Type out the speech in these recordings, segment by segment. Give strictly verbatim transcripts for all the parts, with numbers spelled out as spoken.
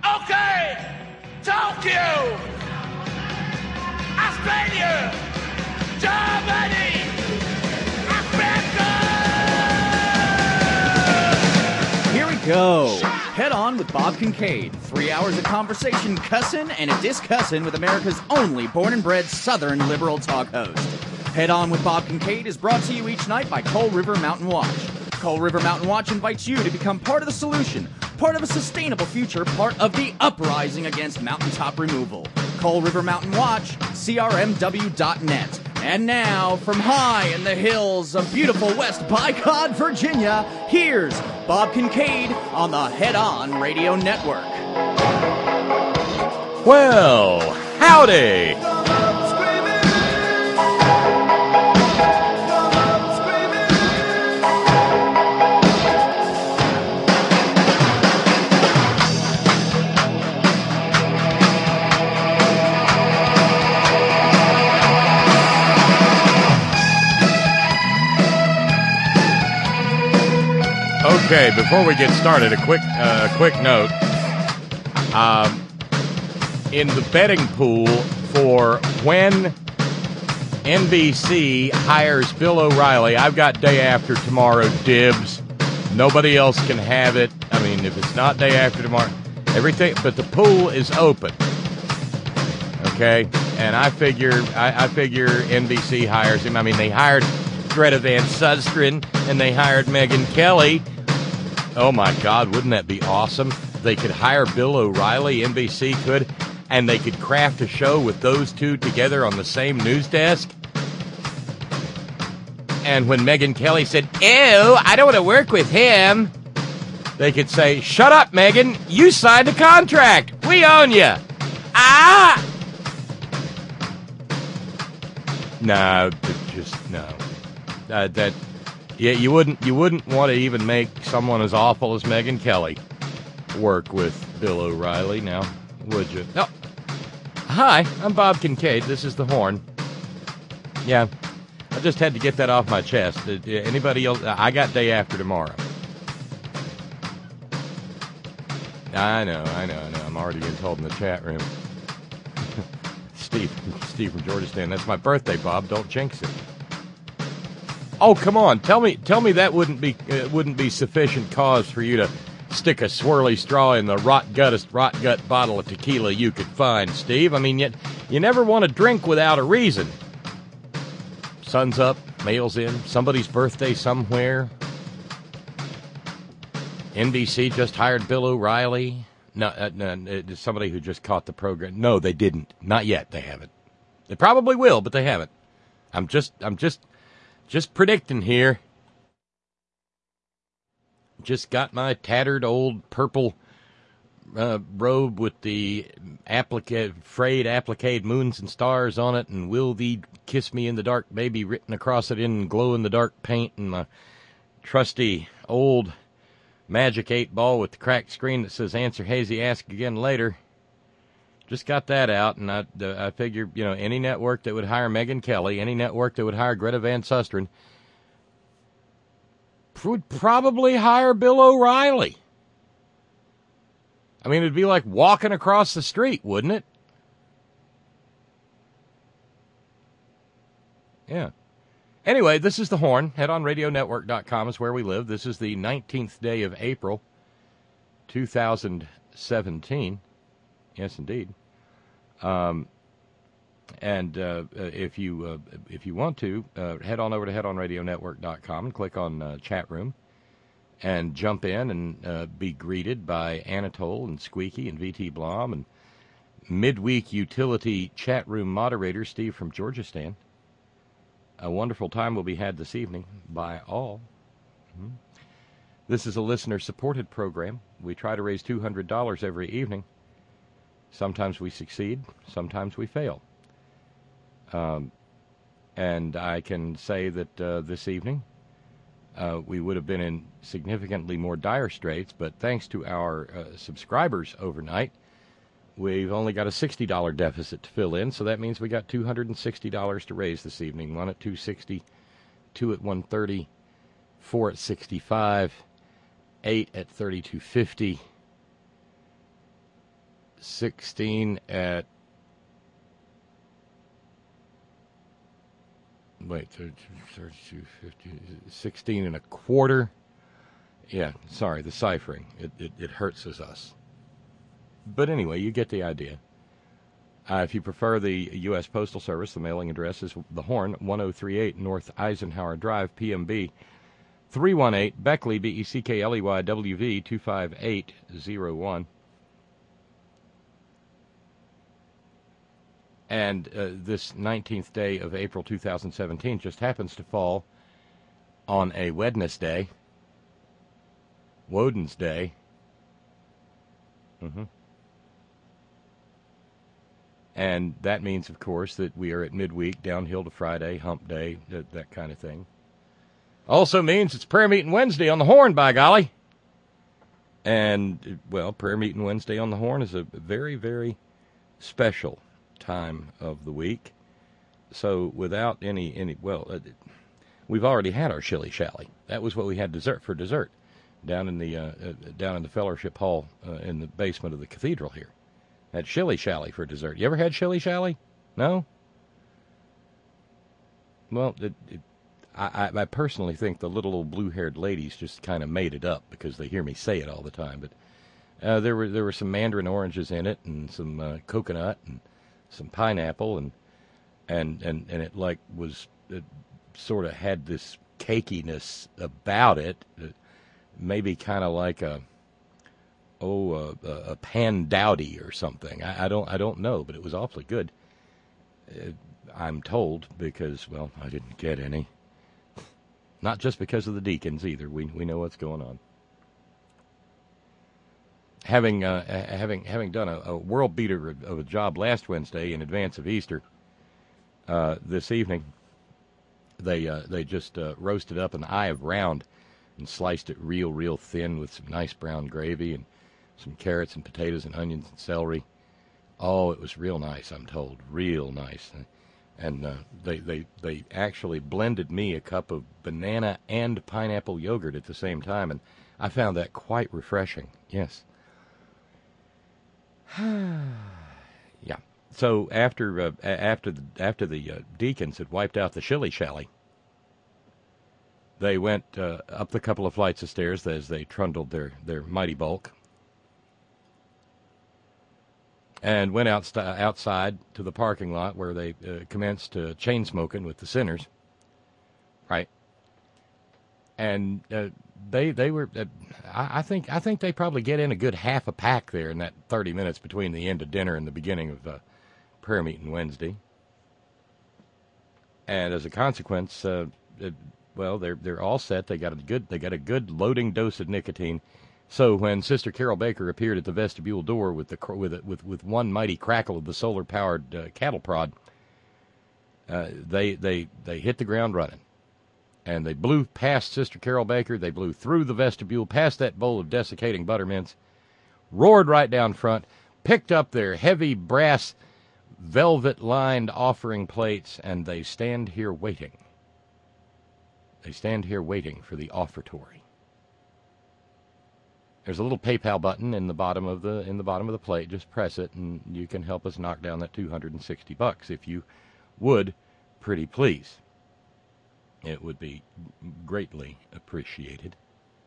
Okay, Tokyo, Australia, Germany, Africa! Here we go. Head On with Bob Kincaid. Three hours of conversation, cussin' and a discussin' with America's only born and bred Southern liberal talk host. Head On with Bob Kincaid is brought to you each night by Coal River Mountain Watch. Coal River Mountain Watch invites you to become part of the solution, part of a sustainable future, part of the uprising against mountaintop removal. Coal River Mountain Watch, C R M W dot net. And now, from high in the hills of beautiful West Bicod, Virginia, here's Bob Kincaid on the Head On Radio Network. Well, howdy! Okay, before we get started, a quick uh, quick note. Um, in the betting pool for when N B C hires Bill O'Reilly, I've got day after tomorrow dibs. Nobody else can have it. I mean, if it's not day after tomorrow, everything. But the pool is open. Okay, and I figure I, I figure N B C hires him. I mean, they hired Greta Van Susteren and they hired Megyn Kelly. Oh, my God, wouldn't that be awesome? They could hire Bill O'Reilly, N B C could, and they could craft a show with those two together on the same news desk. And when Megyn Kelly said, ew, I don't want to work with him, they could say, shut up, Megyn, you signed a contract. We own you. Ah! No, just, no. Uh, that... Yeah, you wouldn't you wouldn't want to even make someone as awful as Megyn Kelly work with Bill O'Reilly now, would you? No. Hi, I'm Bob Kincaid. This is The Horn. Yeah, I just had to get that off my chest. Uh, anybody else? I got day after tomorrow. I know, I know, I know. I'm already being told in the chat room. Steve, Steve from Georgia, that's my birthday, Bob. Don't jinx it. Oh, come on! Tell me, tell me that wouldn't be uh, wouldn't be sufficient cause for you to stick a swirly straw in the rot guttest rot gut bottle of tequila you could find, Steve. I mean, yet you never want to drink without a reason. Sun's up, mail's in, somebody's birthday somewhere. N B C just hired Bill O'Reilly. No, uh, no, it's somebody who just caught the program. No, they didn't. Not yet. They haven't. They probably will, but they haven't. I'm just, I'm just. Just predicting here. Just got my tattered old purple uh, robe with the applique, frayed applique moons and stars on it, and will thee kiss me in the dark, baby, written across it in glow-in-the-dark paint, and my trusty old Magic eight ball with the cracked screen that says answer hazy, ask again later. Just got that out, and I, uh, I figure, you know, any network that would hire Megyn Kelly, any network that would hire Greta Van Susteren, would probably hire Bill O'Reilly. I mean, it'd be like walking across the street, wouldn't it? Yeah. Anyway, this is The Horn. head on radio network dot com is where we live. This is the nineteenth day of April, two thousand seventeen. Yes, indeed. Um, and uh, if you uh, if you want to, uh, head on over to head on radio network dot com and click on uh, chat room and jump in and uh, be greeted by Anatole and Squeaky and V T Blom and midweek utility chat room moderator Steve from Georgistan. A wonderful time will be had this evening by all. Mm-hmm. This is a listener-supported program. We try to raise two hundred dollars every evening. Sometimes we succeed, sometimes we fail. Um, and I can say that uh, this evening uh, we would have been in significantly more dire straits, but thanks to our uh, subscribers overnight, we've only got a sixty dollars deficit to fill in, so that means we got two hundred sixty dollars to raise this evening. One at two hundred sixty dollars, two at one hundred thirty dollars, four at sixty-five dollars, eight at thirty-two fifty. sixteen at, wait, thirty-two, fifty, sixteen and a quarter. Yeah, sorry, the ciphering. It, it, it hurts us. But anyway, you get the idea. Uh, if you prefer the U S Postal Service, the mailing address is The Horn, one oh three eight North Eisenhower Drive, P M B three one eight, Beckley, B E C K L E Y, W V two five eight zero one. And uh, this nineteenth day of April two thousand seventeen just happens to fall on a Wednesday, Woden's Day. Mm-hmm. And that means, of course, that we are at midweek, downhill to Friday, hump day, that, that kind of thing. Also means it's prayer meeting Wednesday on the Horn, by golly. And, well, prayer meeting Wednesday on the Horn is a very, very special time of the week. So without any, any well, uh, we've already had our shilly shally. That was what we had dessert for dessert down in the uh, uh, down in the fellowship hall uh, in the basement of the cathedral here. Had shilly shally for dessert. You ever had shilly shally? No? Well, it, it, I, I personally think the little old blue-haired ladies just kind of made it up because they hear me say it all the time. But uh, there were there were some mandarin oranges in it, and some uh, coconut, and some pineapple, and and and and it like was it sort of had this cakiness about it, uh, maybe kind of like a. Oh, a, a pan dowdy or something. I, I don't, I don't know, but it was awfully good. Uh, I'm told because, well, I didn't get any. Not just because of the deacons either. We we know what's going on. Having uh, having having done a, a world beater of a job last Wednesday in advance of Easter, uh, this evening they uh, they just uh, roasted up an eye of round and sliced it real real thin with some nice brown gravy and some carrots and potatoes and onions and celery. Oh, it was real nice, I'm told. Real nice. And uh, they, they, they actually blended me a cup of banana and pineapple yogurt at the same time, and I found that quite refreshing. Yes. Yeah. So after uh, after the, after the uh, deacons had wiped out the shilly shally, they went uh, up the couple of flights of stairs as they trundled their, their mighty bulk, and went out, outside to the parking lot where they uh, commenced uh, chain smoking with the sinners, right? And uh, they they were, uh, I, I think I think they probably get in a good half a pack there in that thirty minutes between the end of dinner and the beginning of uh, prayer meeting Wednesday. And as a consequence, uh, it, well, they're they're all set. They got a good they got a good loading dose of nicotine. So when Sister Carol Baker appeared at the vestibule door with the with with with one mighty crackle of the solar-powered uh, cattle prod, uh, they they they hit the ground running, and they blew past Sister Carol Baker. They blew through the vestibule, past that bowl of desiccating buttermints, roared right down front, picked up their heavy brass velvet-lined offering plates, and they stand here waiting. They stand here waiting for the offertory. There's a little PayPal button in the bottom of the in the bottom of the plate. Just press it, and you can help us knock down that two hundred sixty bucks if you would, pretty please. It would be greatly appreciated.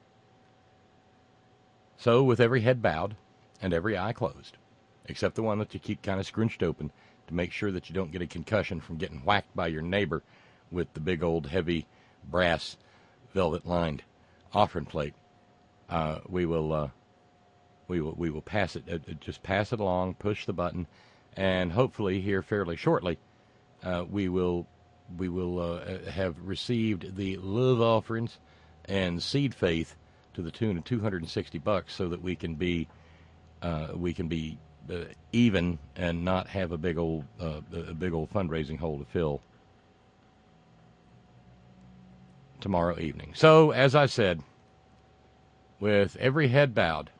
So, with every head bowed and every eye closed, except the one that you keep kind of scrunched open to make sure that you don't get a concussion from getting whacked by your neighbor with the big old heavy brass velvet-lined offering plate. Uh, we will, uh, we will, we will pass it. Uh, just pass it along. Push the button, and hopefully, here fairly shortly, uh, we will, we will uh, have received the love offerings and seed faith to the tune of two hundred sixty bucks, so that we can be, uh, we can be uh, even and not have a big old, uh, a big old fundraising hole to fill tomorrow evening. So, as I said, with every head bowed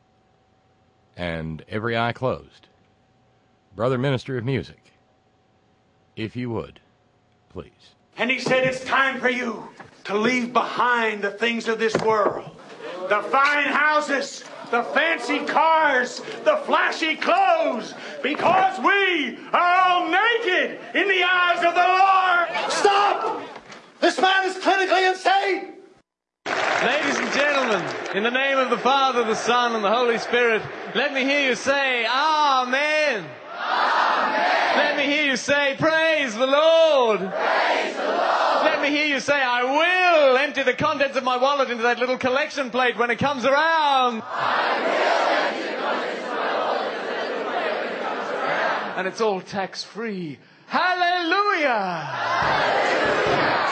and every eye closed, Brother Minister of Music, if you would, please. And he said, it's time for you to leave behind the things of this world. The fine houses, the fancy cars, the flashy clothes, because we are all naked in the eyes of the Lord. Stop! This man is clinically insane! Ladies and gentlemen, in the name of the Father, the Son, and the Holy Spirit, let me hear you say, Amen. Amen. Let me hear you say, Praise the Lord. Praise the Lord. Let me hear you say, I will empty the contents of my wallet into that little collection plate when it comes around. I will empty the contents of my wallet into that little plate when it comes around. And it's all tax-free. Hallelujah. Hallelujah.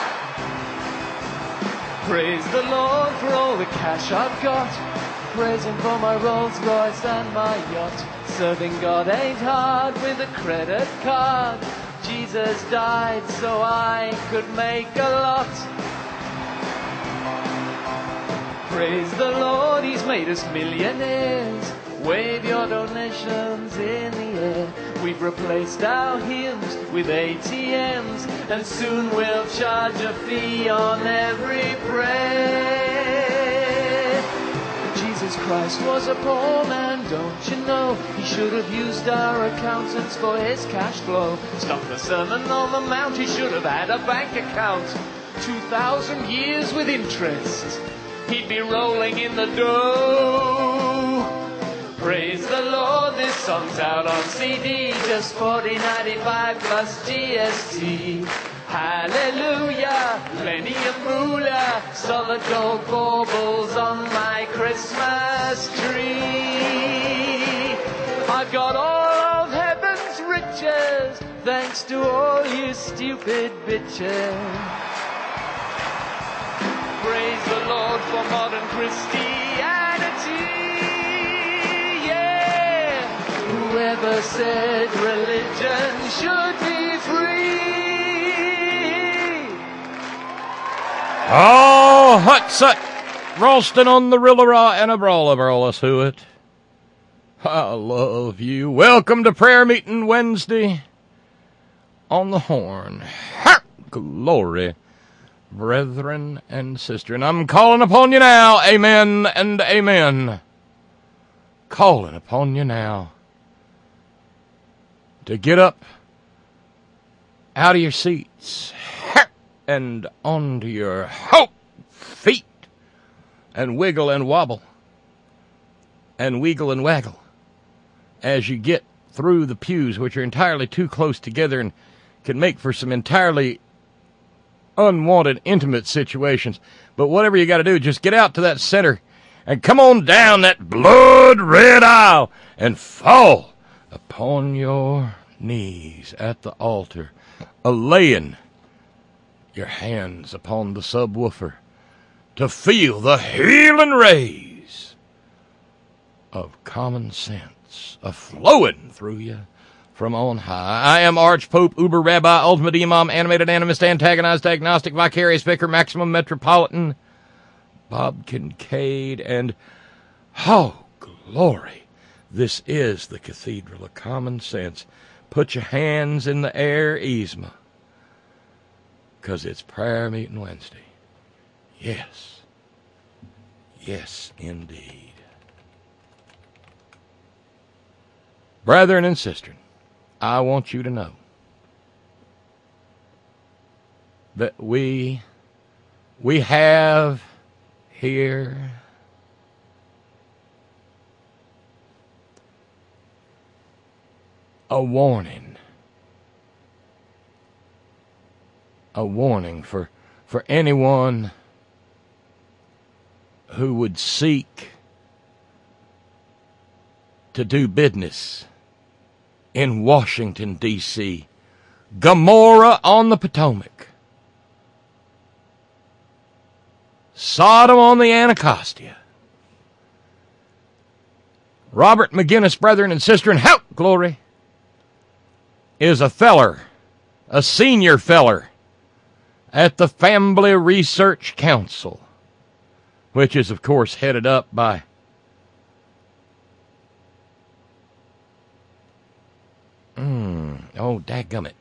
Praise the Lord for all the cash I've got. Praise Him for my Rolls Royce and my yacht. Serving God ain't hard with a credit card. Jesus died so I could make a lot. Praise the Lord, He's made us millionaires. Wave your donations in the air. We've replaced our hymns with A T Ms, and soon we'll charge a fee on every prayer. Jesus Christ was a poor man, don't you know? He should have used our accountants for his cash flow. Stop the Sermon on the Mount, he should have had a bank account. Two thousand years with interest, he'd be rolling in the dough. Praise the Lord, this song's out on C D, just forty ninety-five plus G S T. Hallelujah, plenty of moolah, solid gold baubles on my Christmas tree. I've got all of heaven's riches, thanks to all you stupid bitches. Praise the Lord for modern Christianity. Whoever said religion should be free? Oh, hut sut, Ralston on the Rilla and a brawl of Earl Hewitt. I love you. Welcome to prayer meeting Wednesday on the Horn. Ha! Glory, brethren and sister. And I'm calling upon you now, amen and amen. Calling upon you now to get up out of your seats and onto your hope feet and wiggle and wobble and wiggle and waggle as you get through the pews, which are entirely too close together and can make for some entirely unwanted intimate situations. But whatever you got to do, just get out to that center and come on down that blood-red aisle and fall upon your knees at the altar, a-laying your hands upon the subwoofer to feel the healing rays of common sense a-flowing through you from on high. I am Archpope, Uber Rabbi, Ultimate Imam, Animated Animist, Antagonized, Agnostic, Vicarious Vicar, Maximum Metropolitan, Bob Kincaid, and, oh, glory, this is the Cathedral of Common Sense. Put your hands in the air, Yzma, because it's prayer meeting Wednesday. Yes. Yes, indeed. Brethren and sisters, I want you to know that we, we have here a warning. A warning for, for anyone who would seek to do business in Washington, D C, Gomorrah on the Potomac, Sodom on the Anacostia. Robert McGinnis, brethren and sister, and help, glory, is a feller, a senior feller at the Family Research Council, which is, of course, headed up by mm, oh, dadgummit.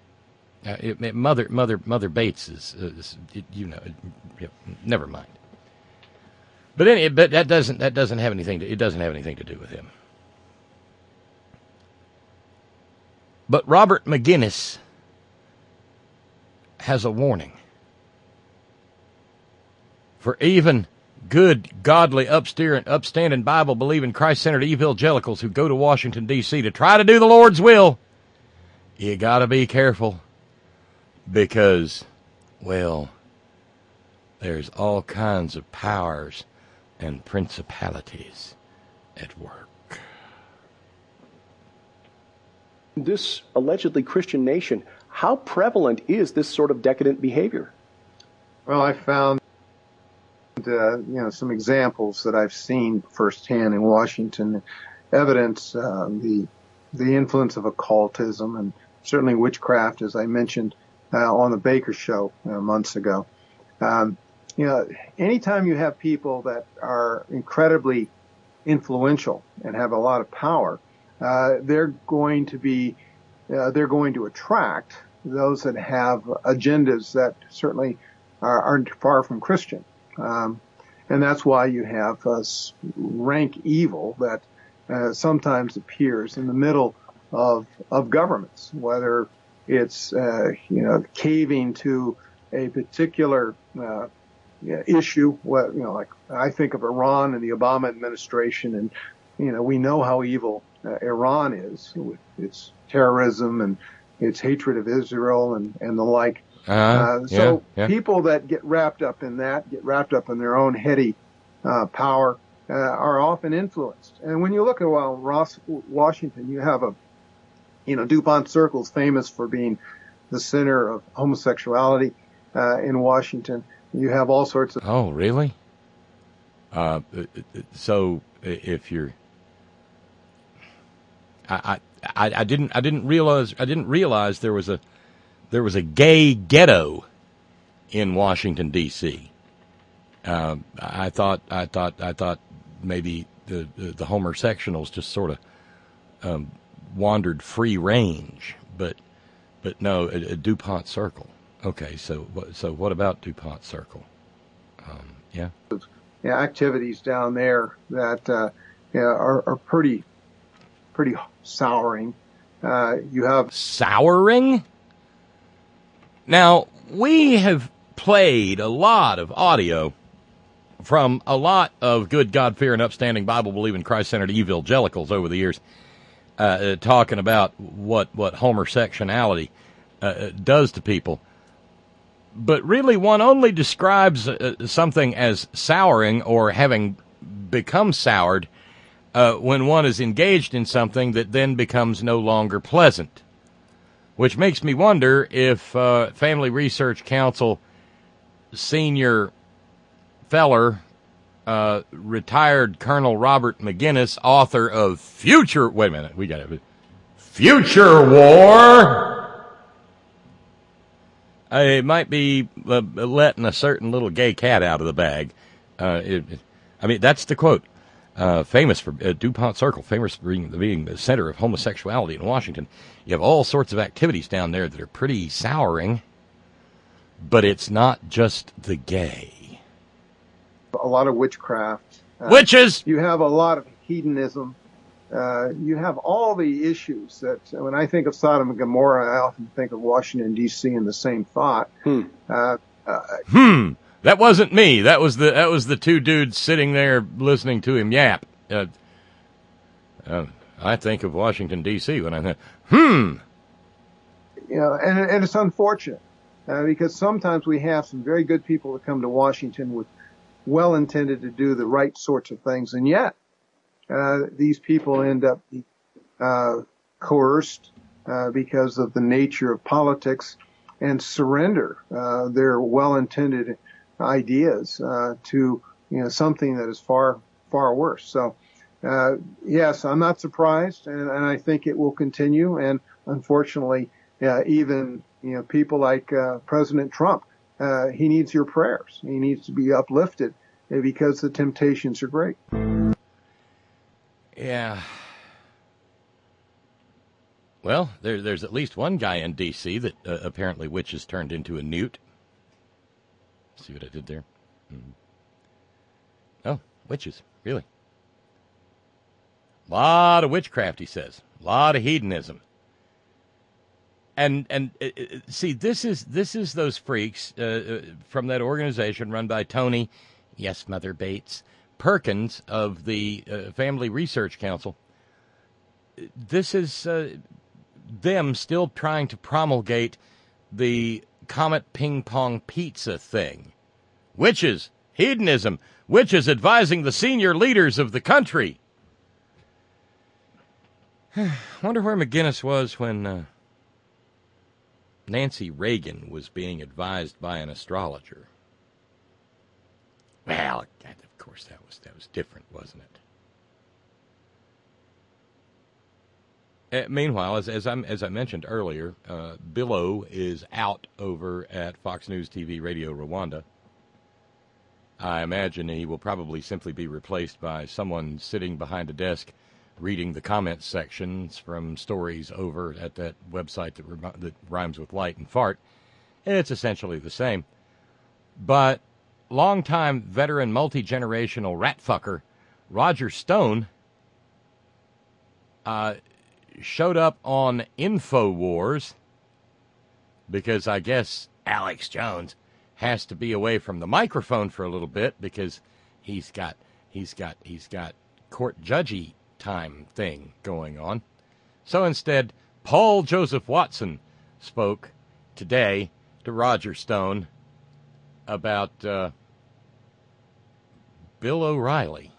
Uh, it, it, Mother, Mother, Mother Bates is, is it, you know, it, it, never mind. But then, it, but that doesn't that doesn't have anything to it doesn't have anything to do with him. But Robert McGinnis has a warning for even good, godly, upstanding, upstanding Bible-believing, Christ-centered evangelicals who go to Washington, D C to try to do the Lord's will. You got to be careful because, well, there's all kinds of powers and principalities at work. This allegedly Christian nation, how prevalent is this sort of decadent behavior? Well, I found uh, you know some examples that I've seen firsthand in Washington, evidence uh, the the influence of occultism and certainly witchcraft, as I mentioned uh, on the Baker Show uh, months ago. Um, You know, anytime you have people that are incredibly influential and have a lot of power, uh, they're going to be, uh, they're going to attract those that have agendas that certainly are, aren't far from Christian. Um, and that's why you have uh, rank evil that uh, sometimes appears in the middle of of governments, whether it's uh, you know caving to a particular uh, Yeah, issue. What you know, like I think of Iran and the Obama administration, and you know we know how evil uh, Iran is with its terrorism and its hatred of Israel and and the like. Uh, uh, so yeah, yeah. people that get wrapped up in that, get wrapped up in their own heady uh, power, uh, are often influenced. And when you look at well, Ross, Washington, you have a you know DuPont Circle is famous for being the center of homosexuality uh, in Washington. You have all sorts of. Oh, really? Uh, so if you're, I, I, I didn't, I didn't realize, I didn't realize there was a, there was a gay ghetto in Washington D C. Uh, I thought, I thought, I thought maybe the the, the homosexuals just sort of um, wandered free range, but, but no, a, a DuPont Circle. Okay, so so what about DuPont Circle? Um, yeah, yeah, activities down there that uh, yeah, are, are pretty pretty souring. Uh, you have souring. Now we have played a lot of audio from a lot of good, God-fearing, upstanding, Bible-believing, Christ-centered evangelicals over the years, uh, talking about what what homosexuality uh, does to people. But really, one only describes uh, something as souring or having become soured uh, when one is engaged in something that then becomes no longer pleasant. Which makes me wonder if uh, Family Research Council senior feller, uh, retired Colonel Robert McGinnis, author of Future... Wait a minute, we got it. Future War... Uh, it might be uh, letting a certain little gay cat out of the bag. Uh, it, it, I mean, that's the quote. Uh, famous for uh, DuPont Circle, famous for being, being the center of homosexuality in Washington. You have all sorts of activities down there that are pretty souring, but it's not just the gay. A lot of witchcraft. Uh, Witches! You have a lot of hedonism. Uh, you have all the issues that, when I think of Sodom and Gomorrah, I often think of Washington, D C in the same thought. Hmm. Uh, uh, hmm. That wasn't me. That was the that was the two dudes sitting there listening to him yap. Uh, uh, I think of Washington, D C when I think, hmm. You know, and, and it's unfortunate uh, because sometimes we have some very good people that come to Washington with well intended to do the right sorts of things, and yet Uh, these people end up uh, coerced uh, because of the nature of politics and surrender uh, their well-intended ideas uh, to you know something that is far far worse. So uh, yes, I'm not surprised, and, and I think it will continue. And unfortunately, uh, even you know people like uh, President Trump, uh, he needs your prayers. He needs to be uplifted uh, because the temptations are great. Yeah. Well, there, there's at least one guy in D C that uh, apparently witches turned into a newt. See what I did there? Mm-hmm. Oh, Witches, really. A lot of witchcraft, he says. A lot of hedonism. And and uh, see, this is this is those freaks uh, from that organization run by Tony, yes, Mother Bates, Perkins of the uh, Family Research Council. This is uh, them still trying to promulgate the Comet Ping Pong Pizza thing. Witches, hedonism, witches advising the senior leaders of the country. Wonder where McGinnis was when uh, Nancy Reagan was being advised by an astrologer. Well, of course, that was that was different, wasn't it? Uh, meanwhile, as as I as I mentioned earlier, uh, Billow is out over at Fox News T V Radio Rwanda. I imagine he will probably simply be replaced by someone sitting behind a desk reading the comments sections from stories over at that website that, rem- that rhymes with light and fart. It's essentially the same. But longtime veteran multi-generational rat fucker Roger Stone uh, showed up on InfoWars because I guess Alex Jones has to be away from the microphone for a little bit because he's got he's got he's got court judgy time thing going on. So instead, Paul Joseph Watson spoke today to Roger Stone about uh, Bill O'Reilly.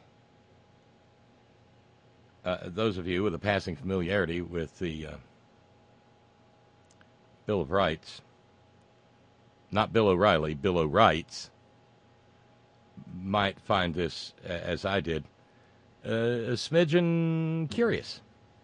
Uh, those of you with a passing familiarity with the uh, Bill of Rights, not Bill O'Reilly, Bill O'Rights, might find this, uh, as I did, Uh, a smidgen curious.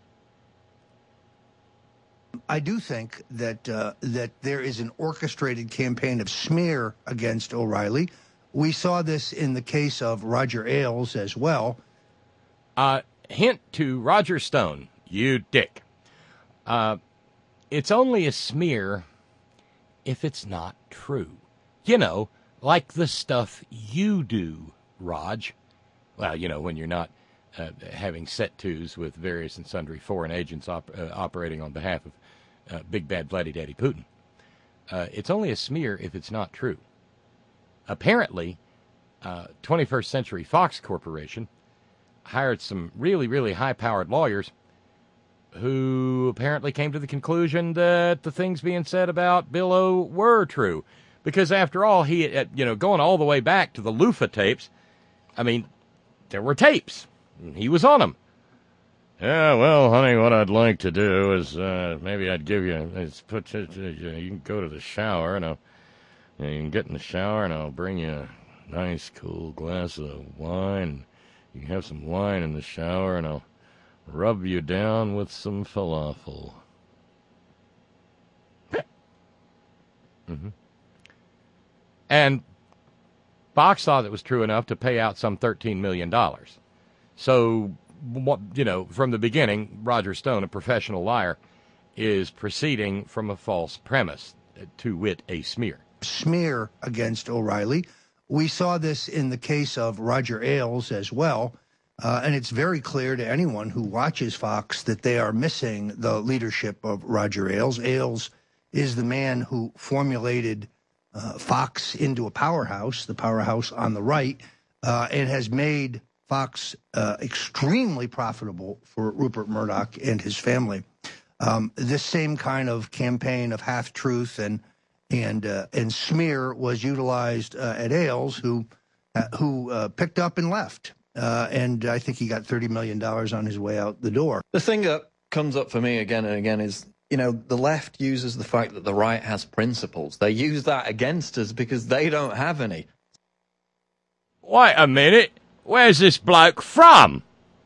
I do think that uh, that there is an orchestrated campaign of smear against O'Reilly. We saw this in the case of Roger Ailes as well. Uh, hint to Roger Stone, you dick. Uh, it's only a smear if it's not true. You know, like the stuff you do, Raj. Well, you know, when you're not Uh, having set twos with various and sundry foreign agents op- uh, operating on behalf of uh, Big Bad Bloody Daddy Putin. Uh, it's only a smear if it's not true. Apparently, uh, twenty-first Century Fox Corporation hired some really, really high-powered lawyers who apparently came to the conclusion that the things being said about Bill O were true. Because after all, he, uh, you know, going all the way back to the Lufa tapes, I mean, there were tapes. He was on them. Yeah, well, honey, what I'd like to do is uh, maybe I'd give you, it's put you, you can go to the shower, and I'll, you know, you can get in the shower, and I'll bring you a nice, cool glass of wine. You can have some wine in the shower, and I'll rub you down with some falafel. mm-hmm. And Fox thought it was true enough to pay out some thirteen million dollars. So, you know, from the beginning, Roger Stone, a professional liar, is proceeding from a false premise, to wit, a smear. Smear against O'Reilly. We saw this in the case of Roger Ailes as well, uh, and it's very clear to anyone who watches Fox that they are missing the leadership of Roger Ailes. Ailes is the man who formulated uh, Fox into a powerhouse, the powerhouse on the right, uh, and has made Fox uh, extremely profitable for Rupert Murdoch and his family. Um, this same kind of campaign of half-truth and and uh, and smear was utilized uh, at Ailes, who uh, who uh, picked up and left, uh, and I think he got thirty million dollars on his way out the door. The thing that comes up for me again and again is, you know, the left uses the fact that the right has principles. They use that against us because they don't have any. Wait a minute. Where's this bloke from?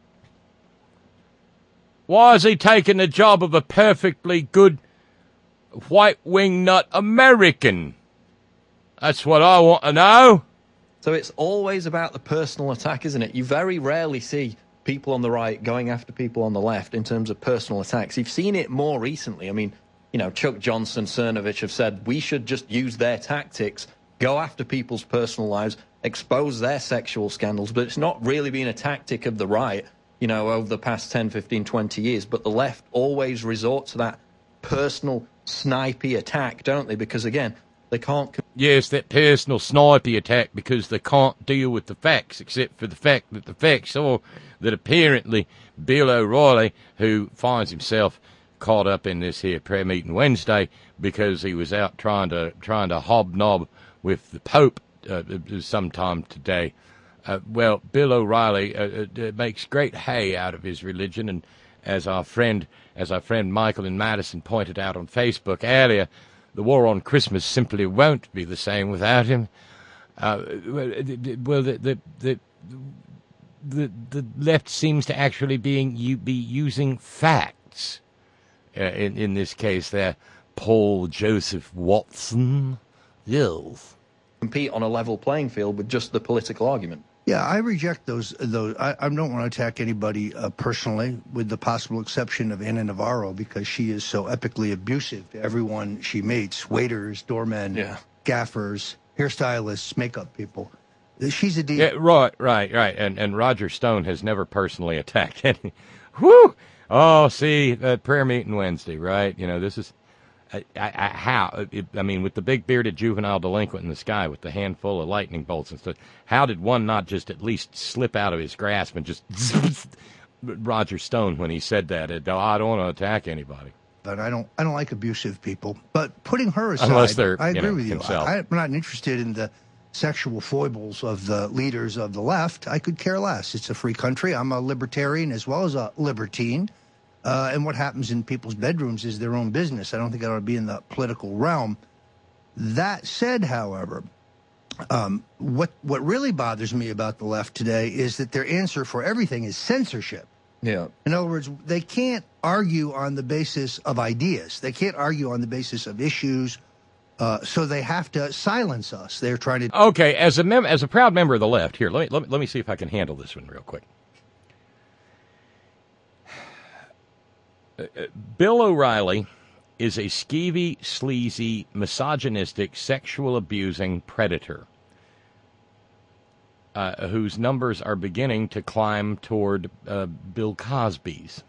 Why is he taking the job of a perfectly good white-wing nut American? That's what I want to know. So it's always about the personal attack, isn't it? You very rarely see people on the right going after people on the left in terms of personal attacks. You've seen it more recently. I mean, you know, Chuck Johnson, Cernovich have said we should just use their tactics go after people's personal lives, expose their sexual scandals, but it's not really been a tactic of the right, you know, over the past ten, fifteen, twenty years. But the left always resort to that personal, snipey attack, don't they? Because, again, they can't... Yes, that personal snipey attack, because they can't deal with the facts, except for the fact that the facts are that apparently Bill O'Reilly, who finds himself caught up in this here prayer meeting Wednesday because he was out trying to trying to hobnob with the Pope uh, sometime today. Uh, well, Bill O'Reilly uh, uh, makes great hay out of his religion, and as our friend as our friend Michael in Madison pointed out on Facebook earlier, the war on Christmas simply won't be the same without him. Uh, well, the the the the, the left seems to actually being you be using facts. Uh, in, in this case there, Paul Joseph Watson, yes. Compete on a level playing field with just the political argument. Yeah, I reject those. those. I, I don't want to attack anybody uh, personally, with the possible exception of Anna Navarro, because she is so epically abusive to everyone she meets, waiters, doormen, yeah. gaffers, hairstylists, makeup people. She's a deep... Yeah, right, right, right. And, and Roger Stone has never personally attacked any... Whew! Oh, see, uh, prayer meeting Wednesday, right? You know, this is, I, I, I, how, it, I mean, with the big bearded juvenile delinquent in the sky with the handful of lightning bolts and stuff, how did one not just at least slip out of his grasp and just, Roger Stone, when he said that, it, oh, I don't want to attack anybody. But I don't, I don't like abusive people. But putting her aside, unless they're, I agree you know, with you. himself. I, I'm not interested in the sexual foibles of the leaders of the left. I could care less. It's a free country. I'm a libertarian as well as a libertine. Uh, and what happens in people's bedrooms is their own business. I don't think that ought to be in the political realm. That said, however, um, what what really bothers me about the left today is that their answer for everything is censorship. Yeah. In other words, they can't argue on the basis of ideas. They can't argue on the basis of issues. Uh, so they have to silence us. They're trying to... Okay, as a mem- as a proud member of the left, here, let me, let me, let me see if I can handle this one real quick. Uh, Bill O'Reilly is a skeevy, sleazy, misogynistic, sexual-abusing predator uh, whose numbers are beginning to climb toward uh, Bill Cosby's.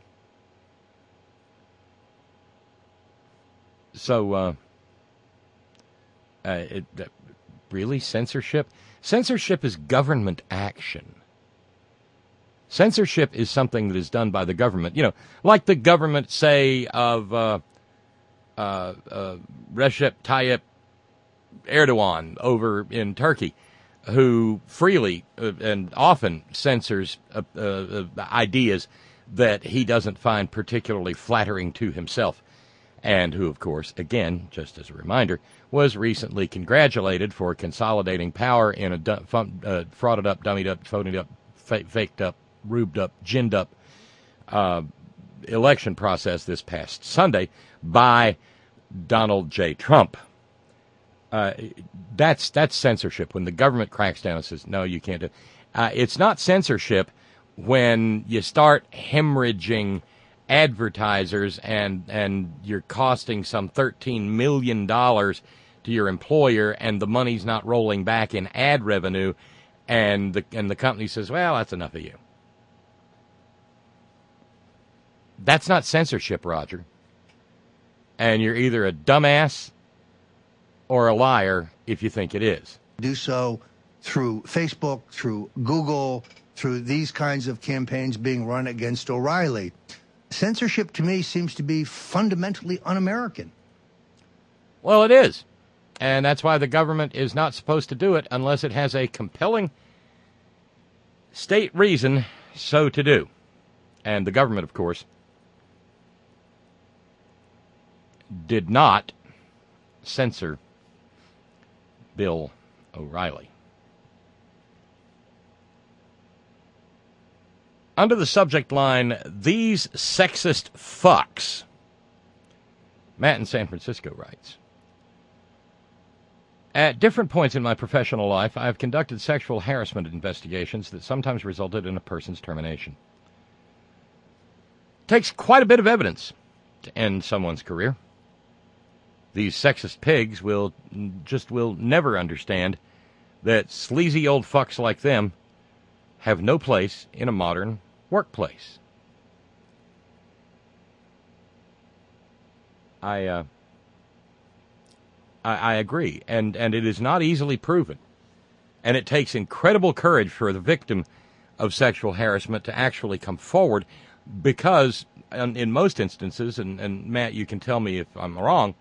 So, uh, uh, it, uh, really, censorship? Censorship is government action. Censorship is something that is done by the government. You know, like the government, say, of uh, uh, uh, Recep Tayyip Erdogan over in Turkey, who freely uh, and often censors uh, uh, ideas that he doesn't find particularly flattering to himself, and who, of course, again, just as a reminder, was recently congratulated for consolidating power in a du- fun- uh, frauded up, dummied up, phoned up, fa- faked up, rubed up, ginned up uh, election process this past Sunday by Donald J. Trump. Uh, that's that's censorship. When the government cracks down and says, no, you can't do it. Uh, it's not censorship when you start hemorrhaging advertisers and, and you're costing some thirteen million dollars to your employer and the money's not rolling back in ad revenue, and the and the company says, well, that's enough of you. That's not censorship, Roger. And you're either a dumbass or a liar if you think it is. Do so through Facebook, through Google, through these kinds of campaigns being run against O'Reilly. Censorship, to me, seems to be fundamentally un-American. Well, it is. And that's why the government is not supposed to do it unless it has a compelling state reason so to do. And the government, of course, did not censor Bill O'Reilly. Under the subject line, "These Sexist Fucks," Matt in San Francisco writes, "At different points in my professional life, I have conducted sexual harassment investigations that sometimes resulted in a person's termination. It takes quite a bit of evidence to end someone's career. these sexist pigs will just will never understand that sleazy old fucks like them have no place in a modern workplace. I, uh, I, I agree, and, and it is not easily proven. And it takes incredible courage for the victim of sexual harassment to actually come forward because, in, in most instances, and, and Matt, you can tell me if I'm wrong,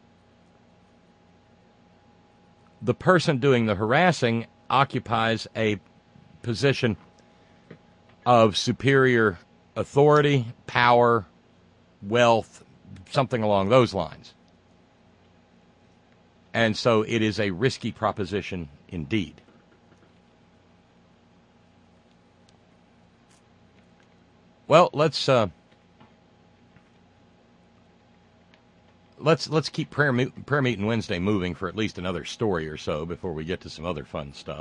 the person doing the harassing occupies a position of superior authority, power, wealth, something along those lines. And so it is a risky proposition indeed. Well, let's uh, let's let's keep prayer me- prayer meeting Wednesday moving for at least another story or so before we get to some other fun stuff.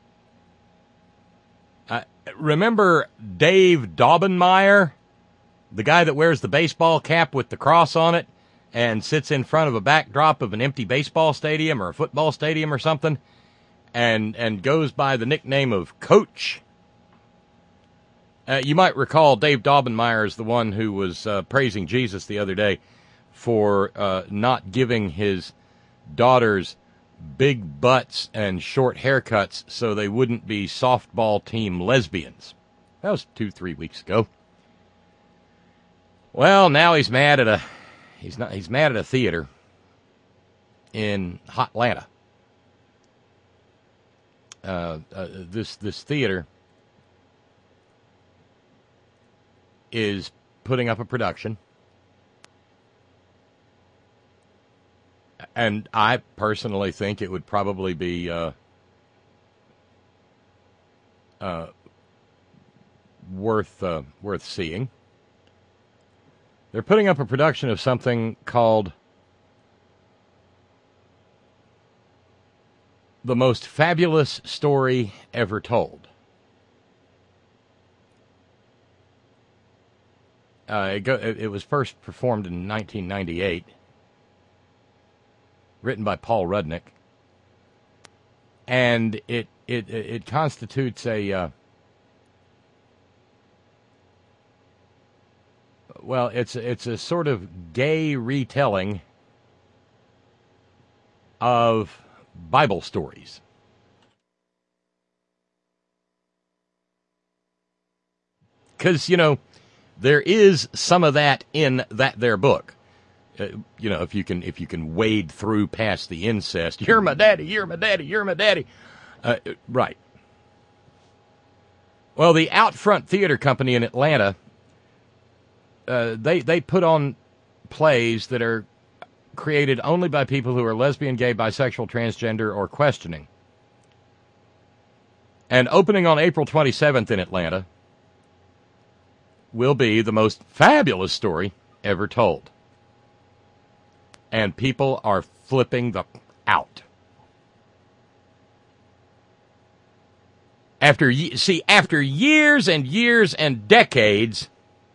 Uh, remember Dave Daubenmire, the guy that wears the baseball cap with the cross on it and sits in front of a backdrop of an empty baseball stadium or a football stadium or something, and and goes by the nickname of Coach? Uh, you might recall Dave Daubenmire is the one who was uh, praising Jesus the other day for uh, not giving his daughters big butts and short haircuts so they wouldn't be softball team lesbians. That was two, three weeks ago. Well, now he's mad at a he's not he's mad at a theater in Hotlanta. Uh, uh, this this theater is putting up a production, and I personally think it would probably be uh, uh, worth uh, worth seeing. They're putting up a production of something called The Most Fabulous Story Ever Told. Uh, it, go, it, it was first performed in nineteen ninety-eight, written by Paul Rudnick, and it it it constitutes a uh, well, it's it's a sort of gay retelling of Bible stories. Because, you know, there is some of that in that there book. Uh, you know, if you can if you can wade through past the incest, you're my daddy, you're my daddy, you're my daddy. Uh, right. Well, the Outfront Theater Company in Atlanta, uh, they they put on plays that are created only by people who are lesbian, gay, bisexual, transgender, or questioning. And opening on April twenty-seventh in Atlanta will be The Most Fabulous Story Ever Told. And people are flipping the out. After see, after years and years and decades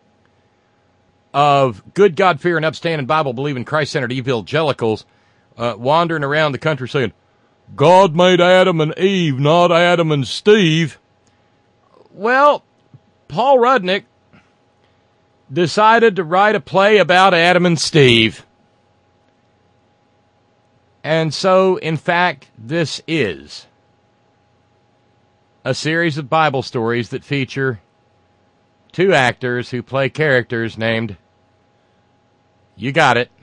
of good God-fearing, upstanding, Bible-believing, Christ-centered evangelicals uh, wandering around the country saying, God made Adam and Eve, not Adam and Steve. Well, Paul Rudnick decided to write a play about Adam and Steve. And so, in fact, this is a series of Bible stories that feature two actors who play characters named, you got it,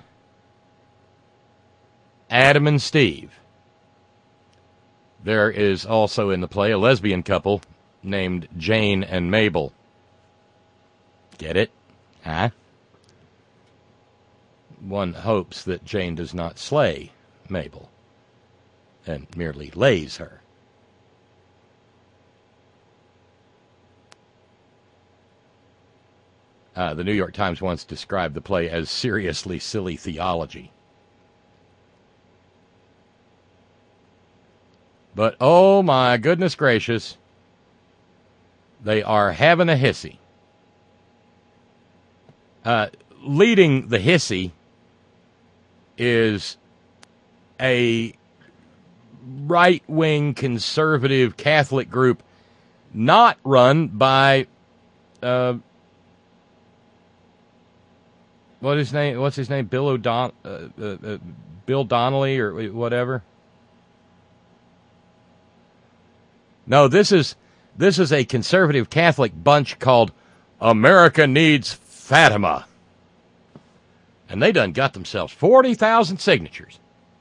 Adam and Steve. There is also in the play a lesbian couple named Jane and Mabel. Get it? Huh? One hopes that Jane does not slay Mabel and merely lays her. Uh, the New York Times once described the play as seriously silly theology. But, oh my goodness gracious, they are having a hissy. Uh, leading the hissy is a right-wing conservative Catholic group not run by uh, what his name? What's his name? Bill O'Don, uh, uh, uh, Bill Donnelly or whatever. No, this is this is a conservative Catholic bunch called America Needs Fatima, and they done got themselves forty thousand signatures.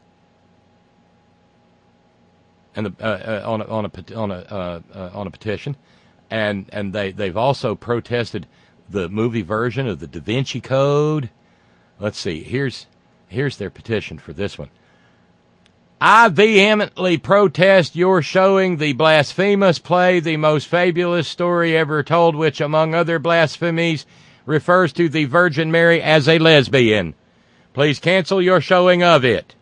And the, uh, uh, on a on a on a uh, uh, on a petition, and and they they've also protested the movie version of the Da Vinci Code. Let's see. Here's here's their petition for this one. I vehemently protest your showing the blasphemous play, The Most Fabulous Story Ever Told, which, among other blasphemies, refers to the Virgin Mary as a lesbian. Please cancel your showing of it.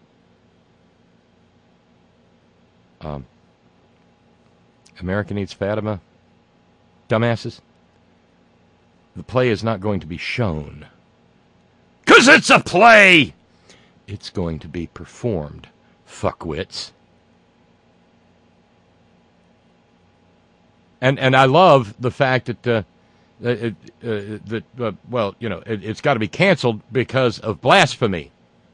Um, America Needs Fatima. Dumbasses. The play is not going to be shown. 'Cause it's a play! It's going to be performed, fuckwits. And and I love the fact that, uh, it, uh, that uh, well, you know, it, it's got to be canceled because of blasphemy.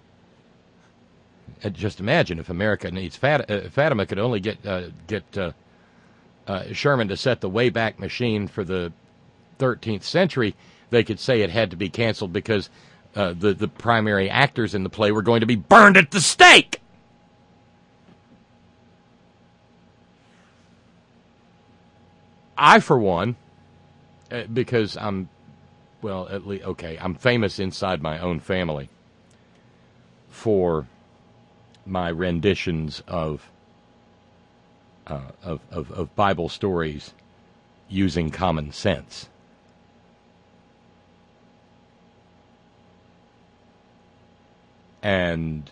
And just imagine if America Needs Fat- uh, Fatima could only get uh, get uh, uh, Sherman to set the Wayback Machine for the thirteenth century, they could say it had to be canceled because uh, the, the primary actors in the play were going to be burned at the stake. I, for one, uh, because I'm, well, at least, okay, I'm famous inside my own family for my renditions of, uh, of of of Bible stories using common sense. And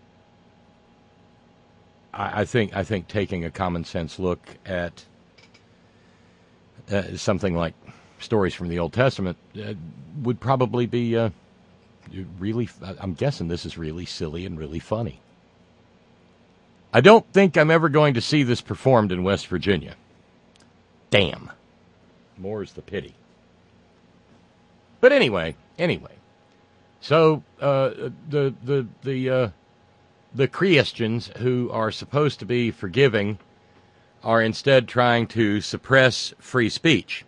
I, I think I think taking a common sense look at uh, something like stories from the Old Testament uh, would probably be uh, really. I'm guessing this is really silly and really funny. I don't think I'm ever going to see this performed in West Virginia. Damn. More's the pity. But anyway, anyway. So uh, the the the uh, the Christians who are supposed to be forgiving are instead trying to suppress free speech,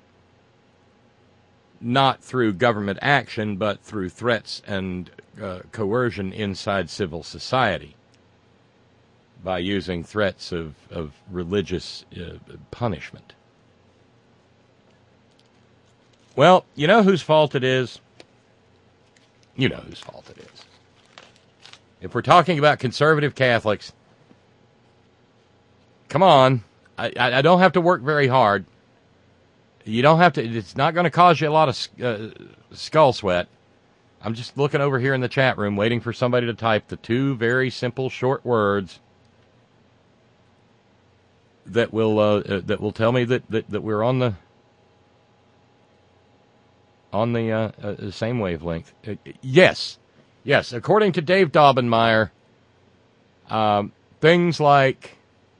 not through government action, but through threats and uh, coercion inside civil society, by using threats of, of religious uh, punishment. Well, you know whose fault it is? You know whose fault it is. If we're talking about conservative Catholics, come on. I, I, I don't have to work very hard. You don't have to. It's not going to cause you a lot of uh, skull sweat. I'm just looking over here in the chat room, waiting for somebody to type the two very simple, short words that will uh, uh, that will tell me that, that, that we're on the on the uh, uh, same wavelength. Uh, yes, yes. According to Dave Daubenmire, um, things like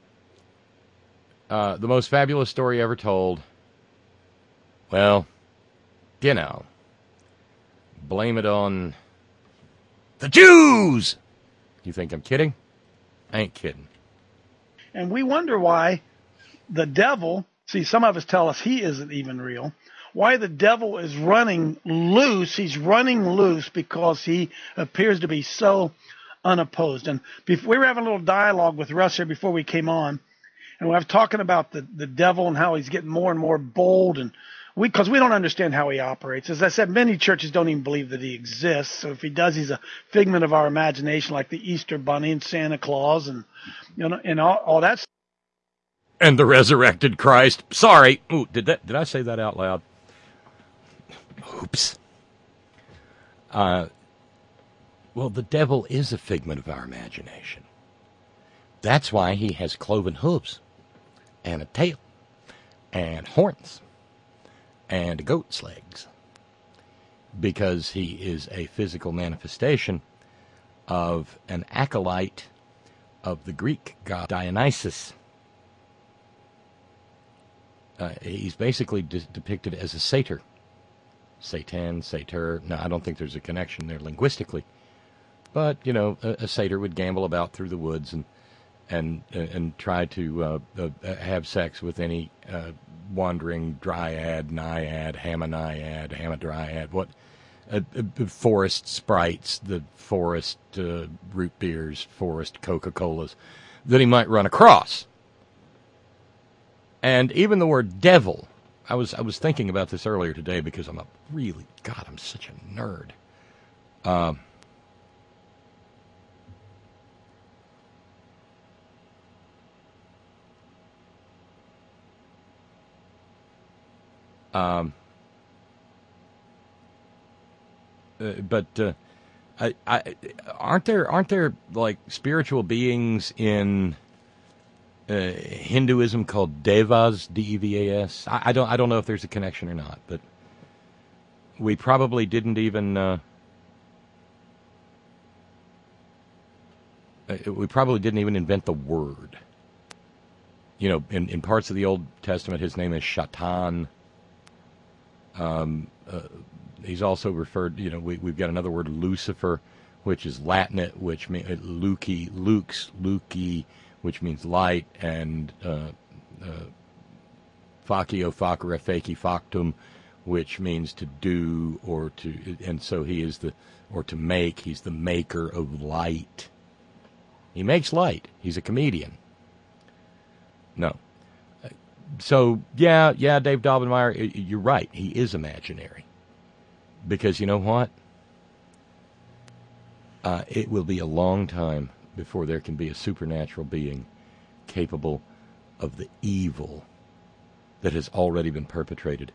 uh, The Most Fabulous Story Ever Told. Well, you know, blame it on the Jews. You think I'm kidding? I ain't kidding. And we wonder why the devil, see, some of us tell us he isn't even real, why the devil is running loose. He's running loose because he appears to be so unopposed. And before, we were having a little dialogue with Russ here before we came on, and we were talking about the, the devil and how he's getting more and more bold, and we because we don't understand how he operates. As I said, many churches don't even believe that he exists. So if he does, he's a figment of our imagination, like the Easter Bunny and Santa Claus and you know and all, all that. And the resurrected Christ. Sorry, Ooh, did that? Did I say that out loud? Oops. Uh, well, the devil is a figment of our imagination. That's why he has cloven hooves and a tail and horns and goat's legs, because he is a physical manifestation of an acolyte of the Greek god Dionysus. Uh, he's basically de- depicted as a satyr. Satan, satyr. No, I don't think there's a connection there linguistically. But, you know, a, a satyr would gamble about through the woods and and and try to uh, uh, have sex with any uh, wandering dryad, naiad, hamonaiad, hamadryad, what uh, uh, forest sprites, the forest uh, root beers, forest Coca-Colas that he might run across. And even the word devil, I was I was thinking about this earlier today because I'm a really, God, I'm such a nerd. Um, um, uh, but uh, I, I, aren't there aren't there like spiritual beings in Uh, Hinduism called devas, D E V A S. I, I don't I don't know if there's a connection or not, but we probably didn't even uh, we probably didn't even invent the word. You know, in, in parts of the Old Testament, his name is Shatan. Um, uh, he's also referred. You know, we, we've got another word, Lucifer, which is Latinate, which means uh, Luci, Lux, Luci, which means light, and uh, uh, facio, facere, faci, factum, which means to do or to, and so he is the, or to make, he's the maker of light. He makes light. He's a comedian. No. So, yeah, yeah, Dave Daubenmire, you're right. He is imaginary. Because you know what? Uh, it will be a long time before there can be a supernatural being capable of the evil that has already been perpetrated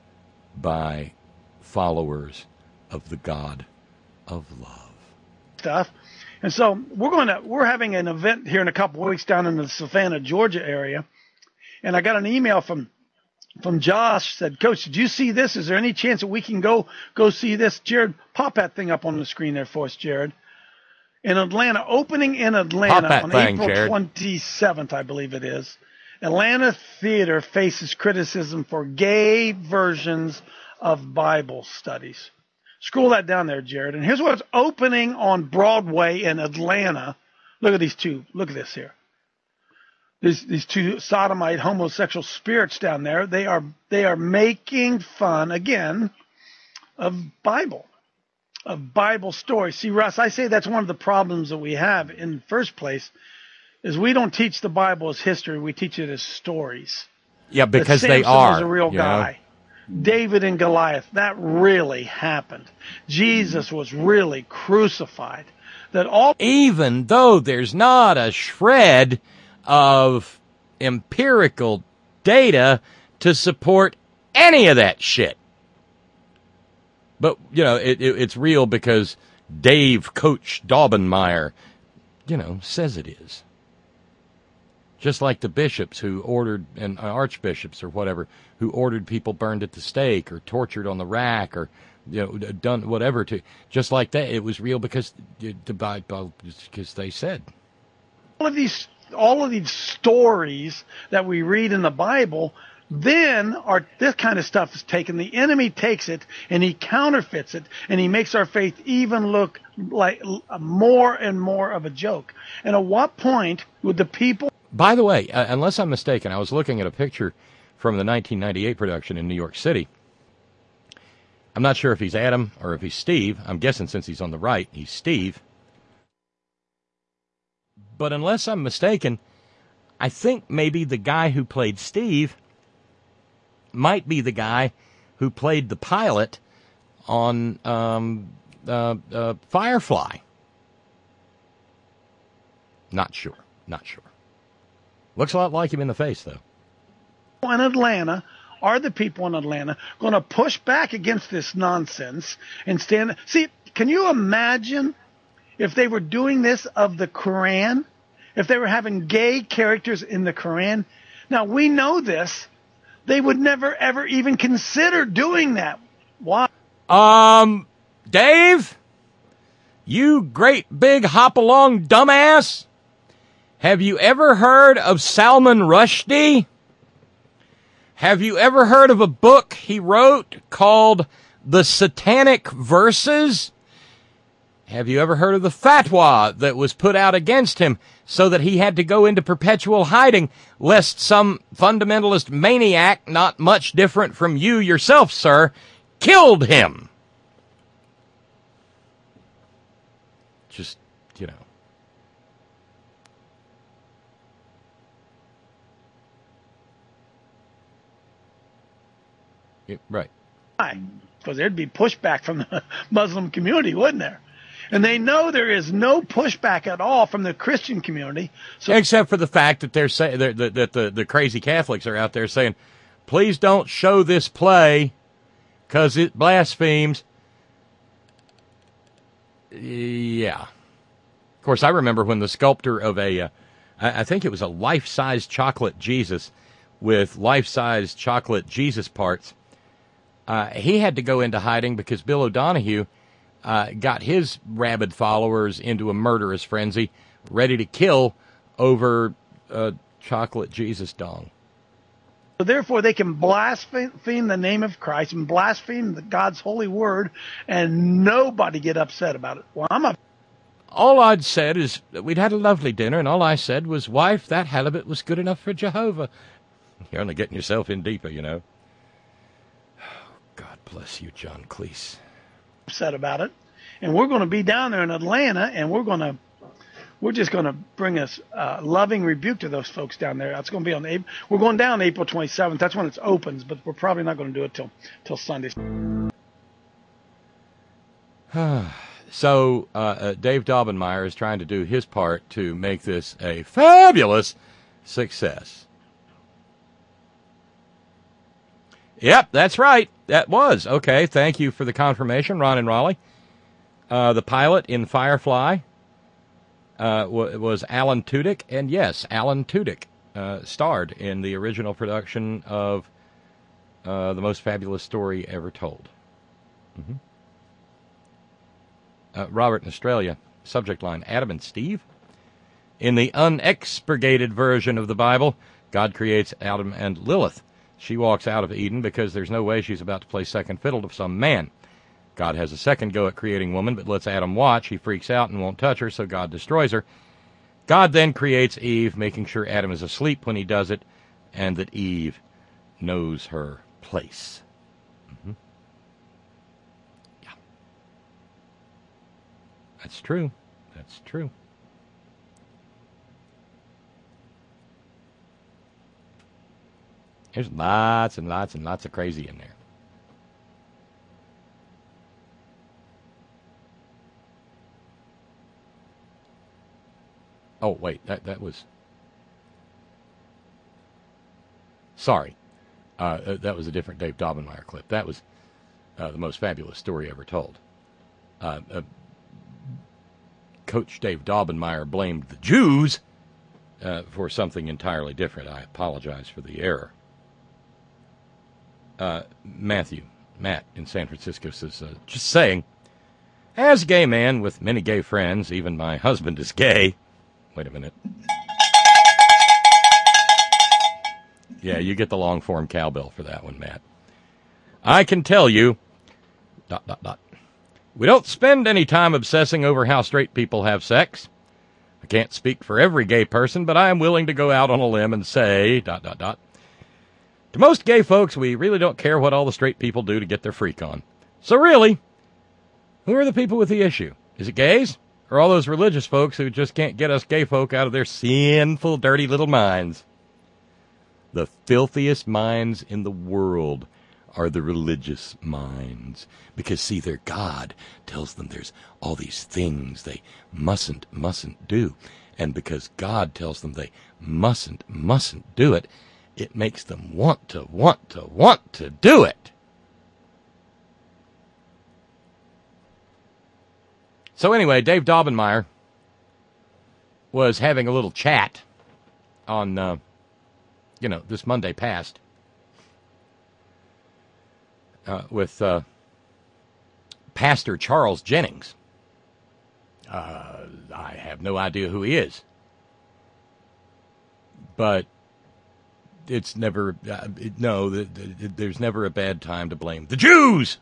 by followers of the God of love. Stuff. And so we're going to, we're having an event here in a couple of weeks down in the Savannah, Georgia area. And I got an email from, from Josh, said, Coach, did you see this? Is there any chance that we can go, go see this? Jared, pop that thing up on the screen there for us, Jared. In Atlanta, opening in Atlanta on thing, April Jared. twenty-seventh, I believe it is. Atlanta Theater faces criticism for gay versions of Bible studies. Scroll that down there, Jared. And here's what's opening on Broadway in Atlanta. Look at these two. Look at this here. These, these two sodomite homosexual spirits down there. They are they are making fun again of Bible. Of Bible stories. See, Russ, I say that's one of the problems that we have in the first place is we don't teach the Bible as history. We teach it as stories. Yeah, because that they Samson are. was a real guy. Know? David and Goliath, that really happened. Jesus was really crucified. That all, even though there's not a shred of empirical data to support any of that shit. But, you know, it, it, it's real because Dave Coach Daubenmire, you know, says it is. Just like the bishops who ordered, and archbishops or whatever, who ordered people burned at the stake or tortured on the rack or, you know, done whatever to, just like that. It was real because the Bible, because they said. All of these, all of these stories that we read in the Bible, then our, this kind of stuff is taken. The enemy takes it and he counterfeits it and he makes our faith even look like more and more of a joke. And at what point would the people... By the way, uh, unless I'm mistaken, I was looking at a picture from the nineteen ninety-eight production in New York City. I'm not sure if he's Adam or if he's Steve. I'm guessing since he's on the right, he's Steve. But unless I'm mistaken, I think maybe the guy who played Steve might be the guy who played the pilot on um, uh, uh, Firefly. Not sure. Not sure. Looks a lot like him in the face, though. In Atlanta, are the people in Atlanta going to push back against this nonsense and stand? See, can you imagine if they were doing this of the Quran? If they were having gay characters in the Quran? Now, we know this. They would never, ever even consider doing that. Why? Um, Dave, You great big hop-along dumbass. Have you ever heard of Salman Rushdie? Have you ever heard of a book he wrote called The Satanic Verses? Have you ever heard of the fatwa that was put out against him so that he had to go into perpetual hiding lest some fundamentalist maniac, not much different from you yourself, sir, killed him? Just, you know. Yeah, right. Because there'd be pushback from the Muslim community, wouldn't there? And they know there is no pushback at all from the Christian community. So except for the fact that they're saying that, that, that the, the crazy Catholics are out there saying, please don't show this play because it blasphemes. Yeah. Of course, I remember when the sculptor of a, uh, I, I think it was a life-size chocolate Jesus with life-size chocolate Jesus parts, Uh, he had to go into hiding because Bill O'Donohue uh, got his rabid followers into a murderous frenzy, ready to kill over a chocolate Jesus dong. So therefore, they can blaspheme the name of Christ and blaspheme the God's holy word, and nobody get upset about it. Well, I'm a. All I'd said is that we'd had a lovely dinner, and all I said was, wife, that halibut was good enough for Jehovah. You're only getting yourself in deeper, you know. God bless you, John Cleese. Upset about it, and we're going to be down there in Atlanta, and we're going to, we're just going to bring a uh, loving rebuke to those folks down there. That's going to be on the. We're going down April twenty-seventh. That's when it opens, but we're probably not going to do it till till Sunday. So uh, uh, Dave Daubenmire is trying to do his part to make this a fabulous success. Yep, that's right. That was. Okay, thank you for the confirmation, Ron and Raleigh. Uh, the pilot in Firefly uh, w- was Alan Tudyk, and yes, Alan Tudyk uh, starred in the original production of uh, The Most Fabulous Story Ever Told. Mm-hmm. Uh, Robert in Australia, subject line, Adam and Steve. In the unexpurgated version of the Bible, God creates Adam and Lilith. She walks out of Eden because there's no way she's about to play second fiddle to some man. God has a second go at creating woman, but lets Adam watch. He freaks out and won't touch her, so God destroys her. God then creates Eve, making sure Adam is asleep when he does it, and that Eve knows her place. Mm-hmm. Yeah. That's true. That's true. There's lots and lots and lots of crazy in there. Oh, wait, that that was... Sorry. Uh, that was a different Dave Daubenmire clip. That was uh, The Most Fabulous Story Ever Told. Uh, uh, Coach Dave Daubenmire blamed the Jews uh, for something entirely different. I apologize for the error. Uh, Matthew, Matt in San Francisco says, uh, just saying, as a gay man with many gay friends, even my husband is gay. Wait a minute. Yeah, you get the long-form cowbell for that one, Matt. I can tell you, dot, dot, dot, we don't spend any time obsessing over how straight people have sex. I can't speak for every gay person, but I am willing to go out on a limb and say, dot, dot, dot, to most gay folks, we really don't care what all the straight people do to get their freak on. So really, who are the people with the issue? Is it gays? Or all those religious folks who just can't get us gay folk out of their sinful, dirty little minds? The filthiest minds in the world are the religious minds. Because, see, their God tells them there's all these things they mustn't, mustn't do. And because God tells them they mustn't, mustn't do it, it makes them want to, want to, want to do it. So anyway, Dave Daubenmire was having a little chat on, uh, you know, this Monday past uh, with uh, Pastor Charles Jennings. Uh, I have no idea who he is. But it's never, uh, it, no, the, the, there's never a bad time to blame the Jews.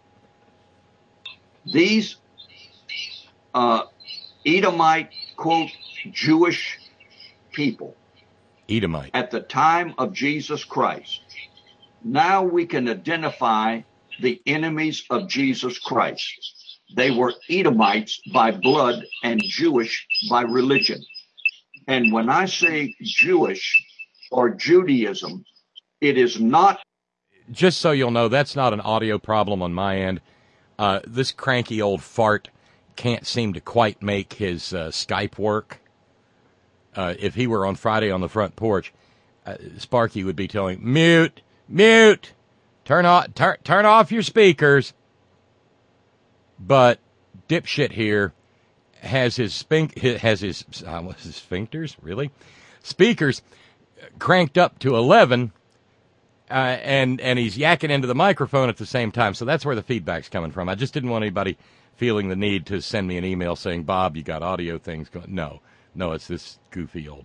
These uh, Edomite, quote, Jewish people. Edomite. At the time of Jesus Christ. Now we can identify the enemies of Jesus Christ. They were Edomites by blood and Jewish by religion. And when I say Jewish or Judaism, it is not. Just so you'll know, that's not an audio problem on my end. Uh, this cranky old fart can't seem to quite make his uh, Skype work. Uh, if he were on Friday on the front porch, uh, Sparky would be telling, mute, mute, turn off, tur- turn off your speakers. But dipshit here has his spink has his uh, what's his sphincters really speakers cranked up to eleven, uh, and and he's yakking into the microphone at the same time. So that's where the feedback's coming from. I just didn't want anybody feeling the need to send me an email saying, Bob, you got audio things going. No, no, it's this goofy old.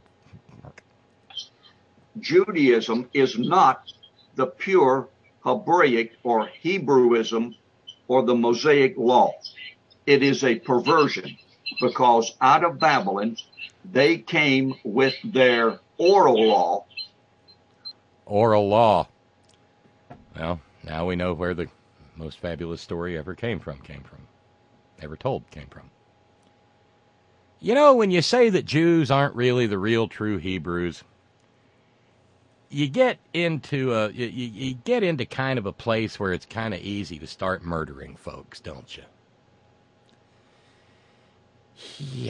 Judaism is not the pure Hebraic or Hebrewism or the Mosaic law. It is a perversion because out of Babylon, they came with their oral law. Oral law. Well, now we know where the most fabulous story ever came from, came from, ever told came from. You know, when you say that Jews aren't really the real true Hebrews, you get into a you, you get into kind of a place where it's kind of easy to start murdering folks, don't you? Yeah.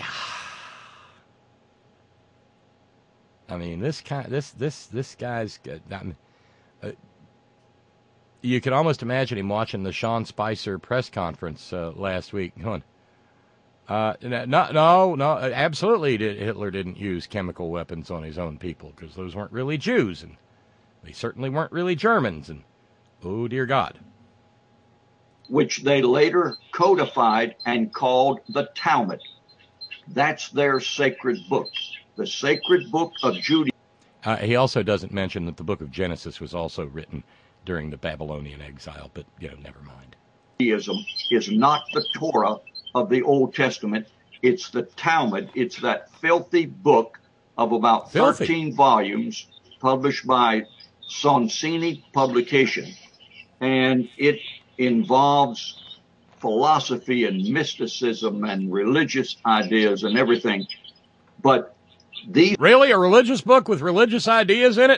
I mean, this kind, this this this guy's good. I mean, uh, you can almost imagine him watching the Sean Spicer press conference uh, last week, going, uh, "No, no, no, absolutely, Hitler didn't use chemical weapons on his own people because those weren't really Jews, and they certainly weren't really Germans." And oh dear God, which they later codified and called the Talmud. That's their sacred book, the sacred book of Judaism. Uh, he also doesn't mention that the book of Genesis was also written during the Babylonian exile, but, you know, never mind. Judaism is not the Torah of the Old Testament. It's the Talmud. It's that filthy book of about filthy. thirteen volumes published by Sonsini Publication. And it involves philosophy and mysticism and religious ideas and everything. But these... Really? A religious book with religious ideas in it?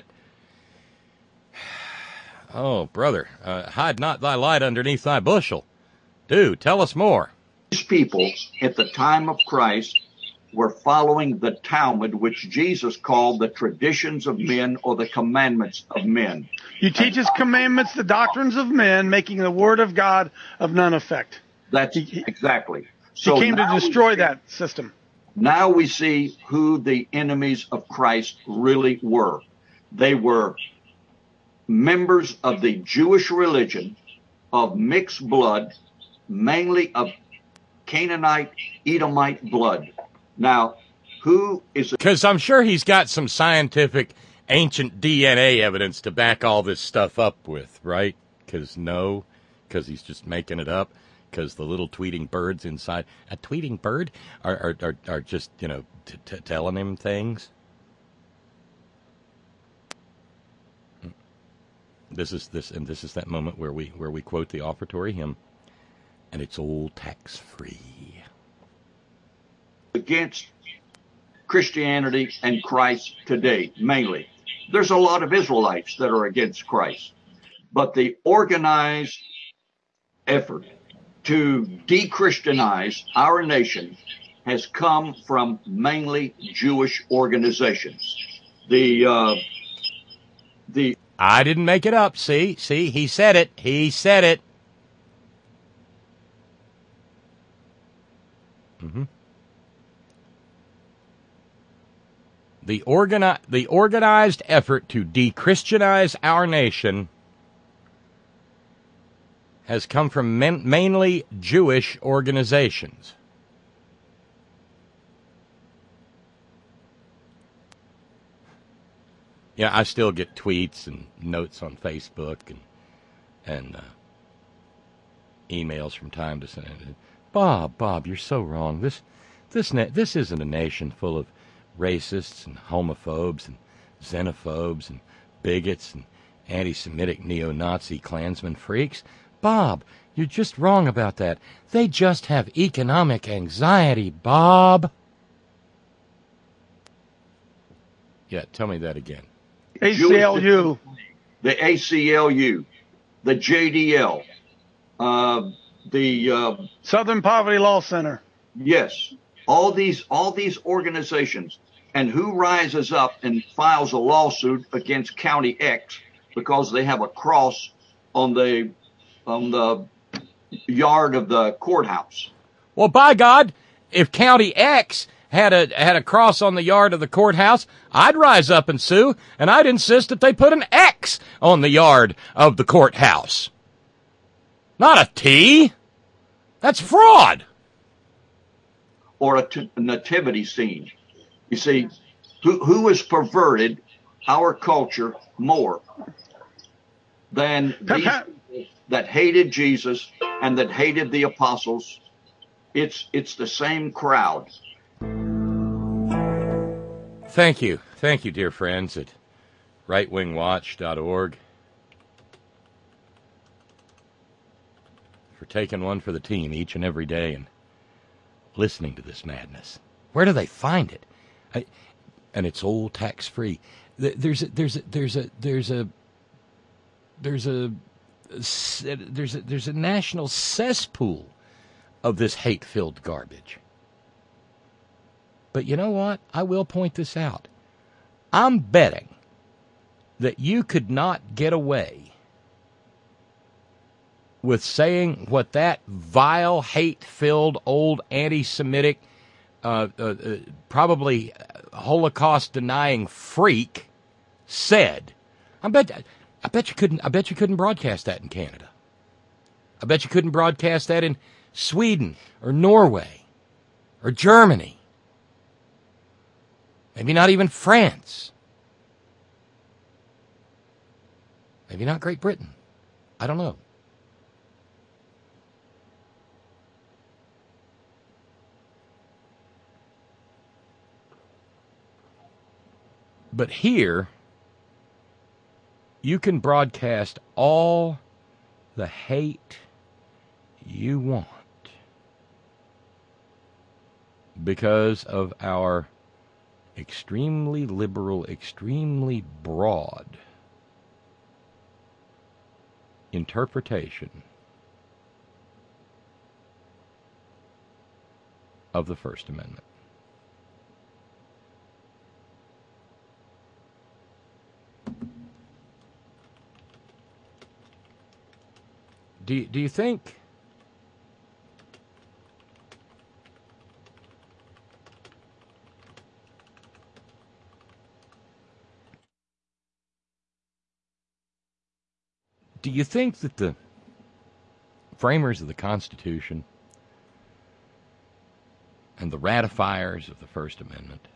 Oh, brother, uh, hide not thy light underneath thy bushel. Do, tell us more. These people at the time of Christ were following the Talmud, which Jesus called the traditions of men or the commandments of men. You teach his commandments, the doctrines of men, making the word of God of none effect. That's he, exactly. So he came to destroy see, that system. Now we see who the enemies of Christ really were. They were members of the Jewish religion, of mixed blood, mainly of Canaanite, Edomite blood. Now, who is... Because I'm sure he's got some scientific ancient D N A evidence to back all this stuff up with, right? Because no, because he's just making it up. Because the little tweeting birds inside... A tweeting bird? Are are, are, are just, you know, t- t- telling him things. This is this, and this is that moment where we where we quote the offertory hymn, and it's all tax free. Against Christianity and Christ today, mainly. There's a lot of Israelites that are against Christ, but the organized effort to de-Christianize our nation has come from mainly Jewish organizations. The uh, the I didn't make it up. See, see, he said it. He said it. Mm-hmm. The organi- the organized effort to de-Christianize our nation has come from men- mainly Jewish organizations. Yeah, I still get tweets and notes on Facebook and and uh, emails from time to time. Bob, Bob, you're so wrong. This this na- this isn't a nation full of racists and homophobes and xenophobes and bigots and anti-Semitic neo-Nazi Klansman freaks. Bob, you're just wrong about that. They just have economic anxiety, Bob. Yeah, tell me that again. A C L U. The A C L U, the J D L, uh, the uh, Southern Poverty Law Center. Yes, all these all these organizations, and who rises up and files a lawsuit against County X because they have a cross on the on the yard of the courthouse? Well, by God, if County X had a had a cross on the yard of the courthouse, I'd rise up and sue, and I'd insist that they put an X on the yard of the courthouse. Not a T. That's fraud. Or a t- nativity scene. You see, who who has perverted our culture more than these people that hated Jesus and that hated the apostles? It's it's the same crowd. Thank you. Thank you, dear friends at right wing watch dot org for taking one for the team each and every day and listening to this madness. Where do they find it? I, and it's all tax-free. There's a, there's a, there's a, there's a, there's a, there's a, there's a national cesspool of this hate-filled garbage. But you know what? I will point this out. I'm betting that you could not get away with saying what that vile, hate-filled, old anti-Semitic, uh, uh, uh, probably Holocaust-denying freak said. I bet, I bet you couldn't. I bet you couldn't broadcast that in Canada. I bet you couldn't broadcast that in Sweden or Norway or Germany. Maybe not even France. Maybe not Great Britain. I don't know. But here, you can broadcast all the hate you want because of our extremely liberal, extremely broad interpretation of the First Amendment. Do you, do you think Do you think that the framers of the Constitution and the ratifiers of the First Amendment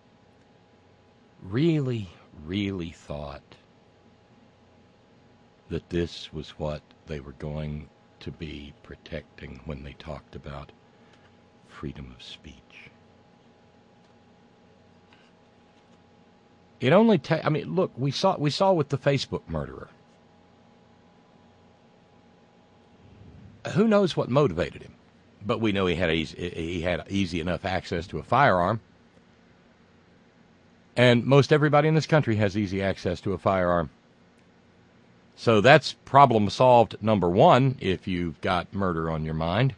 really, really thought that this was what they were going to be protecting when they talked about freedom of speech? It only ta- I mean, look, we saw we saw with the Facebook murderer. Who knows what motivated him? But we know he had easy, he had easy enough access to a firearm. And most everybody in this country has easy access to a firearm. So that's problem solved number one if you've got murder on your mind.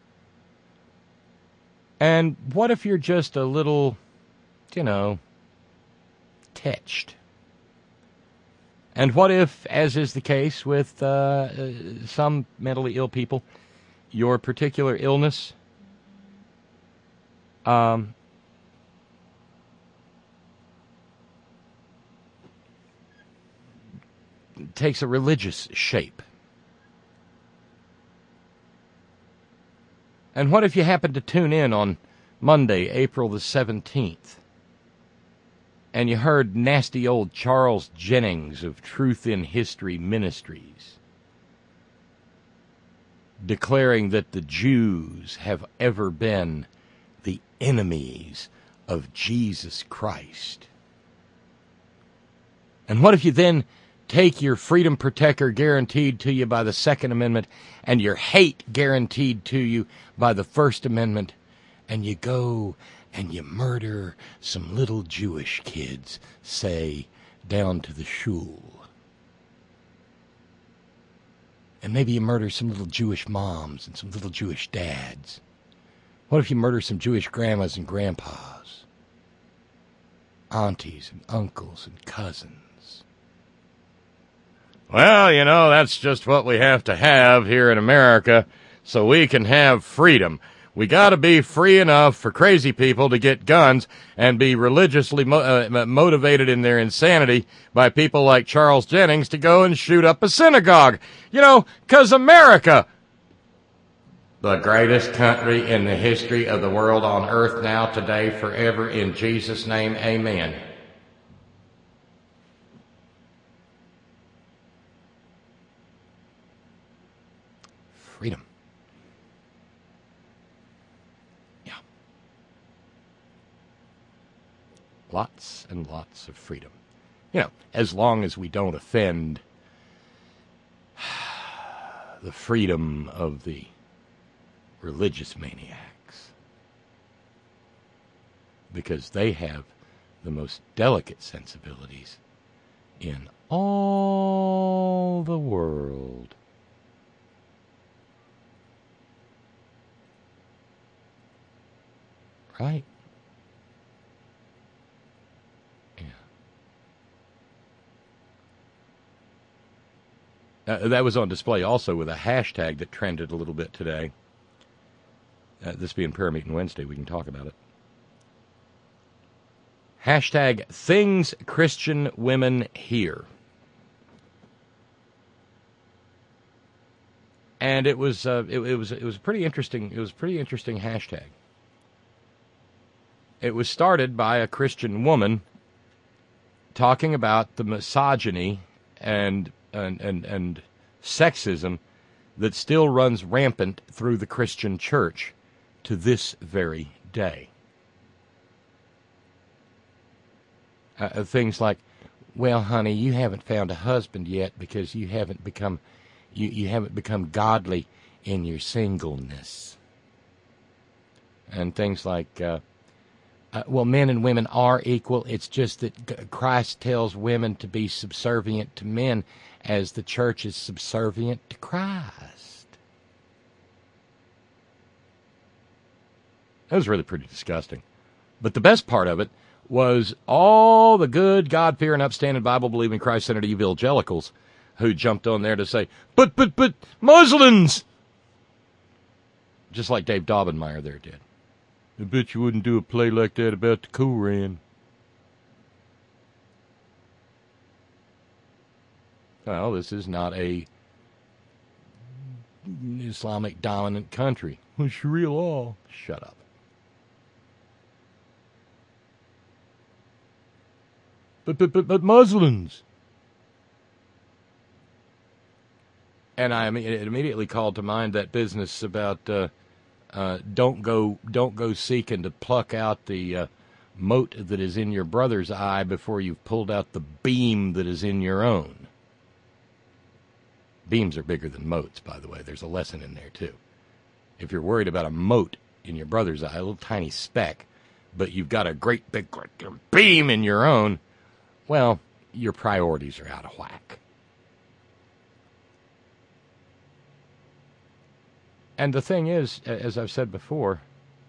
And what if you're just a little, you know, touched? And what if, as is the case with uh, some mentally ill people, your particular illness um, takes a religious shape? And what if you happen to tune in on Monday, April the seventeenth, and you heard nasty old Charles Jennings of Truth in History Ministries declaring that the Jews have ever been the enemies of Jesus Christ. And what if you then take your freedom protector guaranteed to you by the Second Amendment and your hate guaranteed to you by the First Amendment, and you go and you murder some little Jewish kids, say, down to the shul? And maybe you murder some little Jewish moms and some little Jewish dads. What if you murder some Jewish grandmas and grandpas, aunties and uncles and cousins? Well, you know, that's just what we have to have here in America so we can have freedom. We got to be free enough for crazy people to get guns and be religiously mo- uh, motivated in their insanity by people like Charles Jennings to go and shoot up a synagogue. You know, 'cause America, the greatest country in the history of the world on earth now, today, forever, in Jesus' name, amen. Freedom. Lots and lots of freedom. You know, as long as we don't offend the freedom of the religious maniacs, because they have the most delicate sensibilities in all the world. Right? Uh, that was on display also with a hashtag that trended a little bit today. Uh, this being Prayer Meeting Wednesday, we can talk about it. Hashtag Things Christian Women Hear. And it was uh, it, it was it was pretty interesting. It was a pretty interesting hashtag. It was started by a Christian woman talking about the misogyny and And, and and sexism that still runs rampant through the Christian church to this very day. Uh, things like, well, honey, you haven't found a husband yet because you haven't become you, you haven't become godly in your singleness. And things like, uh, uh, well, men and women are equal. It's just that Christ tells women to be subservient to men as the church is subservient to Christ. That was really pretty disgusting. But the best part of it was all the good, God-fearing, upstanding, Bible-believing, Christ-centered evangelicals who jumped on there to say, but, but, but, Muslims! Just like Dave Daubenmire there did. I bet you wouldn't do a play like that about the Koran. Well, this is not a Islamic dominant country. Well, Sharia law. Shut up. But, but, but, but Muslims. And I mean, it immediately called to mind that business about uh, uh, don't go don't go seeking to pluck out the uh, mote that is in your brother's eye before you've pulled out the beam that is in your own. Beams are bigger than motes, by the way. There's a lesson in there, too. If you're worried about a mote in your brother's eye, a little tiny speck, but you've got a great big beam in your own, well, your priorities are out of whack. And the thing is, as I've said before,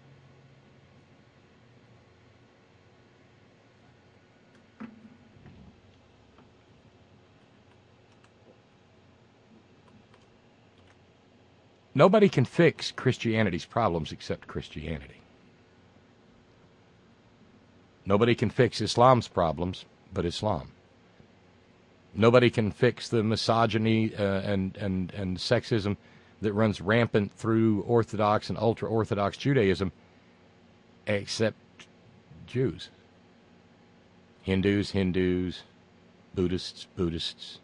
nobody can fix Christianity's problems except Christianity. Nobody can fix Islam's problems but Islam. Nobody can fix the misogyny uh, and, and, and sexism that runs rampant through Orthodox and ultra-Orthodox Judaism except Jews. Hindus, Hindus, Buddhists, Buddhists.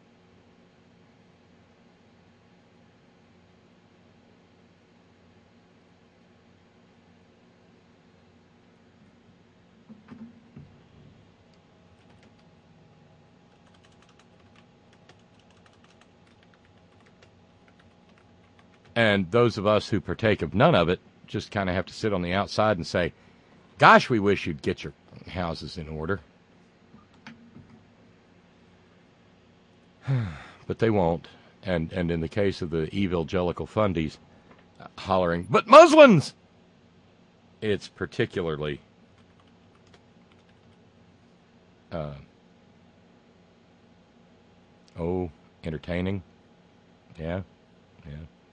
And those of us who partake of none of it just kind of have to sit on the outside and say, gosh, we wish you'd get your houses in order. But they won't. And and in the case of the evangelical fundies uh, hollering, but Muslims! It's particularly uh, oh, entertaining. Yeah, yeah.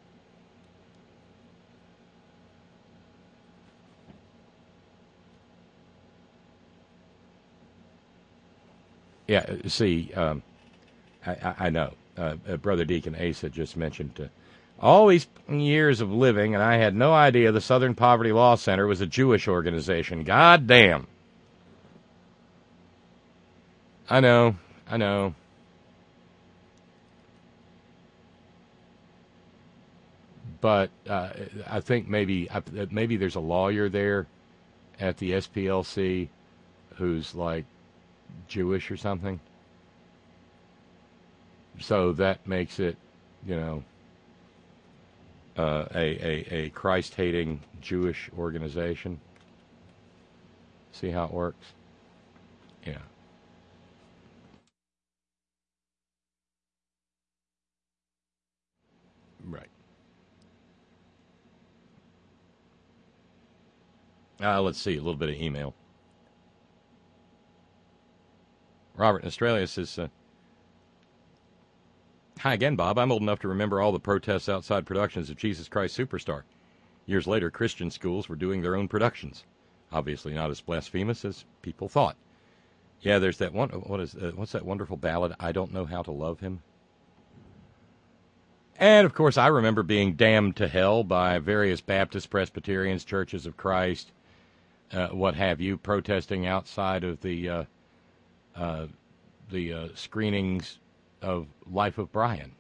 Yeah, see, um, I, I, I know. Uh, uh, Brother Deacon Asa just mentioned uh, all these years of living, and I had no idea the Southern Poverty Law Center was a Jewish organization. God damn. I know, I know. But uh, I think maybe maybe there's a lawyer there at the S P L C who's like Jewish or something. So that makes it, you know, uh, a, a, a Christ-hating Jewish organization. See how it works? Yeah. Right. Uh, let's see, a little bit of email. Robert in Australia says, uh, hi again, Bob. I'm old enough to remember all the protests outside productions of Jesus Christ Superstar. Years later, Christian schools were doing their own productions. Obviously not as blasphemous as people thought. Yeah, there's that one, what is, uh, what's that wonderful ballad, I Don't Know How to Love Him? And, of course, I remember being damned to hell by various Baptist, Presbyterians, Churches of Christ, uh, what have you, protesting outside of the uh, uh, the uh, screenings of Life of Brian.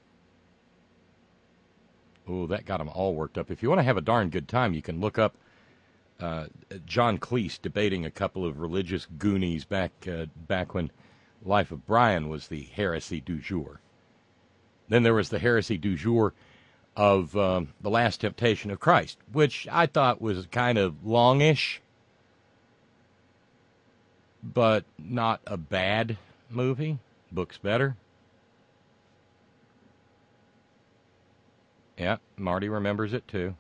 Oh, that got them all worked up. If you want to have a darn good time, you can look up uh, John Cleese debating a couple of religious goonies back uh, back when Life of Brian was the heresy du jour. Then there was the heresy du jour of um, The Last Temptation of Christ, which I thought was kind of longish, but not a bad movie. Book's better. Yeah, Marty remembers it too.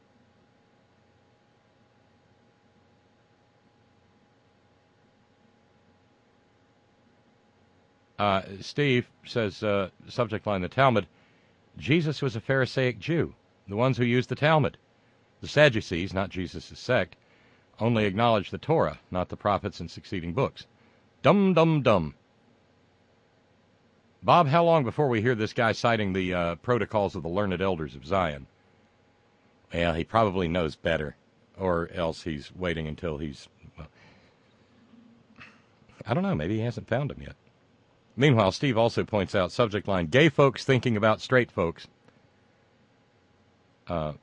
Uh, Steve says, uh, subject line, the Talmud, Jesus was a Pharisaic Jew, the ones who used the Talmud. The Sadducees, not Jesus' sect, only acknowledge the Torah, not the prophets and succeeding books. Dum, dum, dum. Bob, how long before we hear this guy citing the uh, protocols of the learned elders of Zion? Well, he probably knows better, or else he's waiting until he's, well, I don't know, maybe he hasn't found them yet. Meanwhile, Steve also points out, subject line, gay folks thinking about straight folks. Uh,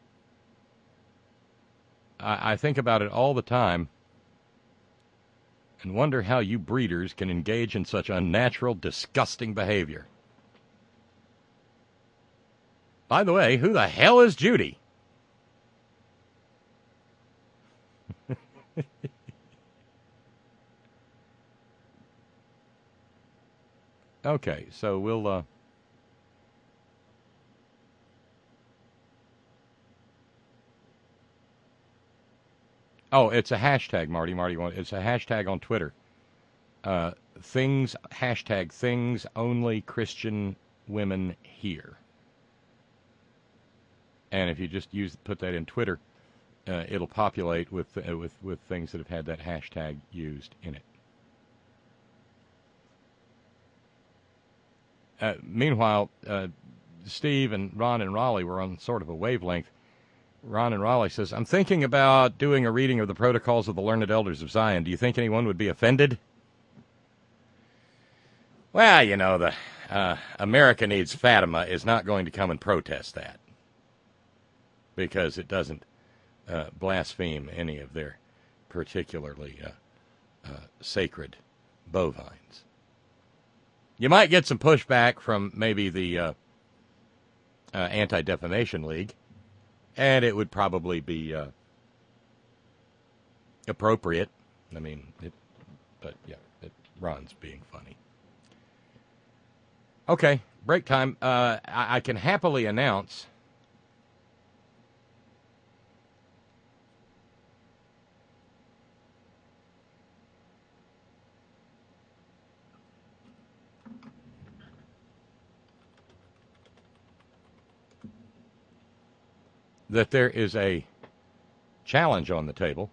I, I think about it all the time and wonder how you breeders can engage in such unnatural, disgusting behavior. By the way, who the hell is Judy? Okay, so we'll... Uh, oh, it's a hashtag, Marty. Marty, it's a hashtag on Twitter. Uh, things, hashtag things only Christian women hear. And if you just use put that in Twitter, uh, it'll populate with, uh, with, with things that have had that hashtag used in it. Uh, meanwhile, uh, Steve and Ron and Raleigh were on sort of a wavelength. Ron and Raleigh says, I'm thinking about doing a reading of the Protocols of the Learned Elders of Zion. Do you think anyone would be offended? Well, you know, the uh, America Needs Fatima is not going to come and protest that because it doesn't uh, blaspheme any of their particularly uh, uh, sacred bovines. You might get some pushback from maybe the uh, uh, Anti-Defamation League, and it would probably be uh, appropriate. I mean, it, but yeah, it, Ron's being funny. Okay, break time. Uh, I, I can happily announce that there is a challenge on the table.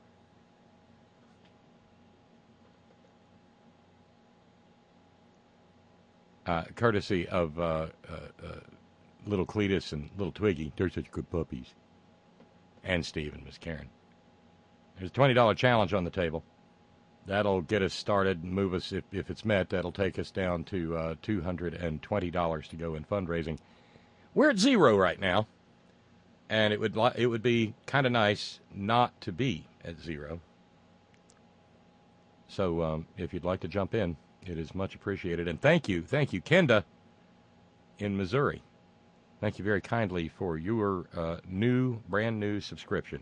Uh, courtesy of uh, uh, uh, little Cletus and little Twiggy. They're such good puppies. And Steve and Miss Karen. There's a twenty dollars challenge on the table. That'll get us started and move us, if, if it's met, that'll take us down to uh, two hundred twenty dollars to go in fundraising. We're at zero right now. And it would it would be kind of nice not to be at zero. So um, if you'd like to jump in, it is much appreciated. And thank you, thank you, Kenda in Missouri. Thank you very kindly for your uh, new, brand new subscription.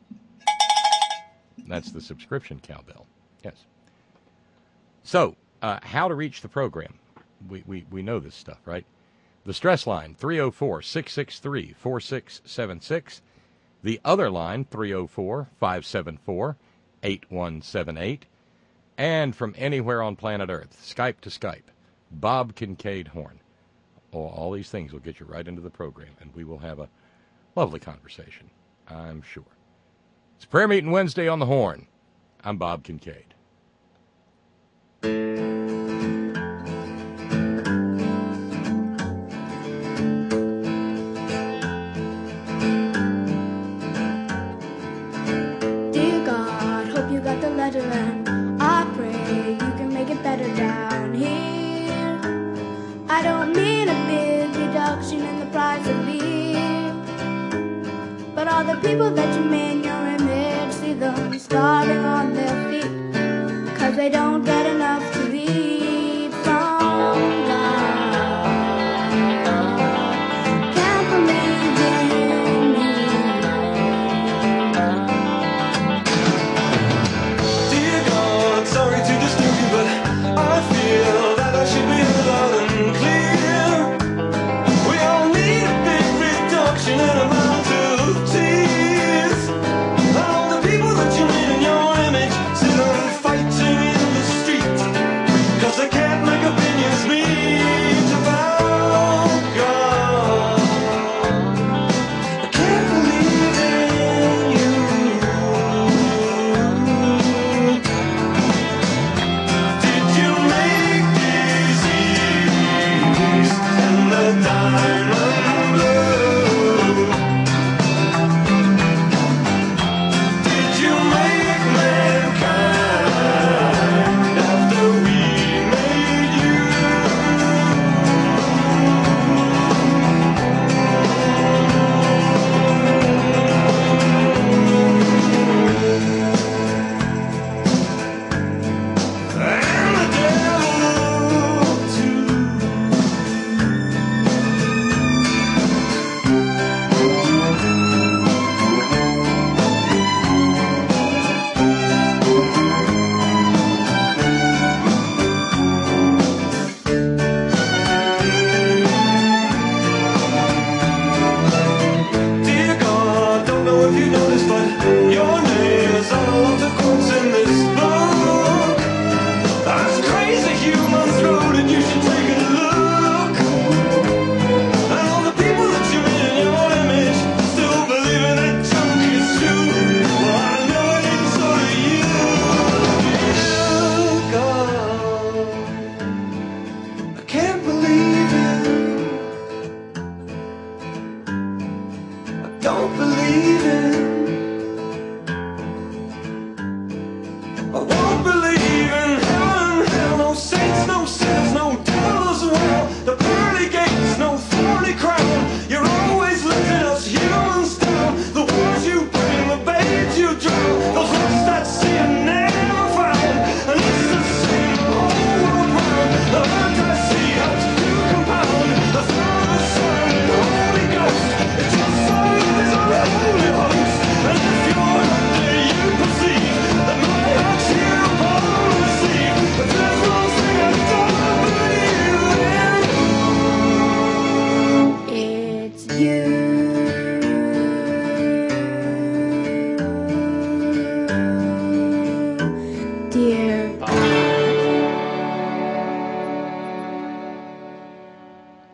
That's the subscription cowbell. Yes. So, uh, how to reach the program. We, we, we know this stuff, right? The stress line, three oh four, six six three, four six seven six. The other line, three oh four, five seven four, eight one seven eight. And from anywhere on planet Earth, Skype to Skype, Bob Kincaid Horn. Oh, all these things will get you right into the program, and we will have a lovely conversation, I'm sure. It's Prayer Meeting Wednesday on the Horn. I'm Bob Kincaid. Dear God, hope you got the letter and I pray you can make it better down here. I don't mean a big reduction in the price of beer, but all the people that you made in your image, see them starving on their feet, cause they don't get enough to eat from God. Can't believe in me. Dear God, sorry to disturb you, but I feel that I should be heard loud and clear. We all need a big reduction in amount of tears. All the people that you made in your image sit and fighting in the street.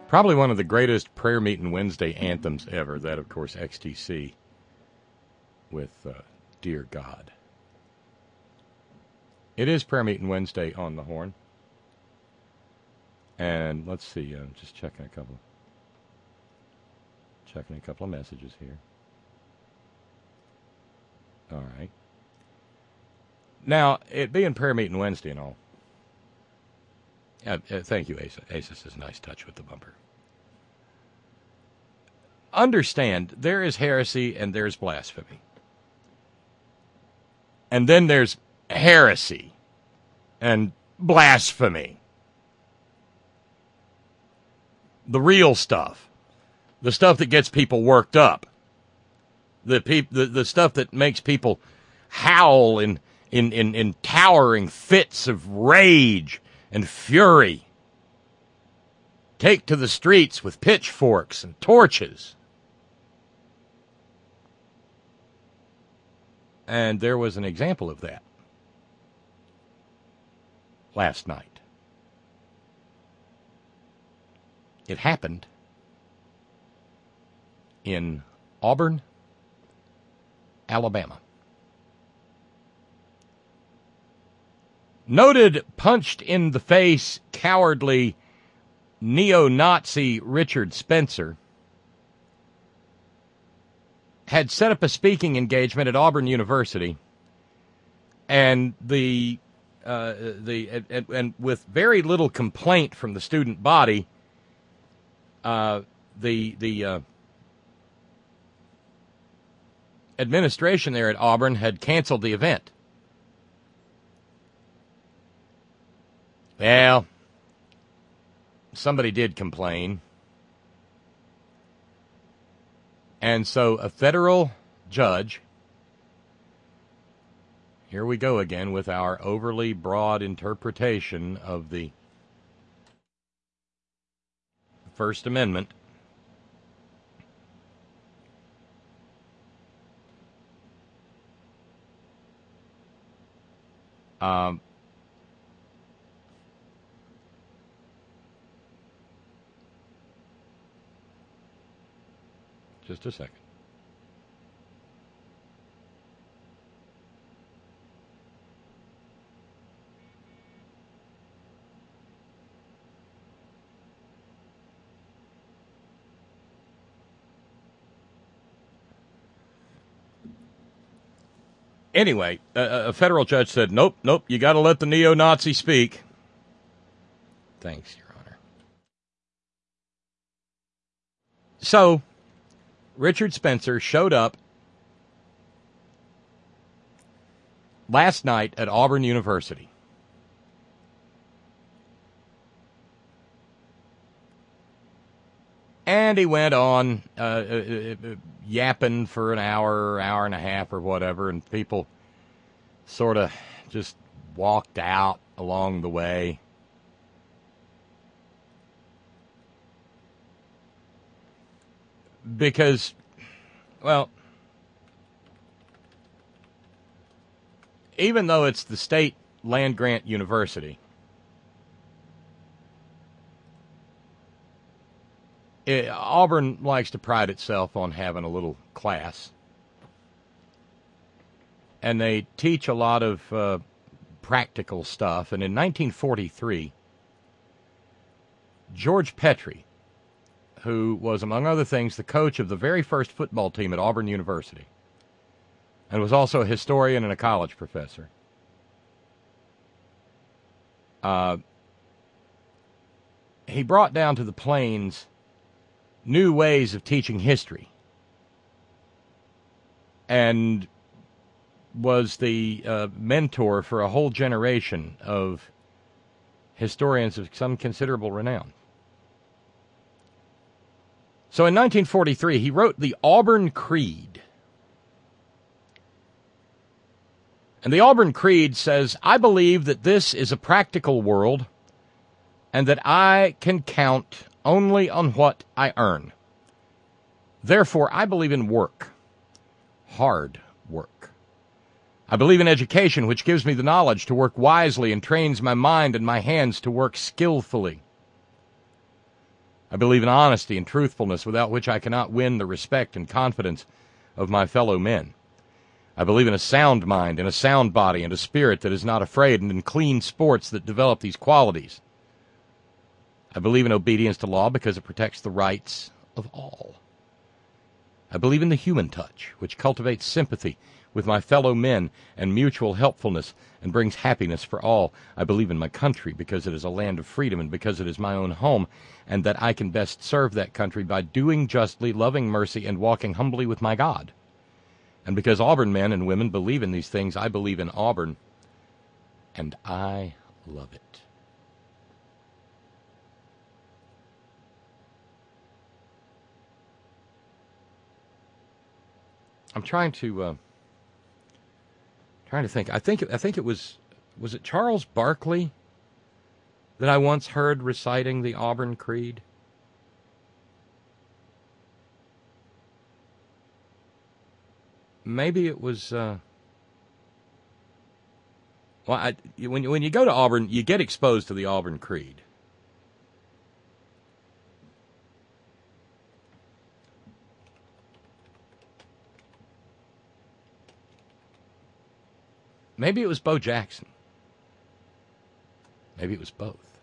Probably one of the greatest prayer meeting Wednesday anthems ever. That, of course, X T C with uh, Dear God. It is prayer meeting Wednesday on the Horn. And let's see, I'm just checking a couple checking a couple of messages here. All right. Now, it being prayer meeting Wednesday and all. Uh, uh, thank you, Asa. Asa says nice touch with the bumper. Understand, there is heresy and there's blasphemy. And then there's heresy and blasphemy. The real stuff. The stuff that gets people worked up. The, peop- the, the stuff that makes people howl in, in, in, in towering fits of rage and fury. Take to the streets with pitchforks and torches. And there was an example of that last night. It happened in Auburn, Alabama. Noted punched-in-the-face, cowardly neo-Nazi Richard Spencer had set up a speaking engagement at Auburn University, and the uh, the and, and with very little complaint from the student body, uh, the the uh, administration there at Auburn had canceled the event. Well, somebody did complain. And so a federal judge, here we go again with our overly broad interpretation of the First Amendment. Um, Just a second. Anyway, a, a federal judge said, nope, nope, you got to let the neo-Nazi speak. Thanks, Your Honor. So, Richard Spencer showed up last night at Auburn University. And he went on uh, uh, uh, yapping for an hour, hour and a half or whatever, and people sort of just walked out along the way. Because, well, even though it's the state land-grant university, it, Auburn likes to pride itself on having a little class. And they teach a lot of uh, practical stuff. And in nineteen forty-three, George Petrie, who was, among other things, the coach of the very first football team at Auburn University, and was also a historian and a college professor. Uh, he brought down to the plains new ways of teaching history, and was the uh, mentor for a whole generation of historians of some considerable renown. So in nineteen forty-three, he wrote the Auburn Creed. And the Auburn Creed says, I believe that this is a practical world and that I can count only on what I earn. Therefore, I believe in work, hard work. I believe in education, which gives me the knowledge to work wisely and trains my mind and my hands to work skillfully. I believe in honesty and truthfulness, without which I cannot win the respect and confidence of my fellow men. I believe in a sound mind and a sound body and a spirit that is not afraid, and in clean sports that develop these qualities. I believe in obedience to law because it protects the rights of all. I believe in the human touch, which cultivates sympathy with my fellow men and mutual helpfulness and brings happiness for all. I believe in my country because it is a land of freedom and because it is my own home, and that I can best serve that country by doing justly, loving mercy, and walking humbly with my God. And because Auburn men and women believe in these things, I believe in Auburn, and I love it. I'm trying to uh, trying to think. I think I think it was was it Charles Barkley that I once heard reciting the Auburn Creed. Maybe it was. Uh, well, I, when when you go to Auburn, you get exposed to the Auburn Creed. Maybe it was Bo Jackson. Maybe it was both.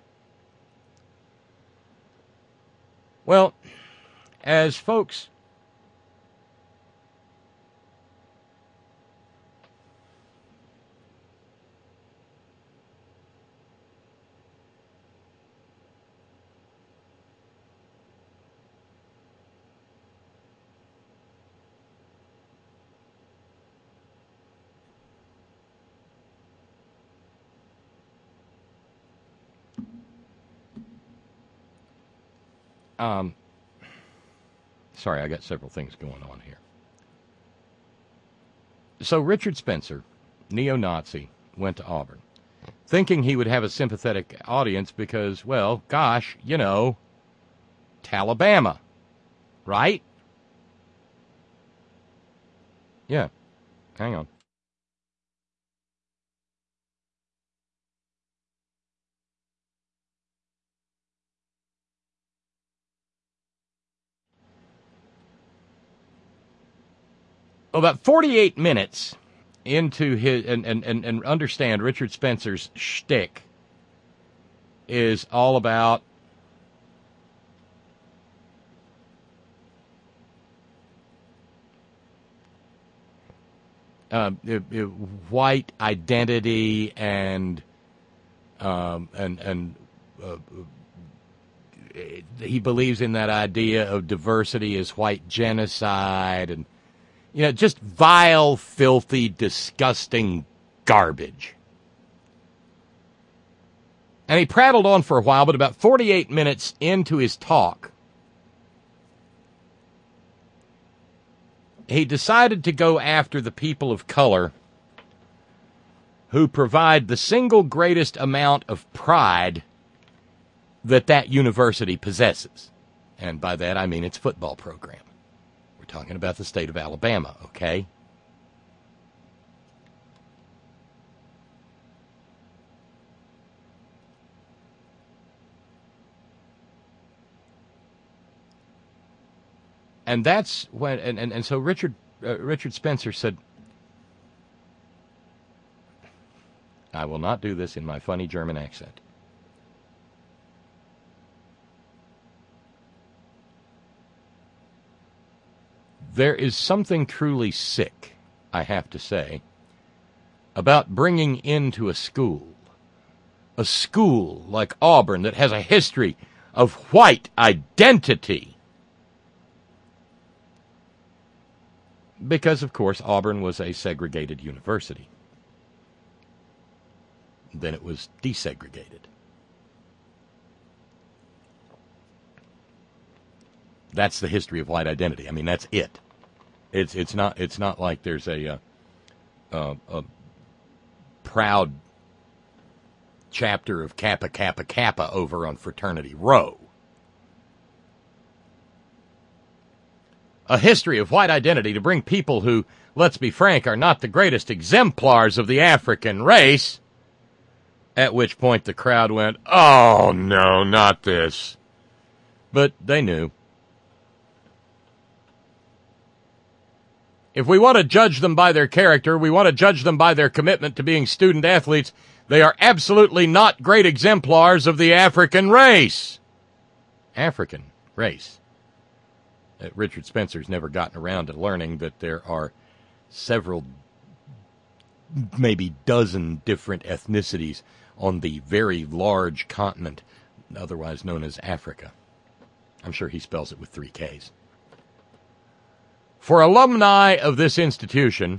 Well, as folks Um, sorry, I got several things going on here. So Richard Spencer, neo-Nazi, went to Auburn, thinking he would have a sympathetic audience because, well, gosh, you know, Talabama, right? Yeah, hang on. About forty-eight minutes into his, and, and, and, and understand Richard Spencer's shtick is all about uh, it, it, white identity and um, and and uh, he believes in that idea of diversity as white genocide and. You know, just vile, filthy, disgusting garbage. And he prattled on for a while, but about forty-eight minutes into his talk, he decided to go after the people of color who provide the single greatest amount of pride that that university possesses. And by that, I mean its football program. Talking about the state of Alabama, okay? And that's when, and, and, and so Richard uh, Richard Spencer said, I will not do this in my funny German accent. There is something truly sick, I have to say, about bringing into a school, a school like Auburn that has a history of white identity. Because, of course, Auburn was a segregated university. Then it was desegregated. That's the history of white identity. I mean, that's it. It's it's not it's not like there's a, uh, a proud chapter of Kappa Kappa Kappa over on Fraternity Row. A history of white identity to bring people who, let's be frank, are not the greatest exemplars of the African race. At which point the crowd went, oh, no, not this. but they knew. If we want to judge them by their character, we want to judge them by their commitment to being student athletes, they are absolutely not great exemplars of the African race. African race. Uh, Richard Spencer's never gotten around to learning that there are several, maybe dozen different ethnicities on the very large continent, otherwise known as Africa. I'm sure he spells it with three Ks. For alumni of this institution,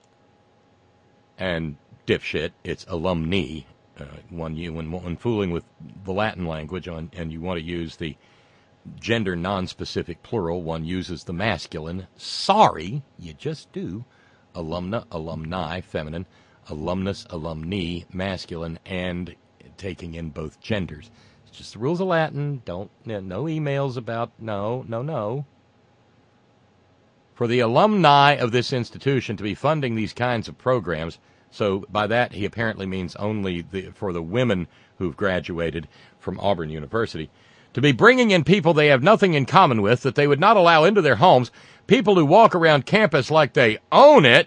and dipshit, it's alumni, uh, when, you, when, when fooling with the Latin language on, and you want to use the gender non-specific plural, one uses the masculine. Sorry, you just do. Alumna, alumni, feminine, alumnus, alumni, masculine, and taking in both genders. It's just the rules of Latin. Don't, no emails about, no, no, no. For the alumni of this institution to be funding these kinds of programs, so by that he apparently means only the, for the women who've graduated from Auburn University, to be bringing in people they have nothing in common with, that they would not allow into their homes, people who walk around campus like they own it,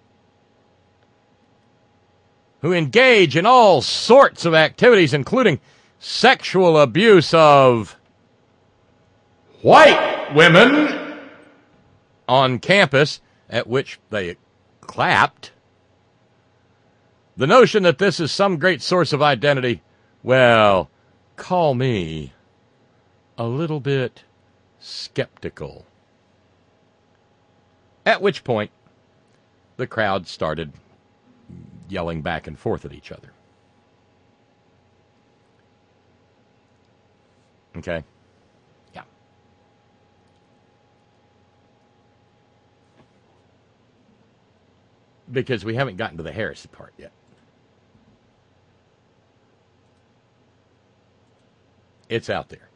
who engage in all sorts of activities, including sexual abuse of white women on campus, at which they clapped. The notion that this is some great source of identity, well, call me a little bit skeptical. At which point, the crowd started yelling back and forth at each other. Okay? Yeah. Because we haven't gotten to the heresy part yet. It's out there.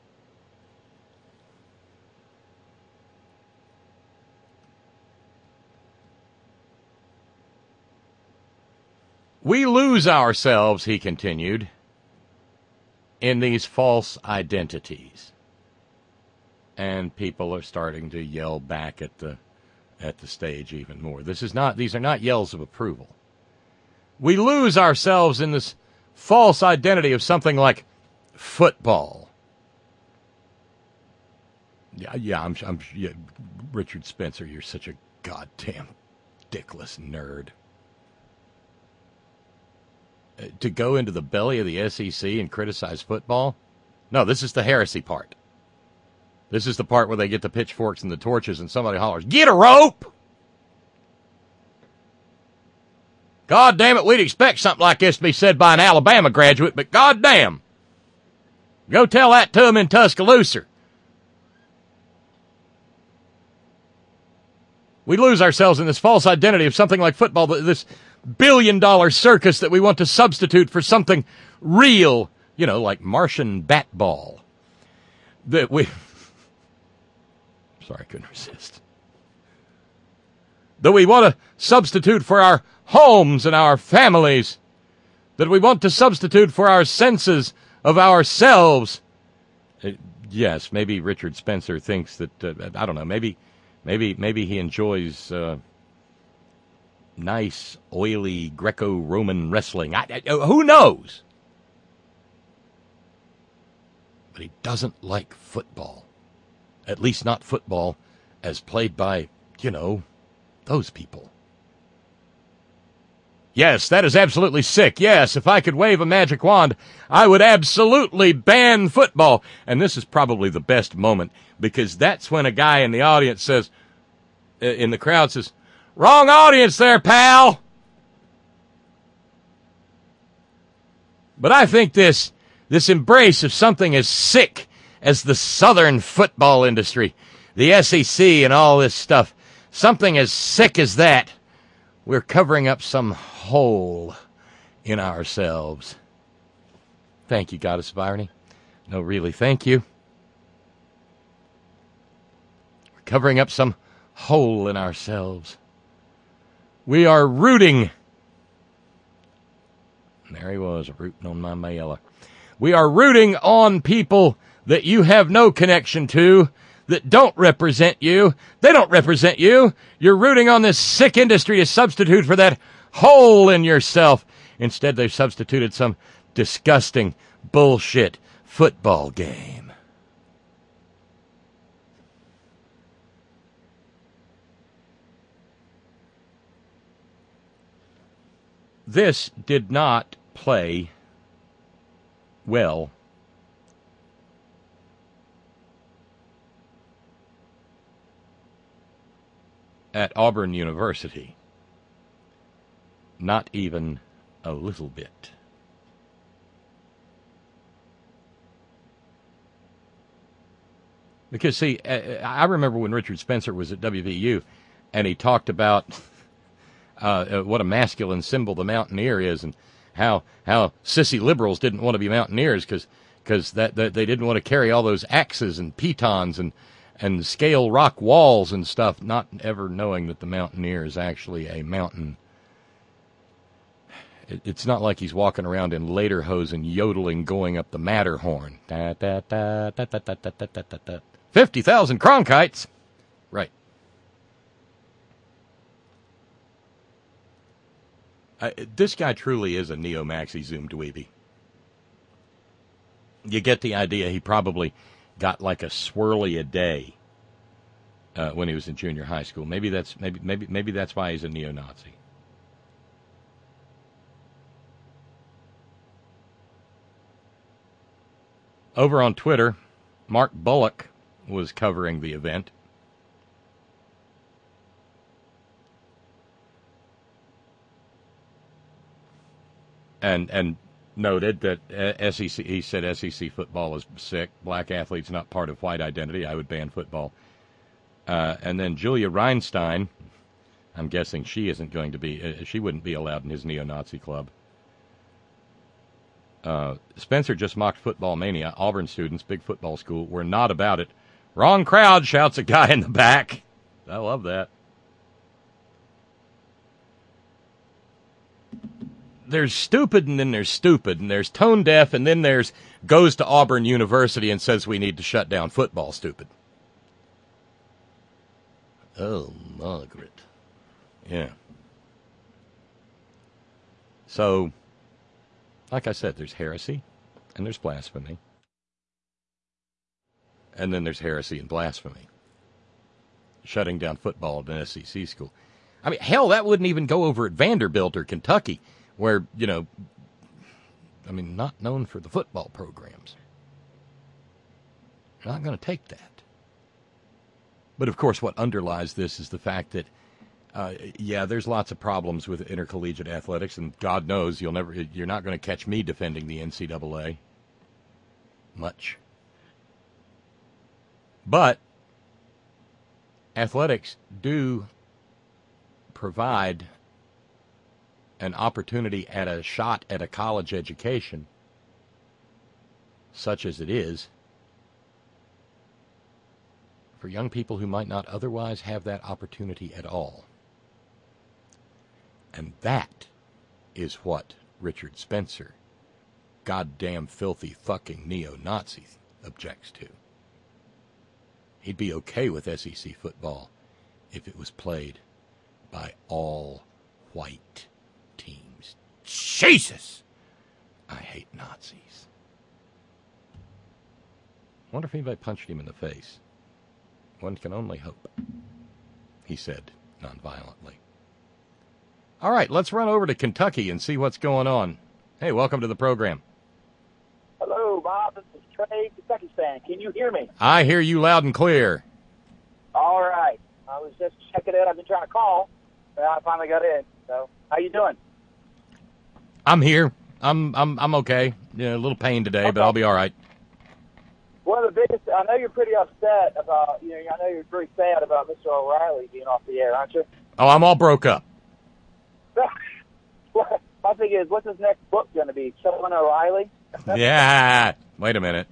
We lose ourselves, he continued, in these false identities. And people are starting to yell back at the at the stage even more. This is not these are not yells of approval. We lose ourselves in this false identity of something like football. Yeah, yeah, I'm, I'm yeah, Richard Spencer, you're such a goddamn dickless nerd. Uh, to go into the belly of the S E C and criticize football? No, this is the heresy part. This is the part where they get the pitchforks and the torches and somebody hollers, "Get a rope!" God damn it, we'd expect something like this to be said by an Alabama graduate, but god damn. Go tell that to them in Tuscaloosa. We lose ourselves in this false identity of something like football, this billion-dollar circus that we want to substitute for something real, you know, like Martian bat ball. That we... Sorry, I couldn't resist. That we want to substitute for our homes and our families. That we want to substitute for our senses of ourselves. Uh, yes, maybe Richard Spencer thinks that, uh, I don't know, maybe maybe, maybe he enjoys uh, nice, oily Greco-Roman wrestling. I, I, who knows? But he doesn't like football. At least not football as played by, you know, those people. Yes, that is absolutely sick. Yes, if I could wave a magic wand, I would absolutely ban football. And this is probably the best moment, because that's when a guy in the audience says, in the crowd says, "Wrong audience there, pal." But I think this, this embrace of something as sick as the Southern football industry, the S E C and all this stuff, something as sick as that, we're covering up some hole in ourselves. Thank you, Goddess of Irony. No, really, thank you. We're covering up some hole in ourselves. We are rooting. There he was, rooting on my mailer. We are rooting on people that you have no connection to, that don't represent you. They don't represent you. You're rooting on this sick industry to substitute for that hole in yourself. Instead, they've substituted some disgusting bullshit football game. This did not play well at Auburn University. Not even a little bit. Because, see, I remember when Richard Spencer was at W V U, and he talked about uh, what a masculine symbol the Mountaineer is, and how how sissy liberals didn't want to be Mountaineers because because that, that they didn't want to carry all those axes and pitons and and scale rock walls and stuff, not ever knowing that the Mountaineer is actually a mountain. It, it's not like he's walking around in lederhosen yodeling going up the Matterhorn. Da, da, da, da, da, da, da, da, da, da. fifty thousand Cronkites. Right. I, this guy truly is a neo-maxi Zoom dweeby. You get the idea. He probably got like a swirly a day uh, when he was in junior high school. Maybe that's maybe maybe maybe that's why he's a neo-Nazi. Over on Twitter, Mark Bullock was covering the event. And and noted that S E C, he said S E C football is sick. Black athletes not part of white identity. I would ban football. Uh, and then Julia Reinstein, I'm guessing she isn't going to be, uh, she wouldn't be allowed in his neo-Nazi club. Uh, Spencer just mocked Football Mania. Auburn students, big football school, were not about it. Wrong crowd, shouts a guy in the back. I love that. There's stupid, and then there's stupid, and there's tone deaf, and then there's goes to Auburn University and says we need to shut down football stupid. Oh, Margaret. Yeah. So, like I said, there's heresy, and there's blasphemy. And then there's heresy and blasphemy. Shutting down football at an S E C school. I mean, hell, that wouldn't even go over at Vanderbilt or Kentucky, where, you know, I mean, not known for the football programs. You're not going to take that. But, of course, what underlies this is the fact that, uh, yeah, there's lots of problems with intercollegiate athletics, and God knows you'll never, you're not going to catch me defending the N C double A much. But athletics do provide an opportunity at a shot at a college education, such as it is, for young people who might not otherwise have that opportunity at all. And that is what Richard Spencer, goddamn filthy fucking neo-Nazi, objects to. He'd be okay with S E C football if it was played by all white teams. Jesus! I hate Nazis. Wonder if anybody punched him in the face. One can only hope, he said nonviolently. All right, let's run over to Kentucky and see what's going on. Hey, welcome to the program. Hello, Bob. This is Trey, Kentucky fan. Can you hear me? I hear you loud and clear. All right. I was just checking it. I've been trying to call, but I finally got in. So, how you doing? I'm here. I'm I'm I'm okay. Yeah, a little pain today, okay, but I'll be all right. One of the biggest, I know you're pretty upset about, you know, I know you're very sad about Mister O'Reilly being off the air, aren't you? Oh, I'm all broke up. My thing is, what's his next book going to be? Killing O'Reilly? Yeah. Wait a minute.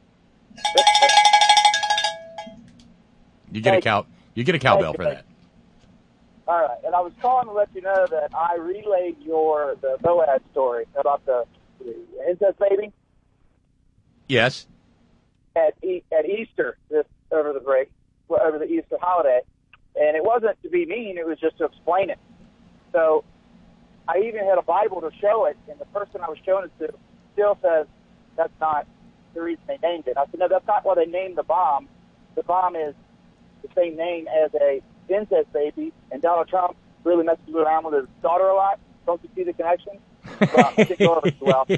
You get a cow. You get a cowbell for that. All right, and I was calling to let you know that I relayed your the Boaz story about the, the incest baby. Yes. at e- at Easter this over the break, well, over the Easter holiday, and it wasn't to be mean; it was just to explain it. So I even had a Bible to show it, and the person I was showing it to still says that's not the reason they named it. I said, no, that's not why they named the bomb. The bomb is the same name as a incest baby, and Donald Trump really messes around with his daughter a lot. Don't you see the connection? Well, I didn't go over too well.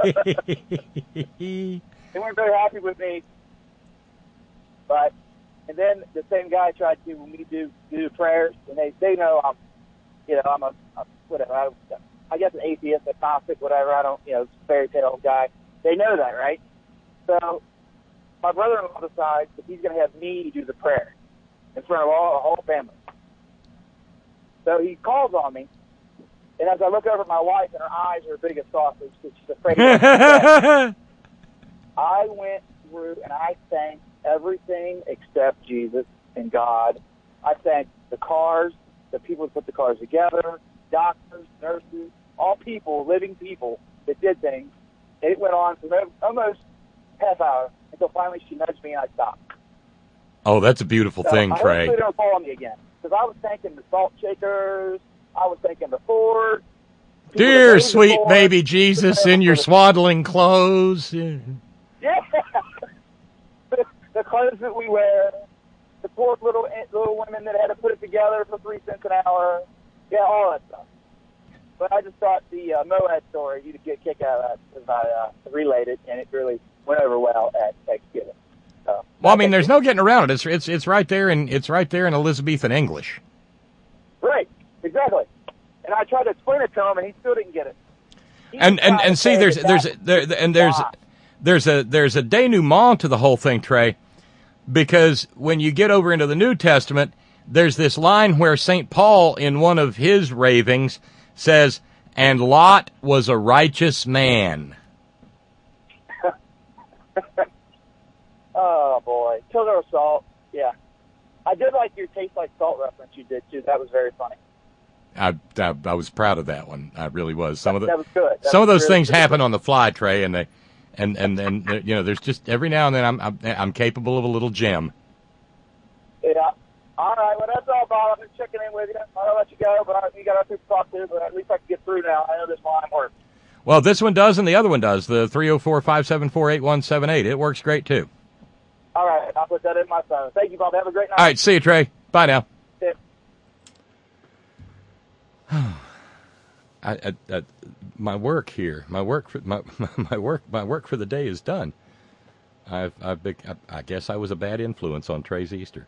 They weren't very happy with me. But, and then the same guy tried to, when we do, do prayers, and they, they know I'm, you know, I'm a, a whatever, I, I guess an atheist, agnostic, whatever, I don't, you know, fairy tale guy. They know that, right? So, my brother-in-law decides that he's going to have me do the prayer in front of all the whole family. So he calls on me, and as I look over at my wife, and her eyes are big as sausage because she's afraid of me, I went through and I thanked everything except Jesus and God. I thanked the cars, the people who put the cars together, doctors, nurses, all people, living people that did things. And it went on for almost half hour until finally she nudged me and I stopped. Oh, that's a beautiful So thing, I Trey. hope they don't call me again, because I was thanking the salt shakers, I was thanking the Ford. Dear sweet baby Jesus in your swaddling clothes. Yeah. the, the clothes that we wear, the poor little little women that had to put it together for three cents an hour. Yeah, all that stuff. But I just thought the uh, Moab story, you'd get a kick out of that because I uh, relayed it, and it really went over well at Thanksgiving. So, Well, I mean, there's no getting around it. It's it's it's right there in it's right there in Elizabethan English. Right, exactly. And I tried to explain it to him, and he still didn't get it. He And and, tried and to see, say there's that there's that there and there's God. there's a there's a denouement to the whole thing, Trey, because when you get over into the New Testament, there's this line where Saint Paul, in one of his ravings, says, "And Lot was a righteous man." Oh, boy. Pillar of salt. Yeah. I did like your taste like salt reference you did, too. That was very funny. I, I I was proud of that one. I really was. Some of the That was good. That some of was those really things good. happen on the fly, Trey, and they and and and uh, you know, there's just every now and then I'm I'm, I'm capable of a little gem. Yeah. All right. Well, that's all, Bob. I'm just checking in with you. I'll let you go, but I, you got other people to talk to, but at least I can get through now. I know this line works. Well, this one does, and the other one does. The three oh four, five seven four, eight one seven eight. It works great too. All right. I'll put that in my phone. Thank you, Bob. Have a great night. All right, see you, Trey. Bye now. See ya. I, I, I, my work here, my work for my, my work, my work for the day is done. I've, I've been, I, I guess I was a bad influence on Trey's Easter.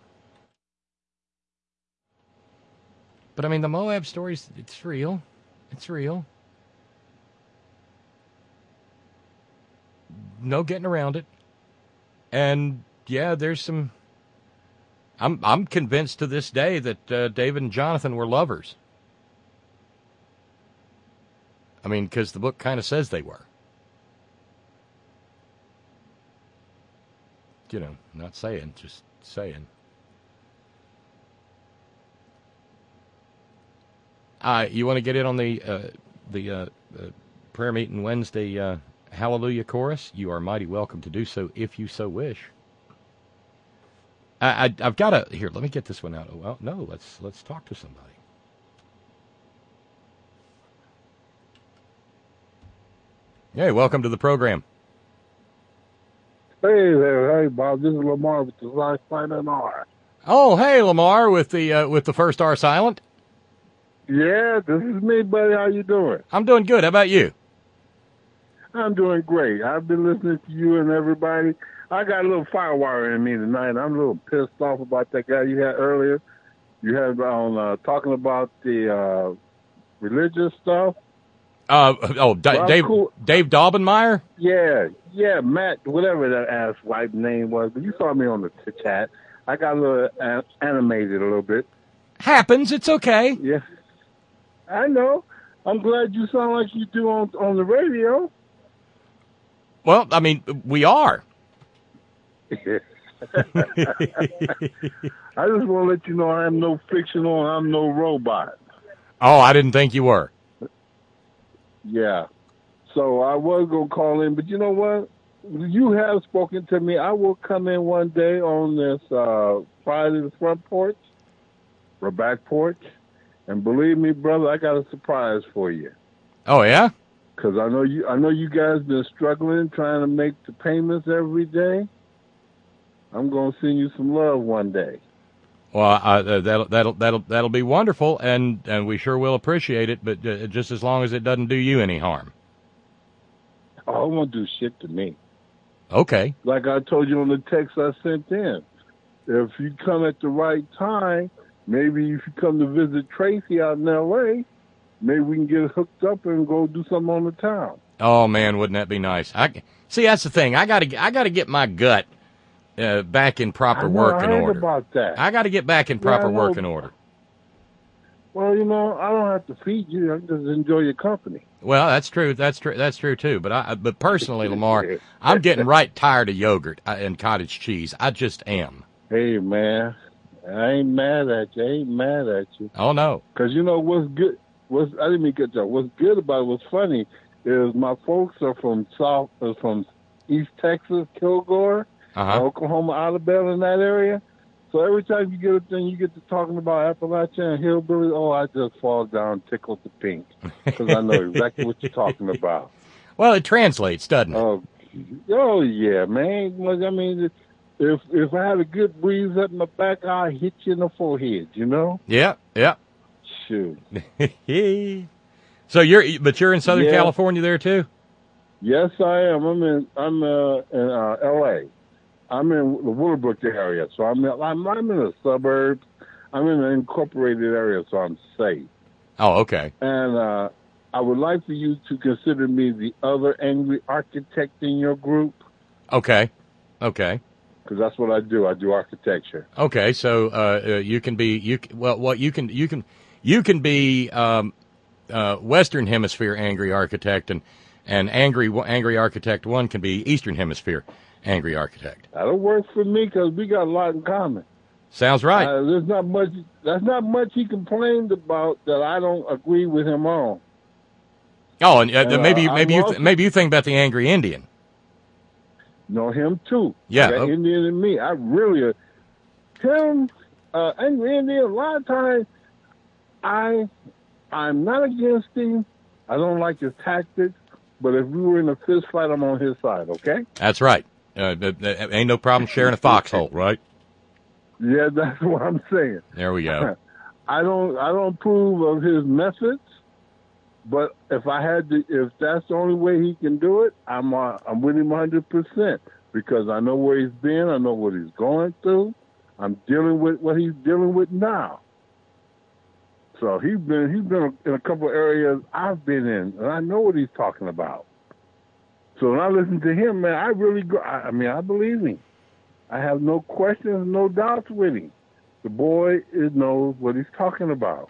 But I mean, the Moab stories, it's real. It's real. No getting around it. And yeah, there's some. I'm I'm convinced to this day that uh, David and Jonathan were lovers. I mean, because the book kind of says they were. You know, not saying, just saying. Uh, you want to get in on the uh, the uh, uh, prayer meeting Wednesday uh, Hallelujah chorus? You are mighty welcome to do so if you so wish. I, I, I've got to here. Let me get this one out. Oh, well, no, let's let's talk to somebody. Hey, welcome to the program. Hey there, hey Bob. This is Lamar with the Life Silent R. Oh, hey, Lamar with the uh, with the first R silent. Yeah, this is me, buddy. How you doing? I'm doing good. How about you? I'm doing great. I've been listening to you and everybody. I got a little firewire in me tonight. I'm a little pissed off about that guy you had earlier. You had on uh, talking about the uh, religious stuff. Uh oh, D- Well, Dave cool. Dave Daubenmeyer. Yeah, yeah, Matt, whatever that ass wife name was. But you saw me on the t- chat. I got a little uh, animated a little bit. Happens. It's okay. Yeah, I know. I'm glad you sound like you do on on the radio. Well, I mean, we are. I just want to let you know I am no fictional and I'm no robot. Oh, I didn't think you were. Yeah. So I was going to call in, but you know what? you have spoken to me. I will come in one day on this uh, Friday, the front porch or back porch, and believe me, brother, I got a surprise for you. Oh yeah, because I know you. I know you guys been struggling trying to make the payments every day. I'm gonna send you some love one day. Well, uh, that'll that'll that'll that'll be wonderful, and and we sure will appreciate it. But uh, just as long as it doesn't do you any harm. Oh, it won't do shit to me. Okay. Like I told you on the text I sent in, if you come at the right time, maybe if you come to visit Tracy out in L A, maybe we can get hooked up and go do something on the town. Oh man, wouldn't that be nice? I see. That's the thing. I got to I got to get my gut uh, back in proper I know, working I heard order. about that. I got to get back in Yeah, proper I know. working order. Well, you know, I don't have to feed you. I just enjoy your company. Well, that's true. That's true. That's true too. But I, but personally, Lamar, I'm getting right tired of yogurt and cottage cheese. I just am. Hey, man, I ain't mad at you. I ain't mad at you. Oh no. Because you know what's good? What's I didn't mean to get you. What's good about it? What's funny is my folks are from South, uh, from East Texas, Kilgore, Uh-huh. Oklahoma, Alabama, in that area. So every time you get a thing, you get to talking about Appalachia and hillbilly. Oh, I just fall down, tickled the pink, because I know exactly what you're talking about. Well, it translates, doesn't it? Oh, oh yeah, man. Well, I mean, if if I had a good breeze up my back, I'd hit you in the forehead. You know? Yeah. Yeah. Shoot. So you're, but you're in Southern Yeah. California there too? Yes, I am. I'm in I'm uh, in uh, L A. I'm in the Willowbrook area, so I'm I'm I'm in the suburbs. I'm in an incorporated area, so I'm safe. Oh, okay. And uh, I would like for you to consider me the other angry architect in your group. Okay. Okay. Because that's what I do. I do architecture. Okay. So uh, uh, you can be you c- well what you can you can you can be um, uh, Western Hemisphere angry architect, and and angry angry architect one can be Eastern Hemisphere angry architect. That'll work for me because we got a lot in common. Sounds right. Uh, there's not much. There's not much he complained about that I don't agree with him on. Oh, and uh, And, maybe uh, maybe I'm you also- th- maybe you think about the angry Indian. Know him too. Yeah. That Oh. Indian and me. I really uh, him uh, angry Indian. A lot of times, I I'm not against him. I don't like his tactics. But if we were in a fist fight, I'm on his side. Okay. That's right. Uh, but, uh, ain't no problem sharing a foxhole, right? Yeah, that's what I'm saying. There we go. I don't I don't approve of his methods, but if I had to, if that's the only way he can do it, I'm uh, I'm with him one hundred percent because I know where he's been, I know what he's going through, I'm dealing with what he's dealing with now. So he's been he's been in a couple of areas I've been in, and I know what he's talking about. So when I listen to him, man, I really go. I, I mean, I believe him. I have no questions, no doubts with him. The boy is, knows what he's talking about.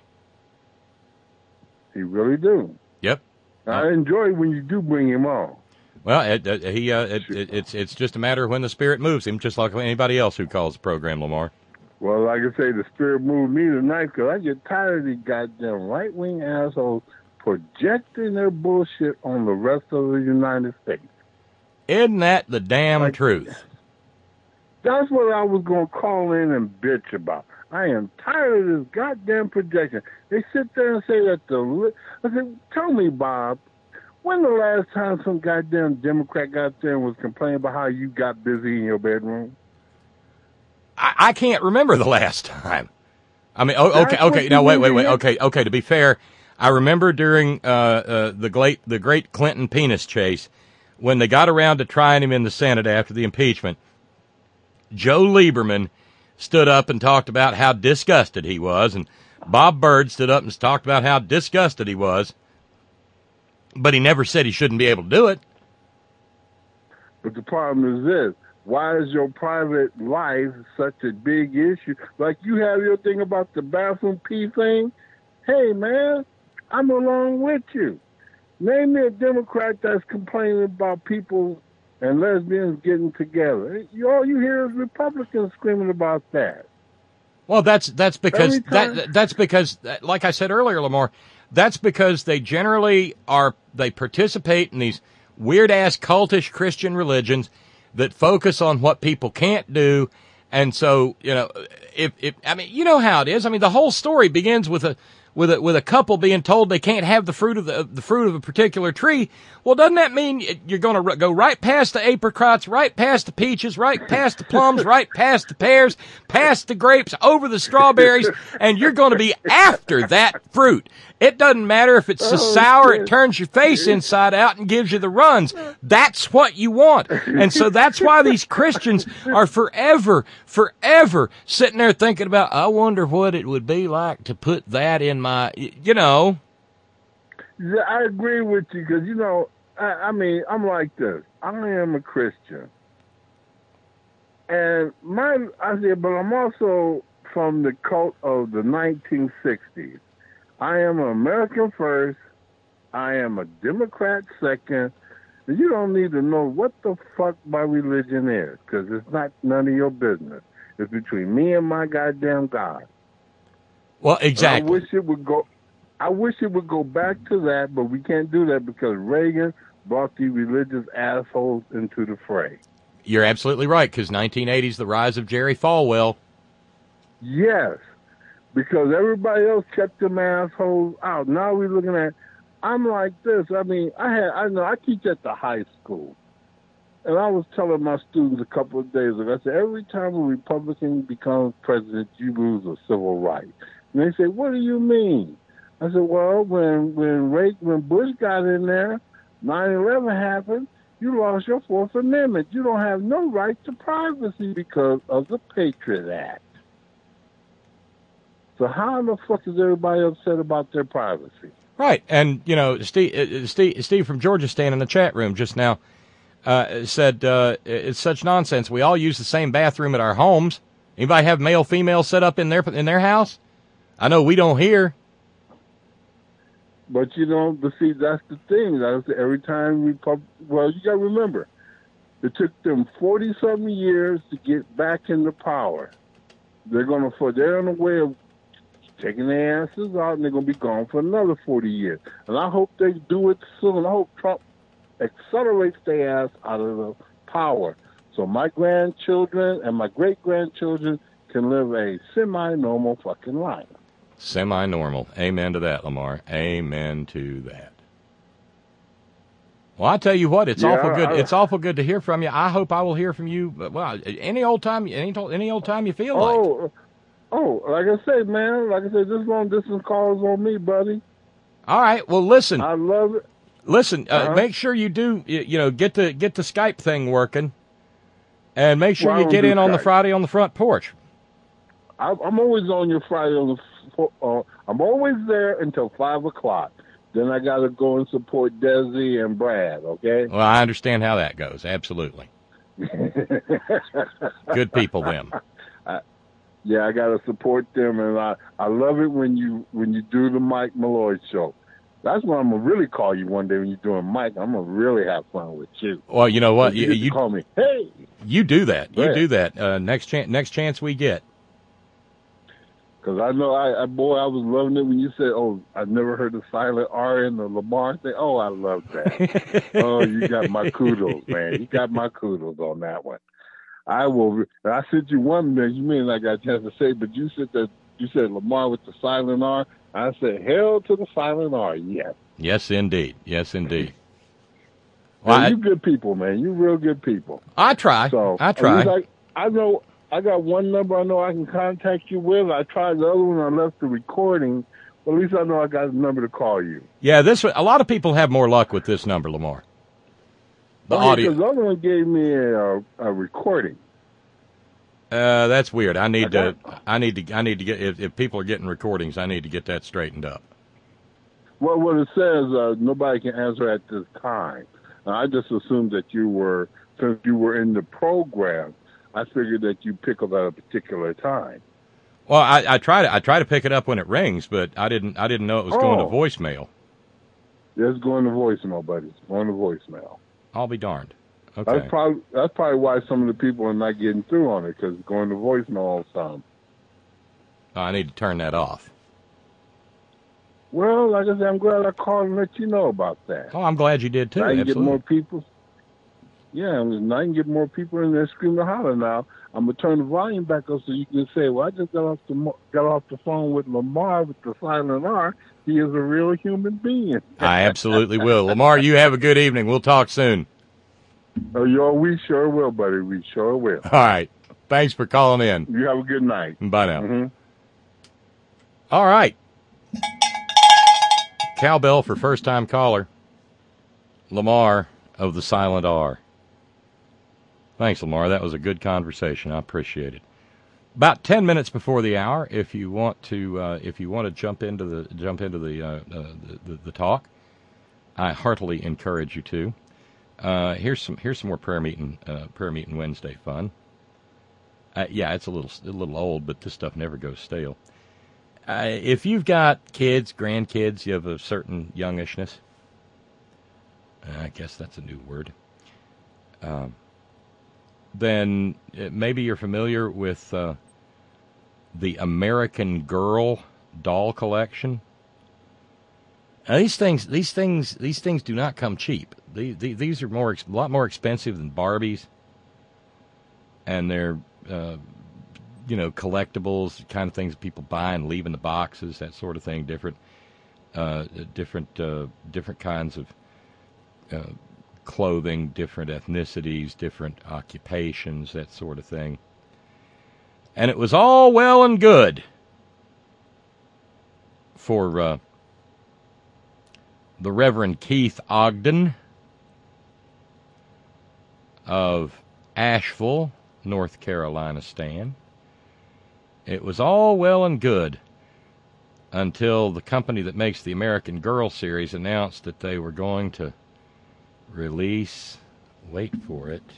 He really do. Yep. I enjoy when you do bring him on. Well, it, it, he uh, it, it, it's it's just a matter of when the spirit moves him, just like anybody else who calls the program, Lamar. Well, like I say, the spirit moved me tonight because I get tired of these goddamn right-wing assholes projecting their bullshit on the rest of the United States. Isn't that the damn Like- truth? That's what I was going to call in and bitch about. I am tired of this goddamn projection. They sit there and say that the... li- I said, tell me, Bob, when the last time some goddamn Democrat got there and was complaining about how you got busy in your bedroom? I, I can't remember the last time. I mean, oh, okay, That's okay. what Now, you wait, wait, need wait. to hear. Okay, okay. To be fair, I remember during uh, uh, the great the great Clinton penis chase, when they got around to trying him in the Senate after the impeachment, Joe Lieberman stood up and talked about how disgusted he was, and Bob Byrd stood up and talked about how disgusted he was, but he never said he shouldn't be able to do it. But the problem is this. Why is your private life such a big issue? Like you have your thing about the bathroom pee thing. Hey, man, I'm along with you. Name me a Democrat that's complaining about people and lesbians getting together. You, all you hear is Republicans screaming about that. Well, that's that's because Every time- that that's because, like I said earlier, Lamar, that's because they generally are they participate in these weird-ass cultish Christian religions that focus on what people can't do. And so, you know, if, if, I mean, you know how it is. I mean, the whole story begins with a, with a, with a couple being told they can't have the fruit of the, the fruit of a particular tree. Well, doesn't that mean you're going to go right past the apricots, right past the peaches, right past the plums, right past the pears, past the grapes, over the strawberries, and you're going to be after that fruit? It doesn't matter if it's so Oh, sour, shit. it turns your face inside out and gives you the runs. That's what you want. And so that's why these Christians are forever, forever sitting there thinking about, I wonder what it would be like to put that in my, you know. Yeah, I agree with you because, you know, I, I mean, I'm like this. I am a Christian. And my, I said, but I'm also from the cult of the nineteen sixties. I am an American first. I am a Democrat second. You don't need to know what the fuck my religion is because it's not none of your business. It's between me and my goddamn God. Well, exactly. And I wish it would go. I wish it would go back to that, but we can't do that because Reagan brought these religious assholes into the fray. You're absolutely right, because nineteen eighty is the rise of Jerry Falwell. Yes, because everybody else kept them assholes out. Now we're looking at, I'm like this. I mean, I had, I know, I teach at the high school. And I was telling my students a couple of days ago, I said, every time a Republican becomes president, you lose a civil right. And they say, what do you mean? I said, well, when when Ray, when Bush got in there, nine eleven happened, you lost your Fourth Amendment. You don't have no right to privacy because of the Patriot Act. So how the fuck is everybody upset about their privacy? Right, and, you know, Steve, uh, Steve, Steve from Georgia staying in the chat room just now uh, said, uh, it's such nonsense. We all use the same bathroom at our homes. Anybody have male-female set up in their in their house? I know we don't here. But, you know, but see, that's the thing. That's every time we pub- well, you got to remember, it took them forty-something years to get back into power. They're going to, they're on the way of taking their asses out, and they're going to be gone for another forty years. And I hope they do it soon. I hope Trump accelerates their ass out of the power so my grandchildren and my great-grandchildren can live a semi-normal fucking life. Semi-normal. Amen to that, Lamar. Amen to that. Well, I tell you what, it's Yeah, awful good. I- It's awful good to hear from you. I hope I will hear from you. Well, any old time, any any old time you feel like. Oh, oh, like I said, man, like I said, this long distance calls on me, buddy. All right. Well, listen. I love it. Listen, uh, Uh-huh. make sure you do. You, you know, get the get the Skype thing working, and make sure Well, I you don't get do in on the Skype. Friday on the front porch. I, I'm always on your Friday on the. f- Uh, I'm always there until five o'clock. Then I got to go and support Desi and Brad. Okay. Well, I understand how that goes. Absolutely. Good people, them. I, yeah, I got to support them, and I I love it when you when you do the Mike Malloy show. That's when I'm gonna really call you one day when you're doing Mike. I'm gonna really have fun with you. Well, you know what? You, You, get to you call me. Hey. you do that. You Go do that. Uh, next chance, next chance we get. Because I know, I, I boy, I was loving it when you said, "Oh, I've never heard the silent R in the Lamar thing." Oh, I love that. Oh, you got my kudos, man. You got my kudos on that one. I will. And I sent you one man. You mean I got a chance to say, but you said that you said Lamar with the silent R. I said, "Hell to the silent R." Yes. Yes, indeed. Yes, indeed. Well, Well, I- you good people, man. You real good people. I try. So I at try. least I, I know I got one number I know I can contact you with. I tried the other one. I left the recording. But at least I know I got a number to call you. Yeah, this one- a lot of people have more luck with this number, Lamar. The Okay, audio. 'cause the other one gave me a, a recording. Uh, that's weird. I need to. I need to. I need to get. If, if people are getting recordings, I need to get that straightened up. Well, what it says, uh, nobody can answer at this time. And I just assumed that you were, since you were in the program, I figured that you pick up at a particular time. Well, I, I try to. I try to pick it up when it rings, but I didn't. I didn't know it was going to Oh. voicemail. It's going to voicemail, buddy. It's going to voicemail. I'll be darned. Okay. That's probably that's probably why some of the people are not getting through on it because it's going to voicemail all the time. I need to turn that off. Well, like I said, I'm glad I called and let you know about that. Oh, I'm glad you did too. I can Absolutely. get more people. Yeah, and I can get more people in there screaming and holler now. I'm gonna turn the volume back up so you can say, "Well, I just got off the mo- got off the phone with Lamar with the silent R. He is a real human being." I absolutely will. Lamar, you have a good evening. We'll talk soon. Oh, yo, we sure will, buddy. We sure will. All right. Thanks for calling in. You have a good night. Bye now. Mm-hmm. All right. Cowbell for first-time caller, Lamar of the Silent R. Thanks, Lamar. That was a good conversation. I appreciate it. About ten minutes before the hour, if you want to, uh, if you want to jump into the jump into the, uh, uh, the, the the talk, I heartily encourage you to. Uh, here's some here's some more prayer meeting uh, prayer meeting Wednesday fun. Uh, yeah, it's a little a little old, but this stuff never goes stale. Uh, if you've got kids, grandkids, you have a certain youngishness. Uh, I guess that's a new word. Um, then uh, maybe you're familiar with uh, the American Girl doll collection. Now, these things, these things, these things do not come cheap. These, these are more, a lot more expensive than Barbies, and they're, uh, you know, collectibles, kind of things people buy and leave in the boxes, that sort of thing. Different, uh, different, uh, different kinds of uh, clothing, different ethnicities, different occupations, that sort of thing. And it was all well and good for uh, the Reverend Keith Ogden of Asheville, North Carolina stand. It was all well and good until the company that makes the American Girl series announced that they were going to release, wait for it,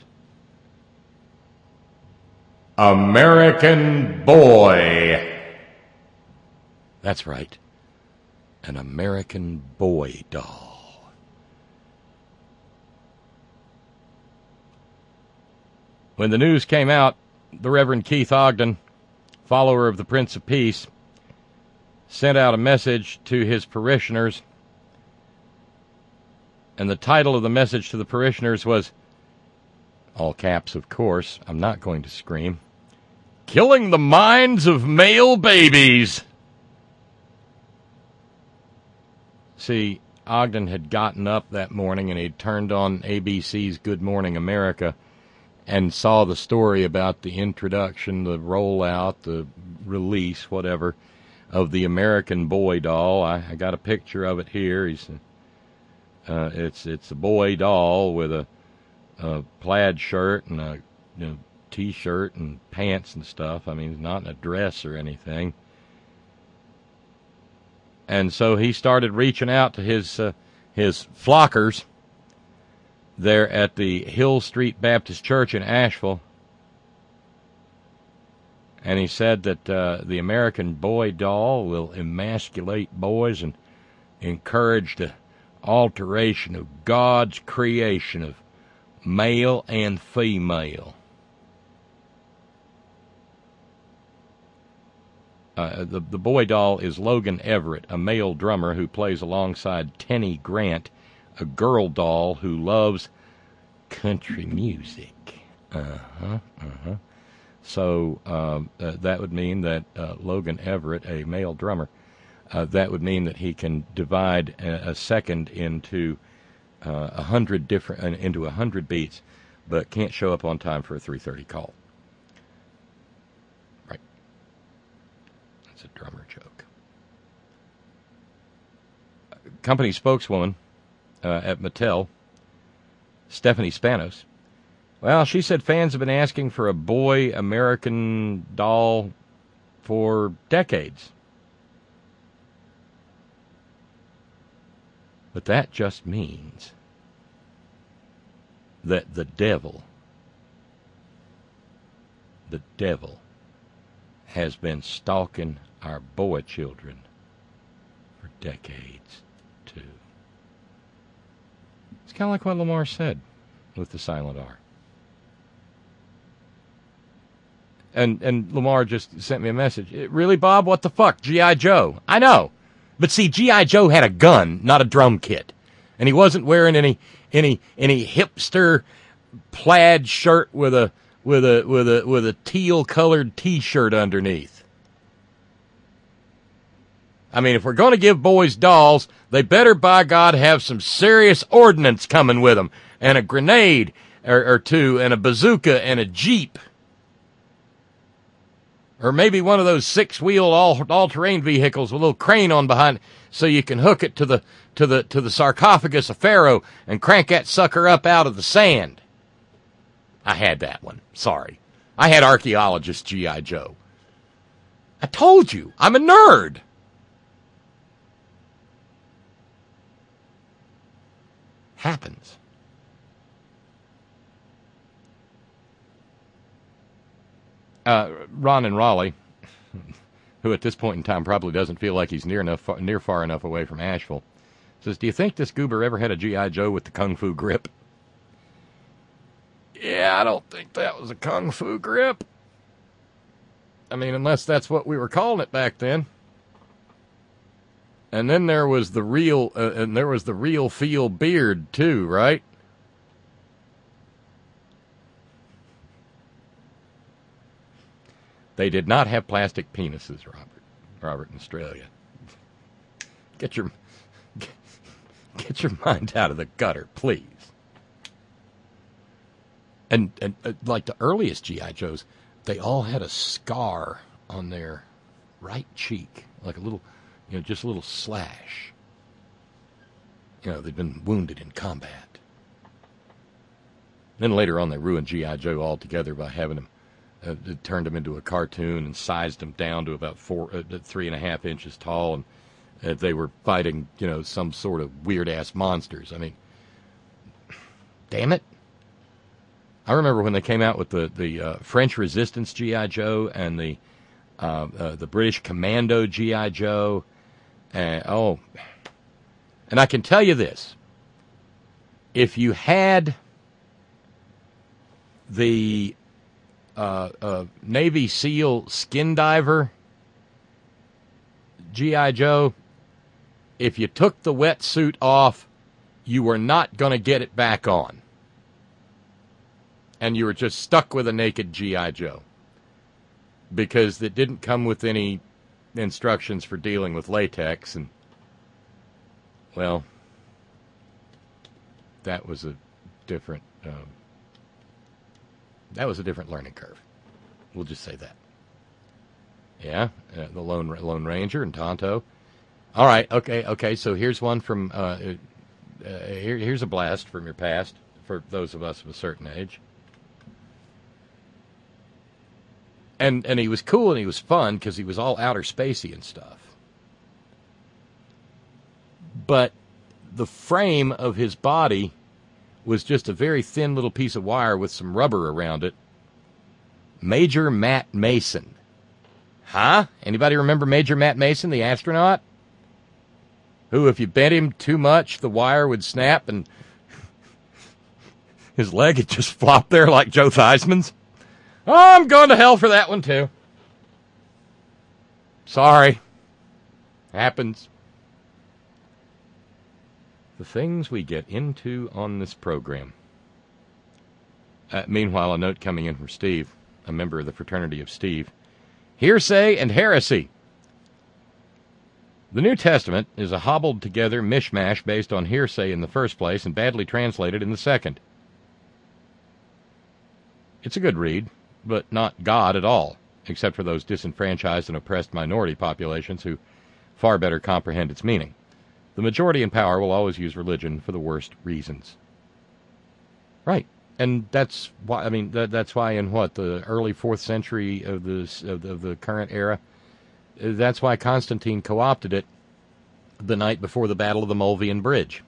American Boy. That's right, an American Boy doll. When the news came out, the Reverend Keith Ogden, follower of the Prince of Peace, sent out a message to his parishioners, and the title of the message to the parishioners was, all caps of course, I'm not going to scream, "Killing the minds of male babies." See, Ogden had gotten up that morning and he'd turned on A B C's Good Morning America and saw the story about the introduction, the rollout, the release, whatever, of the American Boy doll. I, I got a picture of it here. He's, uh, it's it's a boy doll with a, a plaid shirt and a you know, T-shirt and pants and stuff. I mean, he's not in a dress or anything. And so he started reaching out to his uh, his flockers there at the Hill Street Baptist Church in Asheville. And he said that uh, the American Boy doll will emasculate boys and encourage the alteration of God's creation of male and female. Uh, the, the boy doll is Logan Everett, a male drummer who plays alongside Tenny Grant, a girl doll who loves country music. Uh-huh, uh-huh. So um, uh, that would mean that uh, Logan Everett, a male drummer, uh, that would mean that he can divide a, a second into a uh, hundred different uh, into a hundred beats, but can't show up on time for a three thirty call. Right. That's a drummer joke. Company spokeswoman uh, at Mattel, Stephanie Spanos. Well, she said fans have been asking for a boy American doll for decades. But that just means that the devil, the devil, has been stalking our boy children for decades, too. It's kind of like what Lamar said with the silent R. And and Lamar just sent me a message. Really, Bob? What the fuck? G I. Joe. I know. But see, G I. Joe had a gun, not a drum kit. And he wasn't wearing any any any hipster plaid shirt with a with a with a with a teal colored T-shirt underneath. I mean, if we're going to give boys dolls, they better, by God, have some serious ordnance coming with them, and a grenade or, or two, and a bazooka and a Jeep, or maybe one of those six-wheel all all-terrain vehicles with a little crane on behind, so you can hook it to the to the to the sarcophagus of Pharaoh and crank that sucker up out of the sand. I had that one. Sorry, I had archaeologist G I. Joe. I told you, I'm a nerd. Happens. Uh, Ron in Raleigh, who at this point in time probably doesn't feel like he's near enough, near far enough away from Asheville, says, "Do you think this goober ever had a G I. Joe with the Kung Fu grip?" Yeah, I don't think that was a Kung Fu grip. I mean, unless that's what we were calling it back then. And then there was the real, uh, and there was the real feel beard too, right? They did not have plastic penises, Robert. Robert in Australia. Get your, get, get your mind out of the gutter, please. And and uh, like the earliest G I. Joes, they all had a scar on their right cheek, like a little. You know, just a little slash. You know, they'd been wounded in combat. Then later on, they ruined G I. Joe altogether by having him, uh, turned him into a cartoon and sized him down to about four, uh, three and a half inches tall, and uh, they were fighting, you know, some sort of weird-ass monsters. I mean, damn it. I remember when they came out with the, the uh, French Resistance G I. Joe and the, uh, uh, the British Commando G I. Joe. Uh, oh, and I can tell you this. If you had the uh, uh, Navy SEAL skin diver G I. Joe, if you took the wetsuit off, you were not going to get it back on. And you were just stuck with a naked G I. Joe. Because it didn't come with any instructions for dealing with latex, and well, that was a different um, that was a different learning curve. We'll just say that. Yeah, uh, the Lone Lone Ranger and Tonto. All right, okay, okay. So here's one from uh, uh, here, here's a blast from your past for those of us of a certain age. And and he was cool and he was fun because he was all outer spacey and stuff. But the frame of his body was just a very thin little piece of wire with some rubber around it. Major Matt Mason. Huh? Anybody remember Major Matt Mason, the astronaut? Who, if you bent him too much, the wire would snap and his leg would just flop there like Joe Theismann's? Oh, I'm going to hell for that one, too. Sorry. Happens. The things we get into on this program. Uh, meanwhile, a note coming in from Steve, a member of the fraternity of Steve. Hearsay and heresy. The New Testament is a hobbled-together mishmash based on hearsay in the first place and badly translated in the second. It's a good read, but not God at all, except for those disenfranchised and oppressed minority populations who far better comprehend its meaning. The majority in power will always use religion for the worst reasons. Right. And that's why, I mean, that, that's why in what, the early fourth century of, this, of, the, of the current era, that's why Constantine co-opted it the night before the Battle of the Mulvian Bridge.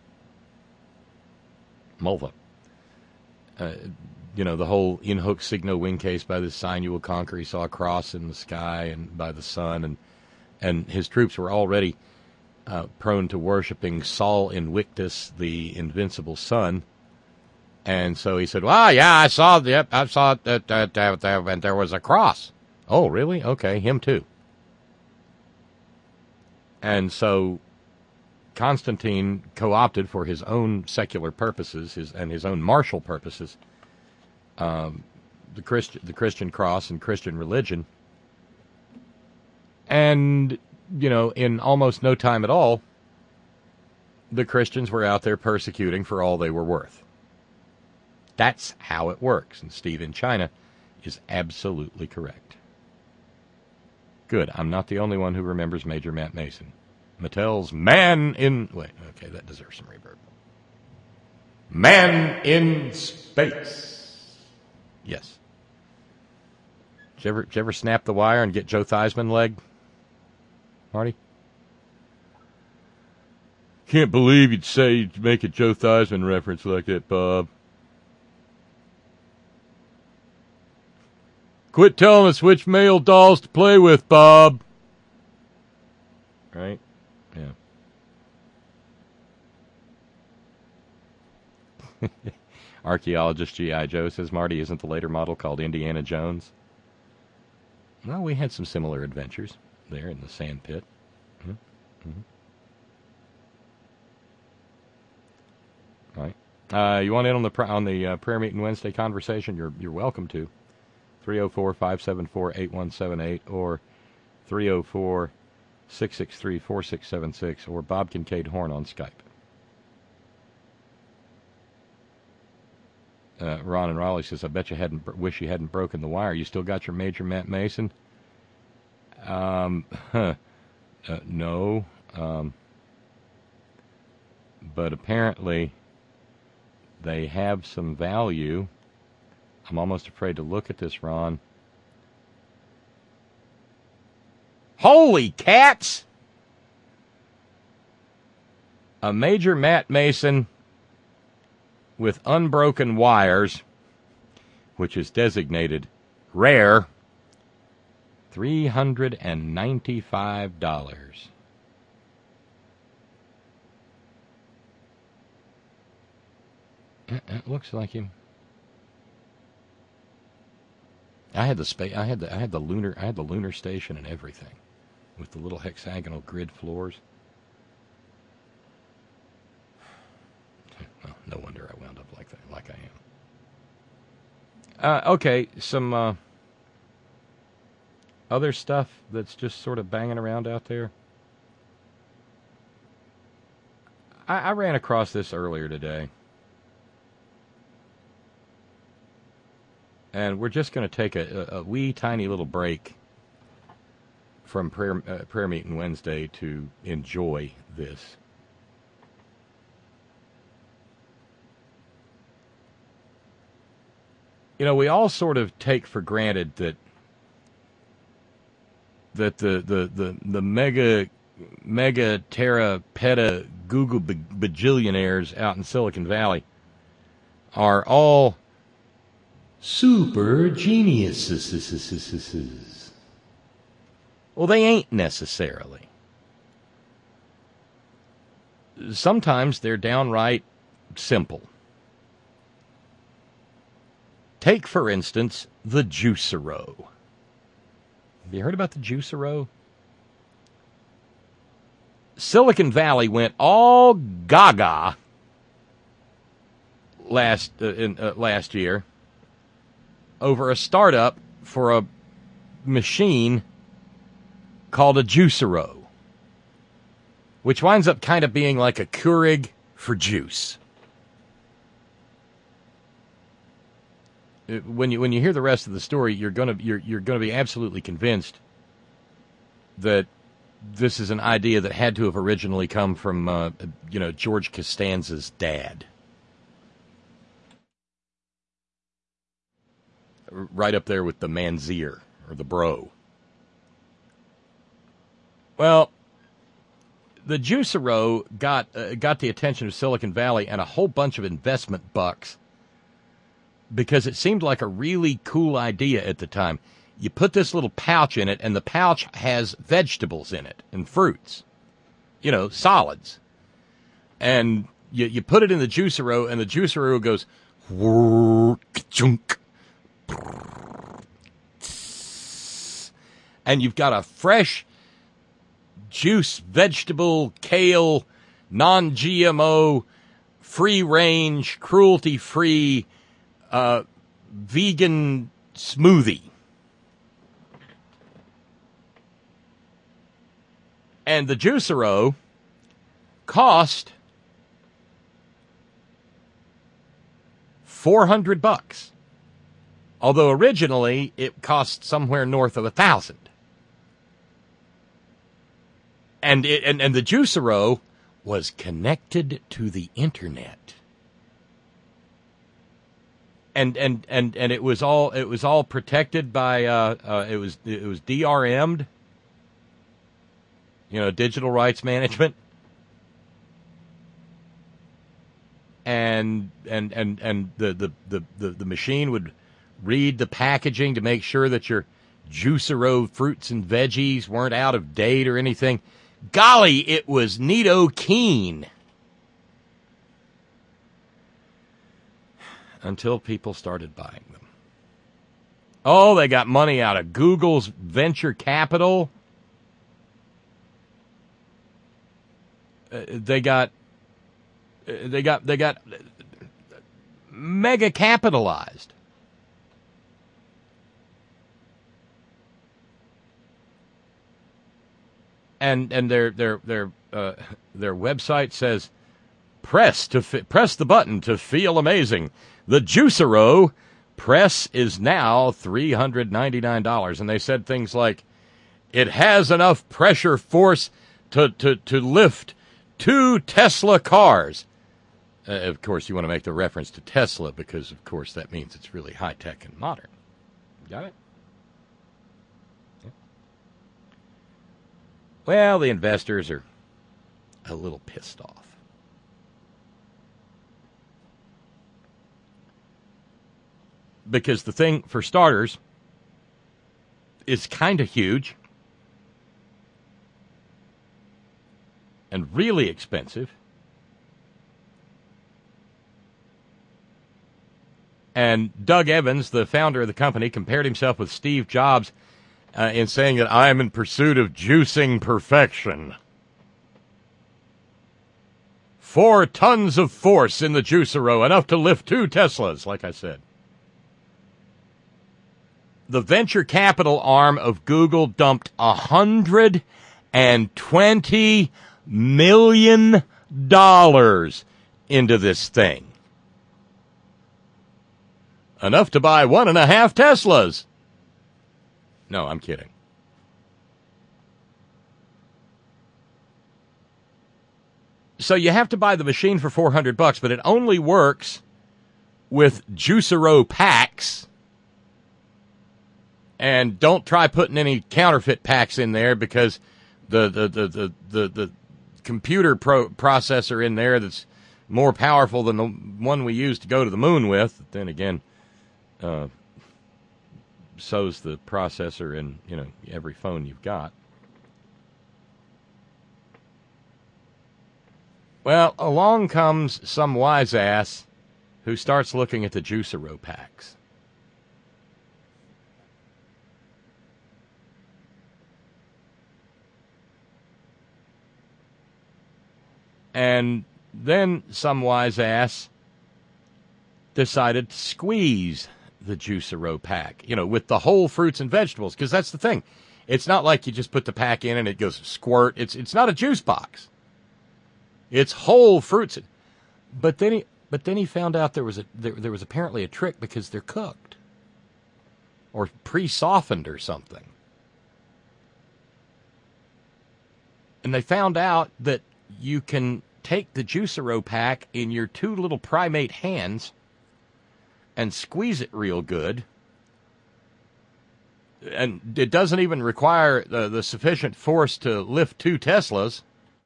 Mulva. Uh, You know, the whole in hoc signo wing case, by this sign you will conquer. He saw a cross in the sky and by the sun, and and his troops were already uh, prone to worshiping Sol Invictus, the invincible sun. And so he said, "Well, yeah, I saw yep, I saw that that that and there was a cross." Oh, really? Okay, him too. And so Constantine co-opted for his own secular purposes his and his own martial purposes um, the Christ, the Christian cross and Christian religion. And, you know, in almost no time at all, the Christians were out there persecuting for all they were worth. That's how it works. And Steve in China is absolutely correct. Good. I'm not the only one who remembers Major Matt Mason. Mattel's Man in... Wait, okay, that deserves some reverb. Man in Space. Yes. Did you ever, did you ever snap the wire and get Joe Theismann leg, Marty? Can't believe you'd say you'd make a Joe Theismann reference like that, Bob. Quit telling us which male dolls to play with, Bob. Right? Yeah. Archaeologist G I. Joe says, Marty, isn't the later model called Indiana Jones? Well, we had some similar adventures there in the sand pit. Mm-hmm. Mm-hmm. Right. Uh, you want in on the pr- on the uh, prayer meeting Wednesday conversation? You're you're welcome to. three oh four, five seven four, eight one seven eight or three oh four, six six three, four six seven six or Bob Kincaid Horn on Skype. Uh, Ron and Raleigh says, I bet you hadn't wish you hadn't broken the wire. You still got your Major Matt Mason? Um, huh, uh, no. Um, but apparently they have some value. I'm almost afraid to look at this, Ron. Holy cats! A Major Matt Mason with unbroken wires, which is designated rare, three hundred ninety-five dollars. It, it looks like him. I had the space. I had the. I had the lunar. I had the lunar station and everything, with the little hexagonal grid floors. Well, no wonder I wound up like that, like I am. Uh, okay, some uh, other stuff that's just sort of banging around out there. I, I ran across this earlier today. And we're just going to take a, a, a wee tiny little break from prayer, uh, prayer meeting Wednesday to enjoy this. You know, we all sort of take for granted that that the the the, the mega mega terra peta Google bajillionaires out in Silicon Valley are all super geniuses. Well, they ain't necessarily. Sometimes they're downright simple. Take, for instance, the Juicero. Have you heard about the Juicero? Silicon Valley went all gaga last uh, in, uh, last year over a startup for a machine called a Juicero, which winds up kind of being like a Keurig for juice. When you when you hear the rest of the story, you're gonna you're you're gonna be absolutely convinced that this is an idea that had to have originally come from uh, you know George Costanza's dad. Right up there with the Manzier or the Bro. Well, the Juicero got uh, got the attention of Silicon Valley and a whole bunch of investment bucks because it seemed like a really cool idea at the time. You put this little pouch in it, and the pouch has vegetables in it and fruits, you know, solids. And you you put it in the Juicero, and the Juicero goes chunk. And you've got a fresh, juice, vegetable, kale, non-G M O, free-range, cruelty-free, uh, vegan smoothie. And the Juicero cost four hundred bucks. Although originally it cost somewhere north of a thousand. And it, and, and the Juicero was connected to the internet. And and, and, and it was all it was all protected by uh, uh, it was it was D R M'd. You know, digital rights management. And and and, and the, the, the, the, the machine would read the packaging to make sure that your Juicero fruits and veggies weren't out of date or anything. Golly, it was neato keen. Until people started buying them. Oh, they got money out of Google's venture capital. Uh, they got, uh, they got, they got mega capitalized. And and their their their uh, their website says, press to fi- press the button to feel amazing. The Juicero press is now three hundred ninety-nine dollars, and they said things like, it has enough pressure force to to to lift two Tesla cars. Uh, of course, you want to make the reference to Tesla because, of course, that means it's really high tech and modern. Got it? Well, the investors are a little pissed off. Because the thing, for starters, is kind of huge and really expensive. And Doug Evans, the founder of the company, compared himself with Steve Jobs Uh, in saying that I am in pursuit of juicing perfection. Four tons of force in the Juicero, enough to lift two Teslas, like I said. The venture capital arm of Google dumped one hundred twenty million dollars into this thing. Enough to buy one and a half Teslas. No, I'm kidding. So you have to buy the machine for four hundred bucks, but it only works with Juicero packs. And don't try putting any counterfeit packs in there because the the the the the, the computer pro- processor in there that's more powerful than the one we used to go to the moon with. Then again, uh so's the processor in, you know, every phone you've got. Well, along comes some wise ass who starts looking at the Juicero packs. And then some wise ass decided to squeeze the Juicero pack, you know, with the whole fruits and vegetables, because that's the thing. It's not like you just put the pack in and it goes squirt. It's it's not a juice box. It's whole fruits. But then he but then he found out there was a there, there was apparently a trick because they're cooked or pre-softened or something. And they found out that you can take the Juicero pack in your two little primate hands and squeeze it real good. And it doesn't even require the, the sufficient force to lift two Teslas.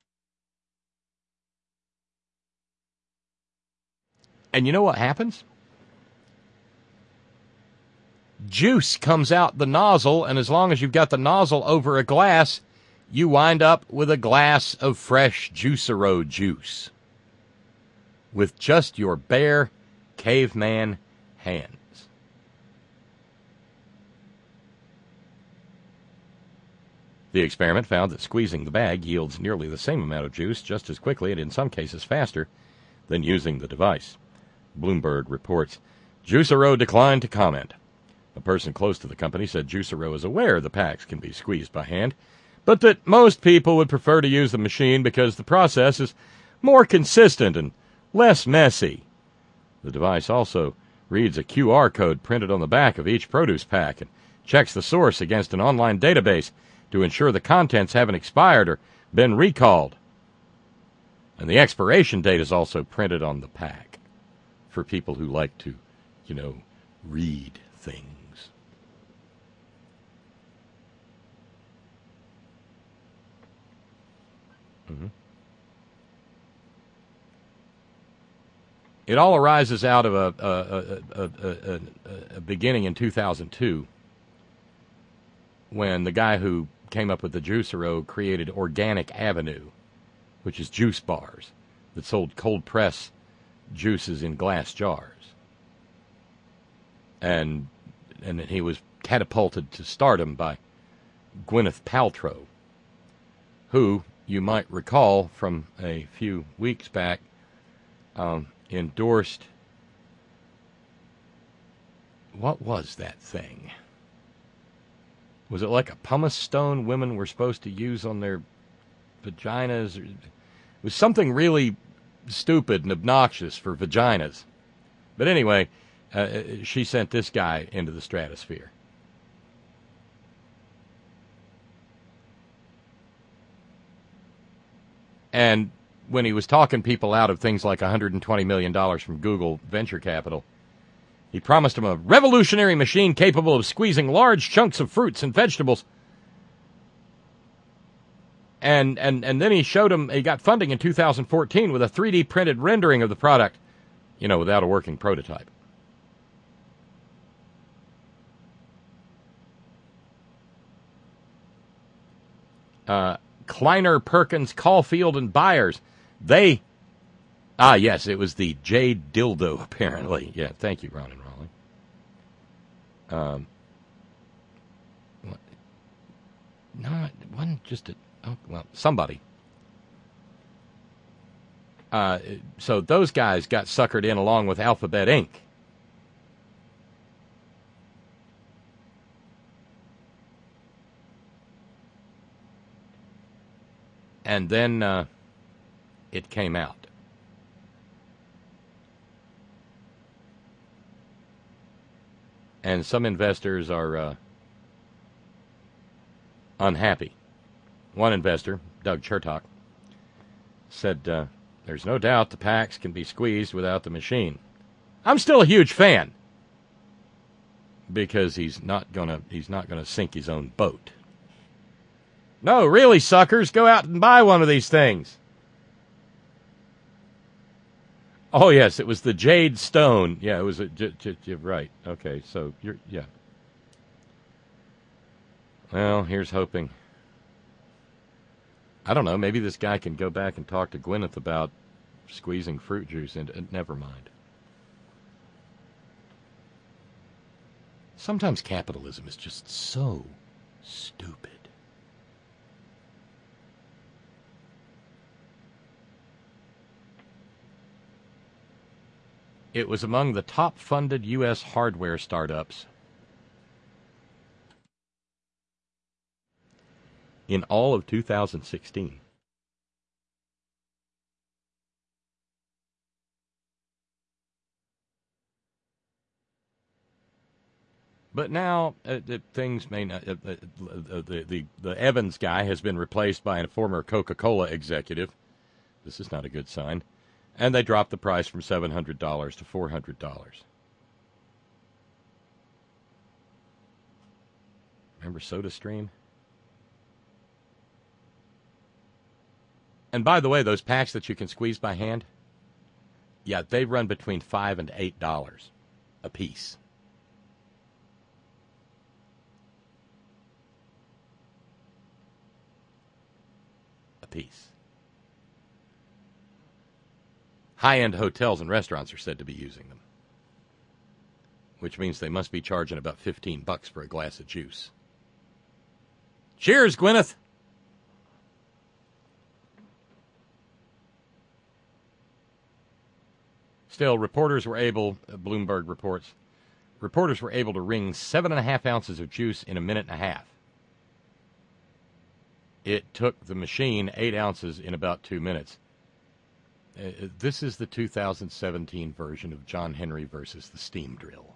And you know what happens? Juice comes out the nozzle, and as long as you've got the nozzle over a glass, you wind up with a glass of fresh Juicero juice with just your bare caveman hands. The experiment found that squeezing the bag yields nearly the same amount of juice just as quickly and in some cases faster than using the device. Bloomberg reports. Juicearo declined to comment. A person close to the company said Juicearo is aware the packs can be squeezed by hand, but that most people would prefer to use the machine because the process is more consistent and less messy. The device also reads a Q R code printed on the back of each produce pack and checks the source against an online database to ensure the contents haven't expired or been recalled. And the expiration date is also printed on the pack for people who like to, you know, read things. Mm-hmm. It all arises out of a, a, a, a, a, a beginning in two thousand two when the guy who came up with the Juicearo created Organic Avenue, which is juice bars that sold cold-press juices in glass jars. And and he was catapulted to stardom by Gwyneth Paltrow, who, you might recall from a few weeks back, um, endorsed, what was that thing? Was it like a pumice stone women were supposed to use on their vaginas? It was something really stupid and obnoxious for vaginas. But anyway, uh, she sent this guy into the stratosphere. And when he was talking people out of things like one hundred twenty million dollars from Google venture capital, he promised them a revolutionary machine capable of squeezing large chunks of fruits and vegetables. And and and then he showed him, he got funding in two thousand fourteen with a three D printed rendering of the product, you know, without a working prototype. Uh, Kleiner, Perkins, Caulfield, and Byers, they, ah, yes, it was the Jade Dildo, apparently. Yeah, thank you, Ron and Raleigh. Um, what? No, it wasn't just a, oh, well, somebody. Uh, so those guys got suckered in along with Alphabet Incorporated. And then uh, it came out. And some investors are uh, unhappy. One investor, Doug Chertok, said, uh, there's no doubt the packs can be squeezed without the machine. I'm still a huge fan because he's not gonna he's not gonna sink his own boat. No, really, suckers, go out and buy one of these things. Oh, yes, it was the Jade Stone. Yeah, it was a, j- j- j- right. Okay, so you're, yeah. Well, here's hoping. I don't know, maybe this guy can go back and talk to Gwyneth about squeezing fruit juice, and, and never mind. Sometimes capitalism is just so stupid. It was among the top-funded U S hardware startups in all of two thousand sixteen. But now uh, uh, things may not. Uh, uh, the, the the Evans guy has been replaced by a former Coca-Cola executive. This is not a good sign. And they dropped the price from seven hundred dollars to four hundred dollars. Remember SodaStream? And by the way, those packs that you can squeeze by hand, yeah, they run between five and eight dollars a piece. A piece. High-end hotels and restaurants are said to be using them, which means they must be charging about fifteen bucks for a glass of juice. Cheers, Gwyneth! Still, reporters were able, uh, Bloomberg reports, reporters were able to wring seven and a half ounces of juice in a minute and a half. It took the machine eight ounces in about two minutes. Uh, this is the two thousand seventeen version of John Henry versus the steam drill.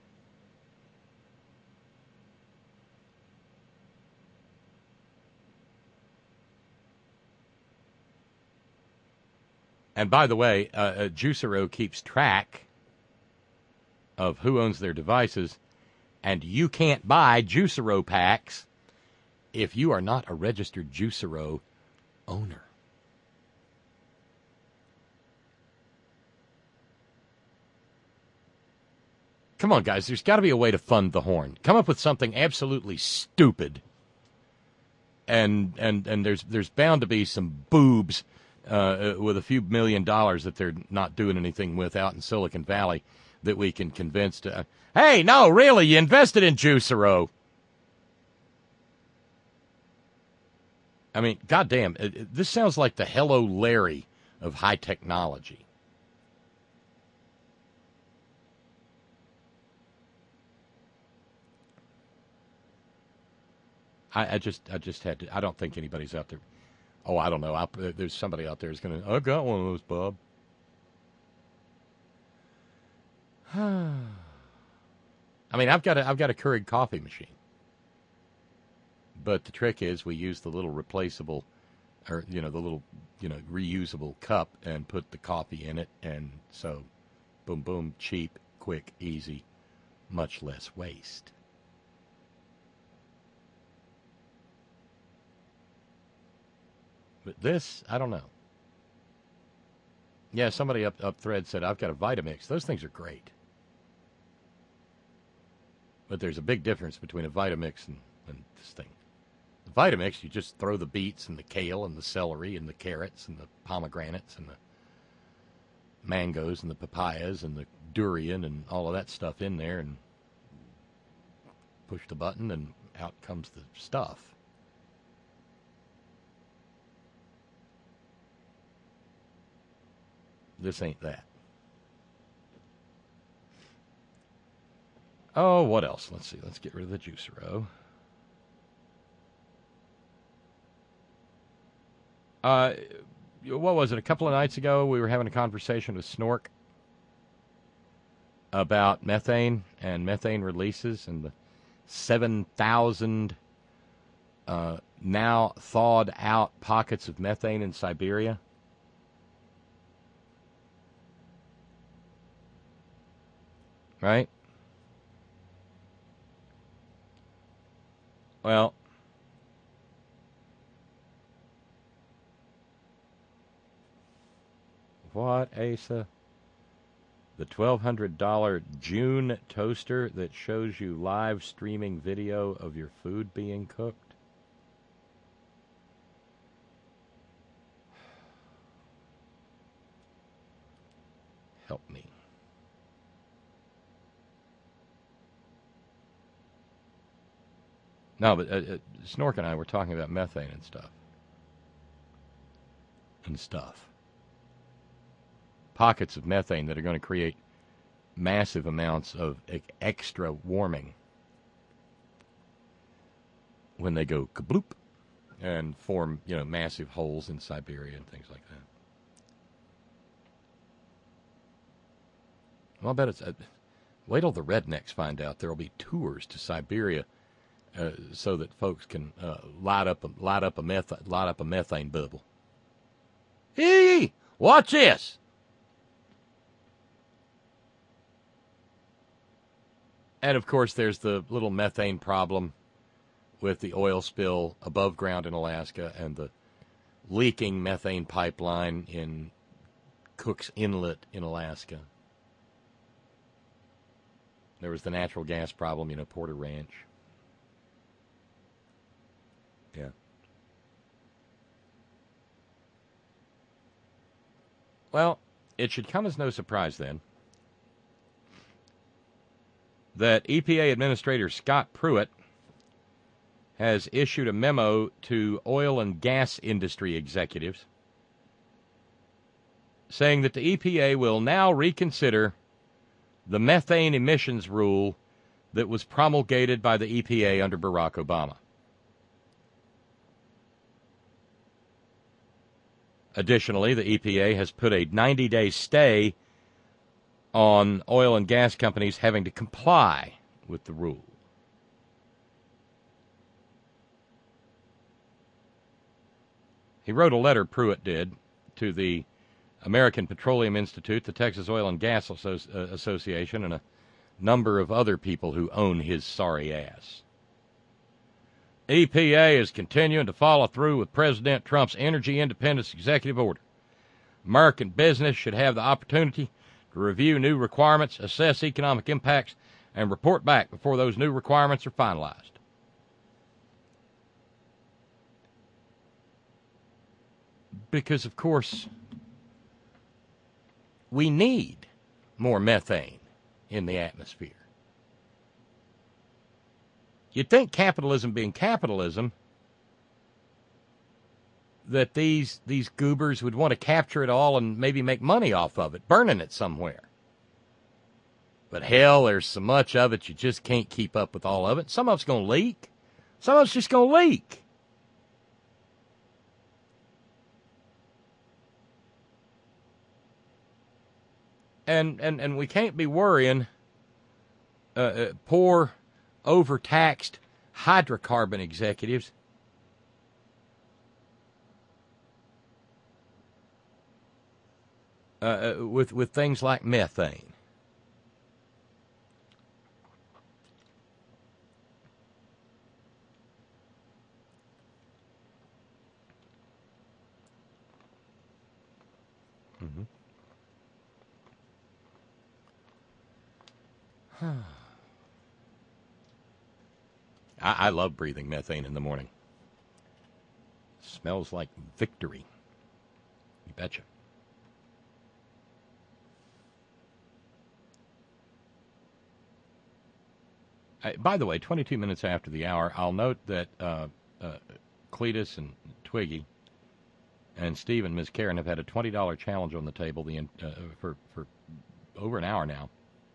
And by the way, uh, uh, Juicero keeps track of who owns their devices, and you can't buy Juicero packs if you are not a registered Juicero owner. Come on, guys, there's got to be a way to fund the Horn. Come up with something absolutely stupid, and and and there's there's bound to be some boobs Uh, with a few million dollars that they're not doing anything with out in Silicon Valley that we can convince to, uh, hey, no, really, you invested in Juicero. I mean, goddamn, it, it, this sounds like the Hello Larry of high technology. I, I just, I just had to, I don't think anybody's out there. Oh, I don't know. I'll, there's somebody out there who's going to, I got one of those, Bob. I mean, I've got a, I've got a Keurig coffee machine. But the trick is we use the little replaceable, or, you know, the little, you know, reusable cup and put the coffee in it. And so, boom, boom, cheap, quick, easy, much less waste. But this, I don't know. Yeah, somebody up up thread said, I've got a Vitamix. Those things are great. But there's a big difference between a Vitamix and, and this thing. The Vitamix, you just throw the beets and the kale and the celery and the carrots and the pomegranates and the mangoes and the papayas and the durian and all of that stuff in there and push the button and out comes the stuff. This ain't that. Oh, what else? Let's see. Let's get rid of the Juicero. Uh, what was it? A couple of nights ago, we were having a conversation with Snork about methane and methane releases and the seven thousand uh, now thawed out pockets of methane in Siberia. Right? Well, what, Asa? The twelve hundred dollars June toaster that shows you live streaming video of your food being cooked? Help me. No, but uh, uh, Snork and I were talking about methane and stuff. And stuff. Pockets of methane that are going to create massive amounts of e- extra warming when they go kabloop and form, you know, massive holes in Siberia and things like that. Well, I bet it's... Uh, wait till the rednecks find out there will be tours to Siberia Uh, so that folks can uh, light up a, light up a meth light up a methane bubble. Hey, watch this! And of course, there's the little methane problem with the oil spill above ground in Alaska and the leaking methane pipeline in Cook's Inlet in Alaska. There was the natural gas problem, you know, Porter Ranch. Yeah. Well, it should come as no surprise then that E P A Administrator Scott Pruitt has issued a memo to oil and gas industry executives saying that the E P A will now reconsider the methane emissions rule that was promulgated by the E P A under Barack Obama. Additionally, the E P A has put a ninety-day stay on oil and gas companies having to comply with the rule. He wrote a letter, Pruitt did, to the American Petroleum Institute, the Texas Oil and Gas Association, and a number of other people who own his sorry ass. E P A is continuing to follow through with President Trump's energy independence executive order. American business should have the opportunity to review new requirements, assess economic impacts, and report back before those new requirements are finalized. Because, of course, we need more methane in the atmosphere. You'd think capitalism being capitalism, that these these goobers would want to capture it all and maybe make money off of it, burning it somewhere. But hell, there's so much of it, you just can't keep up with all of it. Some of it's going to leak. Some of it's just going to leak. And, and, and we can't be worrying uh, uh, poor, overtaxed hydrocarbon executives uh, uh, with, with things like methane. Mm-hmm. I, I love breathing methane in the morning. Smells like victory. You betcha. I, by the way, twenty-two minutes after the hour, I'll note that uh, uh, Cletus and Twiggy and Steve and Miz Karen have had a twenty dollars challenge on the table the, uh, for, for over an hour now.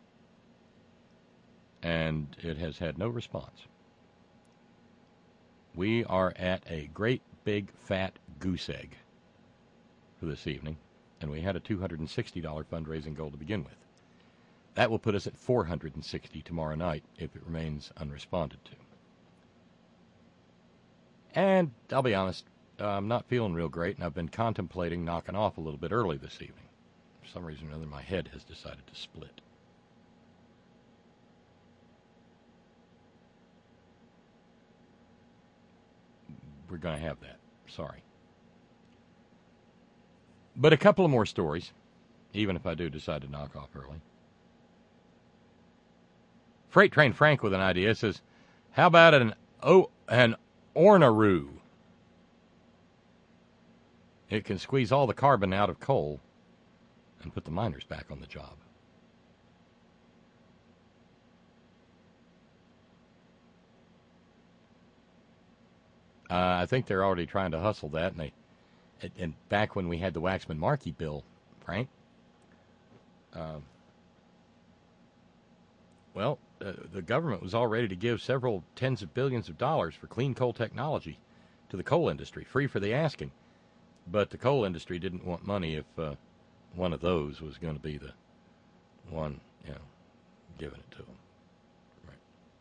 And it has had no response. We are at a great big fat goose egg for this evening, and we had a two hundred sixty dollars fundraising goal to begin with. That will put us at four hundred sixty dollars tomorrow night if it remains unresponded to. And I'll be honest, uh, I'm not feeling real great, and I've been contemplating knocking off a little bit early this evening. For some reason or another, my head has decided to split. We're going to have that. Sorry. But a couple of more stories, even if I do decide to knock off early. Freight Train Frank with an idea says, how about an oh, an Ornaroo? It can squeeze all the carbon out of coal and put the miners back on the job. Uh, I think they're already trying to hustle that, and they, and, and back when we had the Waxman-Markey bill, Frank, uh, well, uh, the government was all ready to give several tens of billions of dollars for clean coal technology to the coal industry, free for the asking. But the coal industry didn't want money if uh, one of those was going to be the one, you know, giving it to them. Right.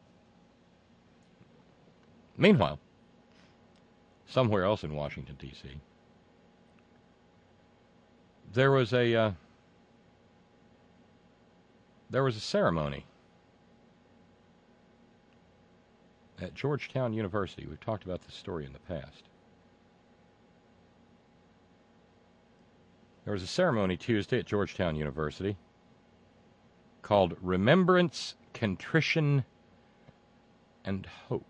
Meanwhile, somewhere else in Washington, D C, there was a uh, there was a ceremony at Georgetown University. We've talked about this story in the past. There was a ceremony Tuesday at Georgetown University called Remembrance, Contrition, and Hope.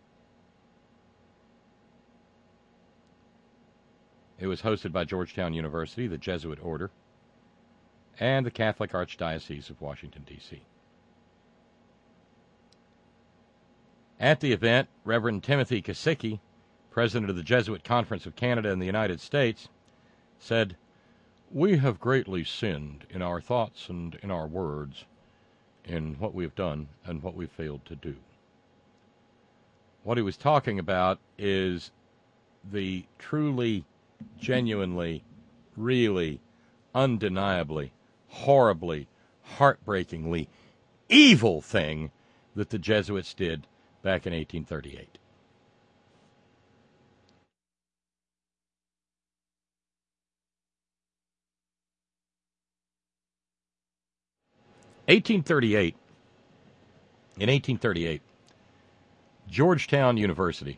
It was hosted by Georgetown University, the Jesuit Order, and the Catholic Archdiocese of Washington, D C At the event, Reverend Timothy Kasicki, president of the Jesuit Conference of Canada and the United States, said, we have greatly sinned in our thoughts and in our words, in what we've done and what we've failed to do. What he was talking about is the truly, genuinely, really, undeniably, horribly, heartbreakingly evil thing that the Jesuits did back in eighteen thirty-eight. eighteen thirty-eight. In eighteen thirty-eight, Georgetown University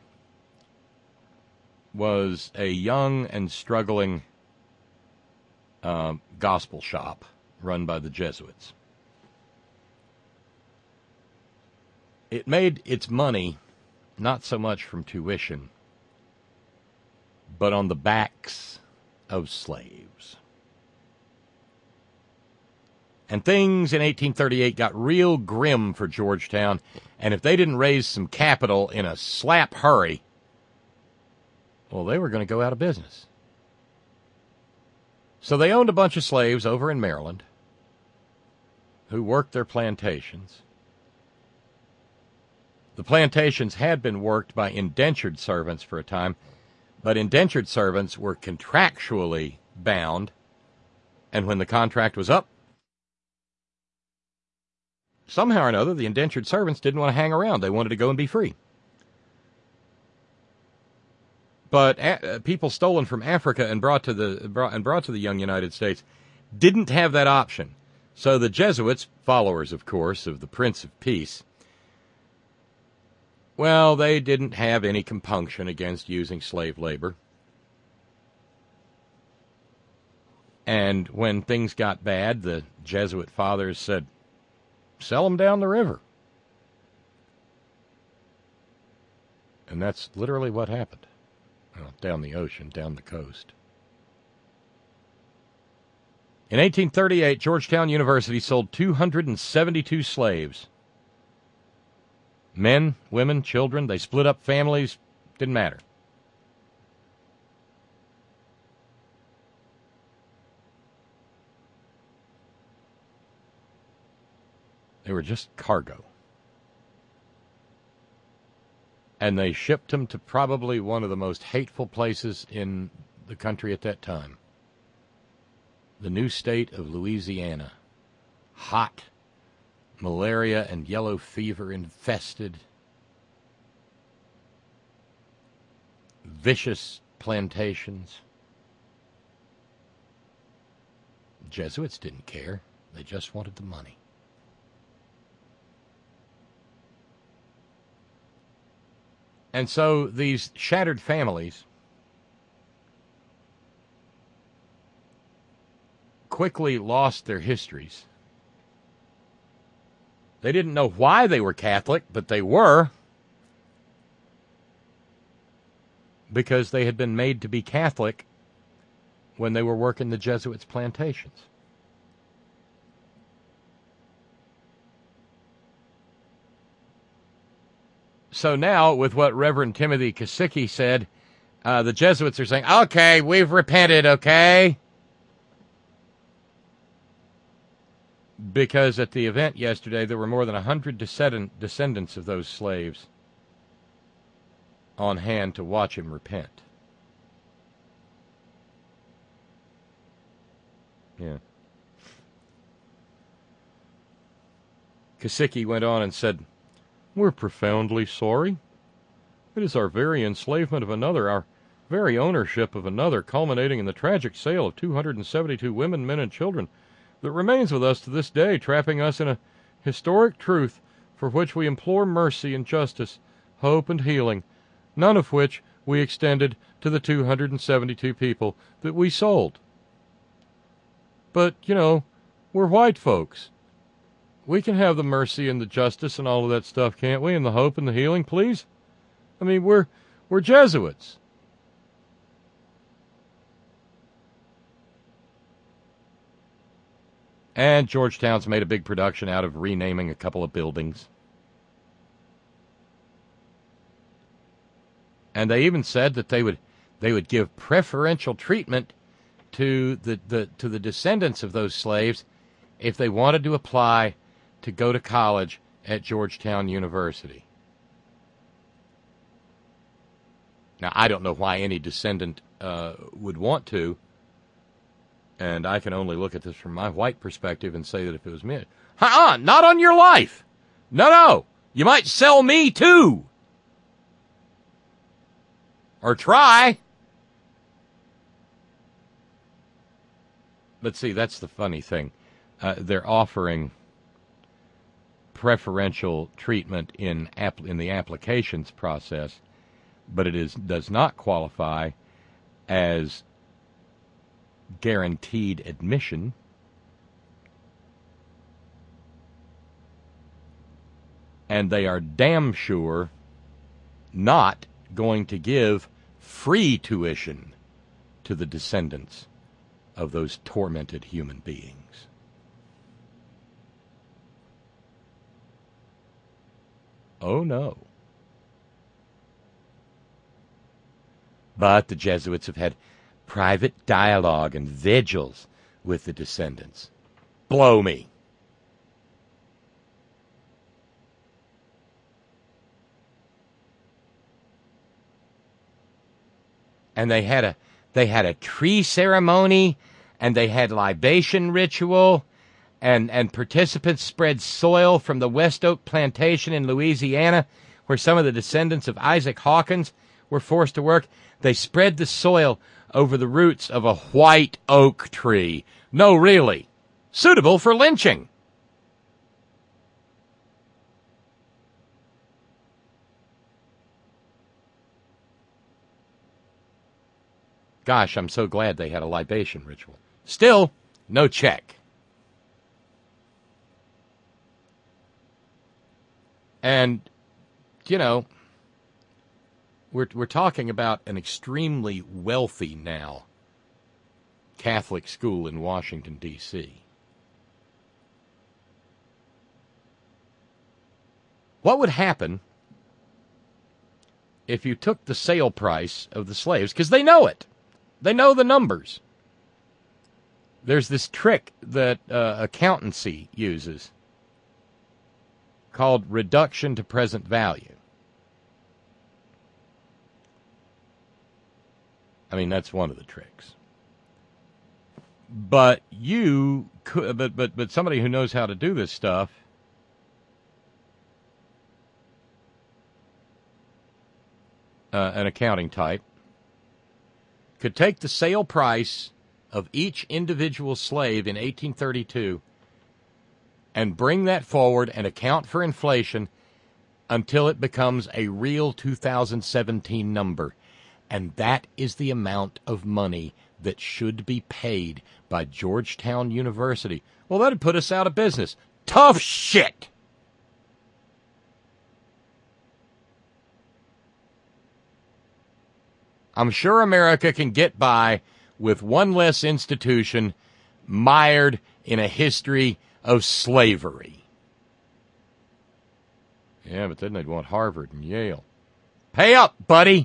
was a young and struggling uh, gospel shop run by the Jesuits. It made its money not so much from tuition, but on the backs of slaves. And things in eighteen thirty-eight got real grim for Georgetown, and if they didn't raise some capital in a slap hurry, well, they were going to go out of business. So they owned a bunch of slaves over in Maryland who worked their plantations. The plantations had been worked by indentured servants for a time, but indentured servants were contractually bound, and when the contract was up, somehow or another, the indentured servants didn't want to hang around. They wanted to go and be free. But uh, people stolen from Africa and brought to the brought, and brought to the young United States didn't have that option. So the Jesuits, followers, of course, of the Prince of Peace, well, they didn't have any compunction against using slave labor. And when things got bad, the Jesuit fathers said, sell them down the river. And that's literally what happened. Well, down the ocean, down the coast. In eighteen thirty-eight, Georgetown University sold two hundred seventy-two slaves. Men, women, children, they split up families, didn't matter. They were just cargo. And they shipped them to probably one of the most hateful places in the country at that time. The new state of Louisiana. Hot, malaria and yellow fever infested, vicious plantations. Jesuits didn't care. They just wanted the money. And so these shattered families quickly lost their histories. They didn't know why they were Catholic, but they were, because they had been made to be Catholic when they were working the Jesuits' plantations. So now, with what Reverend Timothy Kosicki said, uh, the Jesuits are saying, okay, we've repented, okay? Because at the event yesterday, there were more than one hundred descendant, descendants of those slaves on hand to watch him repent. Yeah. Kosicki went on and said, we're profoundly sorry. It is our very enslavement of another, our very ownership of another, culminating in the tragic sale of two hundred seventy-two women, men, and children, that remains with us to this day, trapping us in a historic truth for which we implore mercy and justice, hope and healing, none of which we extended to the two hundred seventy-two people that we sold. But, you know, we're white folks. We can have the mercy and the justice and all of that stuff, can't we? And the hope and the healing, please? I mean, we're we're Jesuits. And Georgetown's made a big production out of renaming a couple of buildings. And they even said that they would they would give preferential treatment to the, the to the descendants of those slaves if they wanted to apply to go to college at Georgetown University. Now, I don't know why any descendant uh, would want to, and I can only look at this from my white perspective and say that if it was me, uh-uh, not on your life. No, no, you might sell me too. Or try. But see, that's the funny thing. Uh, they're offering preferential treatment in app- in the applications process, but it is does not qualify as guaranteed admission. And they are damn sure not going to give free tuition to the descendants of those tormented human beings. Oh, no. But the Jesuits have had private dialogue and vigils with the descendants. Blow me. And they had a they had a tree ceremony, and they had libation ritual, and, and participants spread soil from the West Oak Plantation in Louisiana, where some of the descendants of Isaac Hawkins were forced to work. They spread the soil over the roots of a white oak tree. No, really. Suitable for lynching. Gosh, I'm so glad they had a libation ritual. Still, no check. And, you know, we're we're talking about an extremely wealthy now Catholic school in Washington, D C What would happen if you took the sale price of the slaves, because they know it. They know the numbers. There's this trick that uh, accountancy uses called reduction to present value. I mean, that's one of the tricks. But you could, but but but somebody who knows how to do this stuff uh, an accounting type could take the sale price of each individual slave in eighteen thirty-two and bring that forward and account for inflation until it becomes a real two thousand seventeen number. And that is the amount of money that should be paid by Georgetown University. Well, that'd put us out of business. Tough shit. I'm sure America can get by with one less institution mired in a history of slavery. Yeah, but then they'd want Harvard and Yale. Pay up, buddy.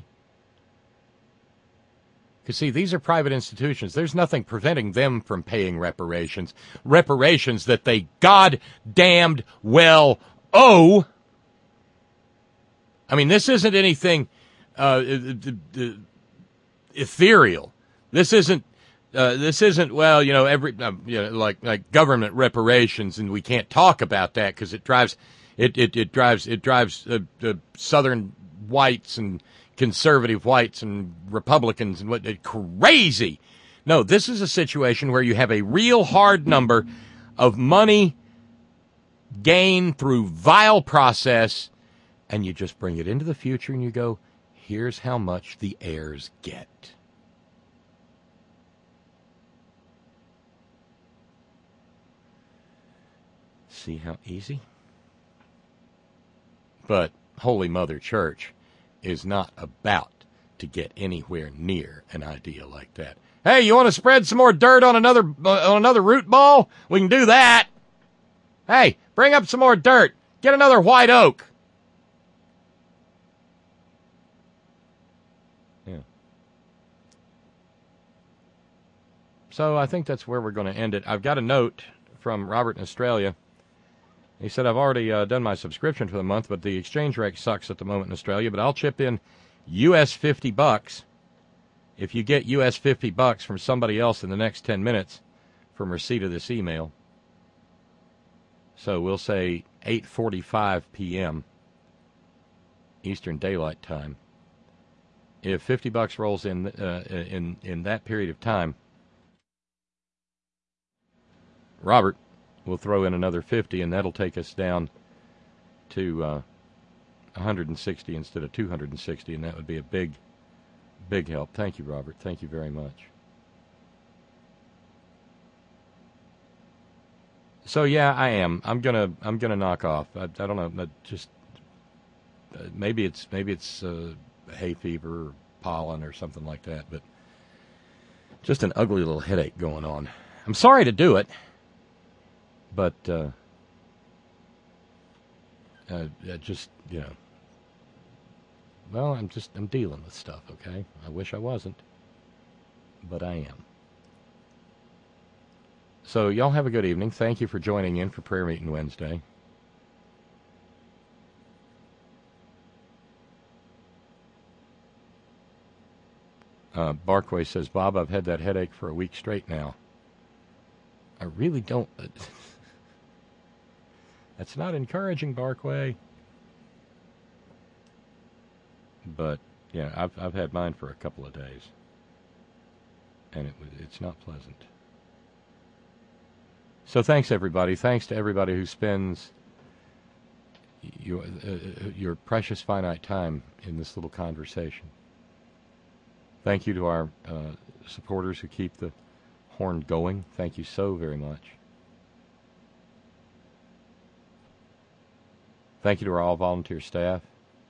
Because, see, these are private institutions. There's nothing preventing them from paying reparations. Reparations that they goddamned well owe. I mean, this isn't anything uh, ethereal. This isn't, uh, this isn't, well, you know, every, uh, you know, like, like government reparations, and we can't talk about that because it drives, it, it, it drives, it drives uh, uh, Southern whites and conservative whites and Republicans and what, crazy. No, this is a situation where you have a real hard number of money gained through vile process, and you just bring it into the future and you go, here's how much the heirs get. See how easy? But Holy Mother Church is not about to get anywhere near an idea like that. Hey, you want to spread some more dirt on another uh, on another root ball? We can do that. Hey, bring up some more dirt. Get another white oak. Yeah. So I think that's where we're going to end it. I've got a note from Robert in Australia. He said, I've already uh, done my subscription for the month, but the exchange rate sucks at the moment in Australia, but I'll chip in U S fifty bucks if you get U S fifty bucks from somebody else in the next ten minutes from receipt of this email. So we'll say eight forty-five p.m. Eastern Daylight Time. If fifty bucks rolls in uh, in in that period of time, Robert will throw in another fifty, and that'll take us down to uh, one hundred sixty instead of two hundred sixty, and that would be a big, big help. Thank you, Robert. Thank you very much. So yeah, I am. I'm gonna. I'm gonna knock off. I, I don't know. I just uh, maybe it's maybe it's uh, hay fever or pollen or something like that. But just an ugly little headache going on. I'm sorry to do it, but uh, uh, just you know. Well, I'm just I'm dealing with stuff. Okay. I wish I wasn't, but I am. So y'all have a good evening. Thank you for joining in for Prayer Meeting Wednesday. Uh, Barkway says, Bob, I've had that headache for a week straight now. I really don't. That's not encouraging, Barkway. But yeah, I've I've had mine for a couple of days, and it was it's not pleasant. So thanks, everybody. Thanks to everybody who spends your, uh, your precious finite time in this little conversation. Thank you to our uh, supporters who keep the horn going. Thank you so very much. Thank you to our all-volunteer staff.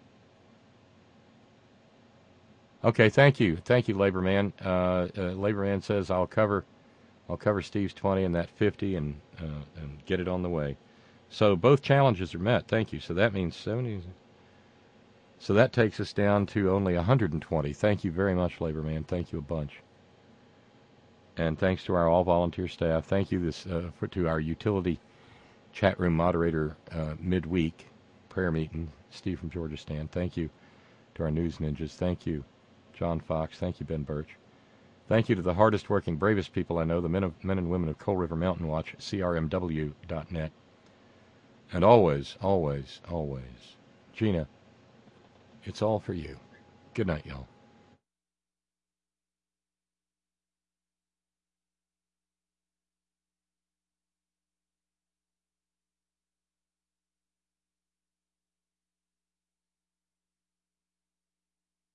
Okay, thank you. Thank you, Laborman. Uh, uh, Laborman says, I'll cover... I'll cover Steve's twenty and that fifty and uh, and get it on the way. So both challenges are met. Thank you. So that means seventy. So that takes us down to only one hundred twenty. Thank you very much, Laborman. Thank you a bunch. And thanks to our all-volunteer staff. Thank you this uh, for, to our utility chat room moderator uh, midweek prayer meeting, Steve from Georgia Stan. Thank you to our news ninjas. Thank you, John Fox. Thank you, Ben Birch. Thank you to the hardest working, bravest people I know, the men, of, men and women of Coal River Mountain Watch, C R M W dot net. And always, always, always, Gina, it's all for you. Good night, y'all.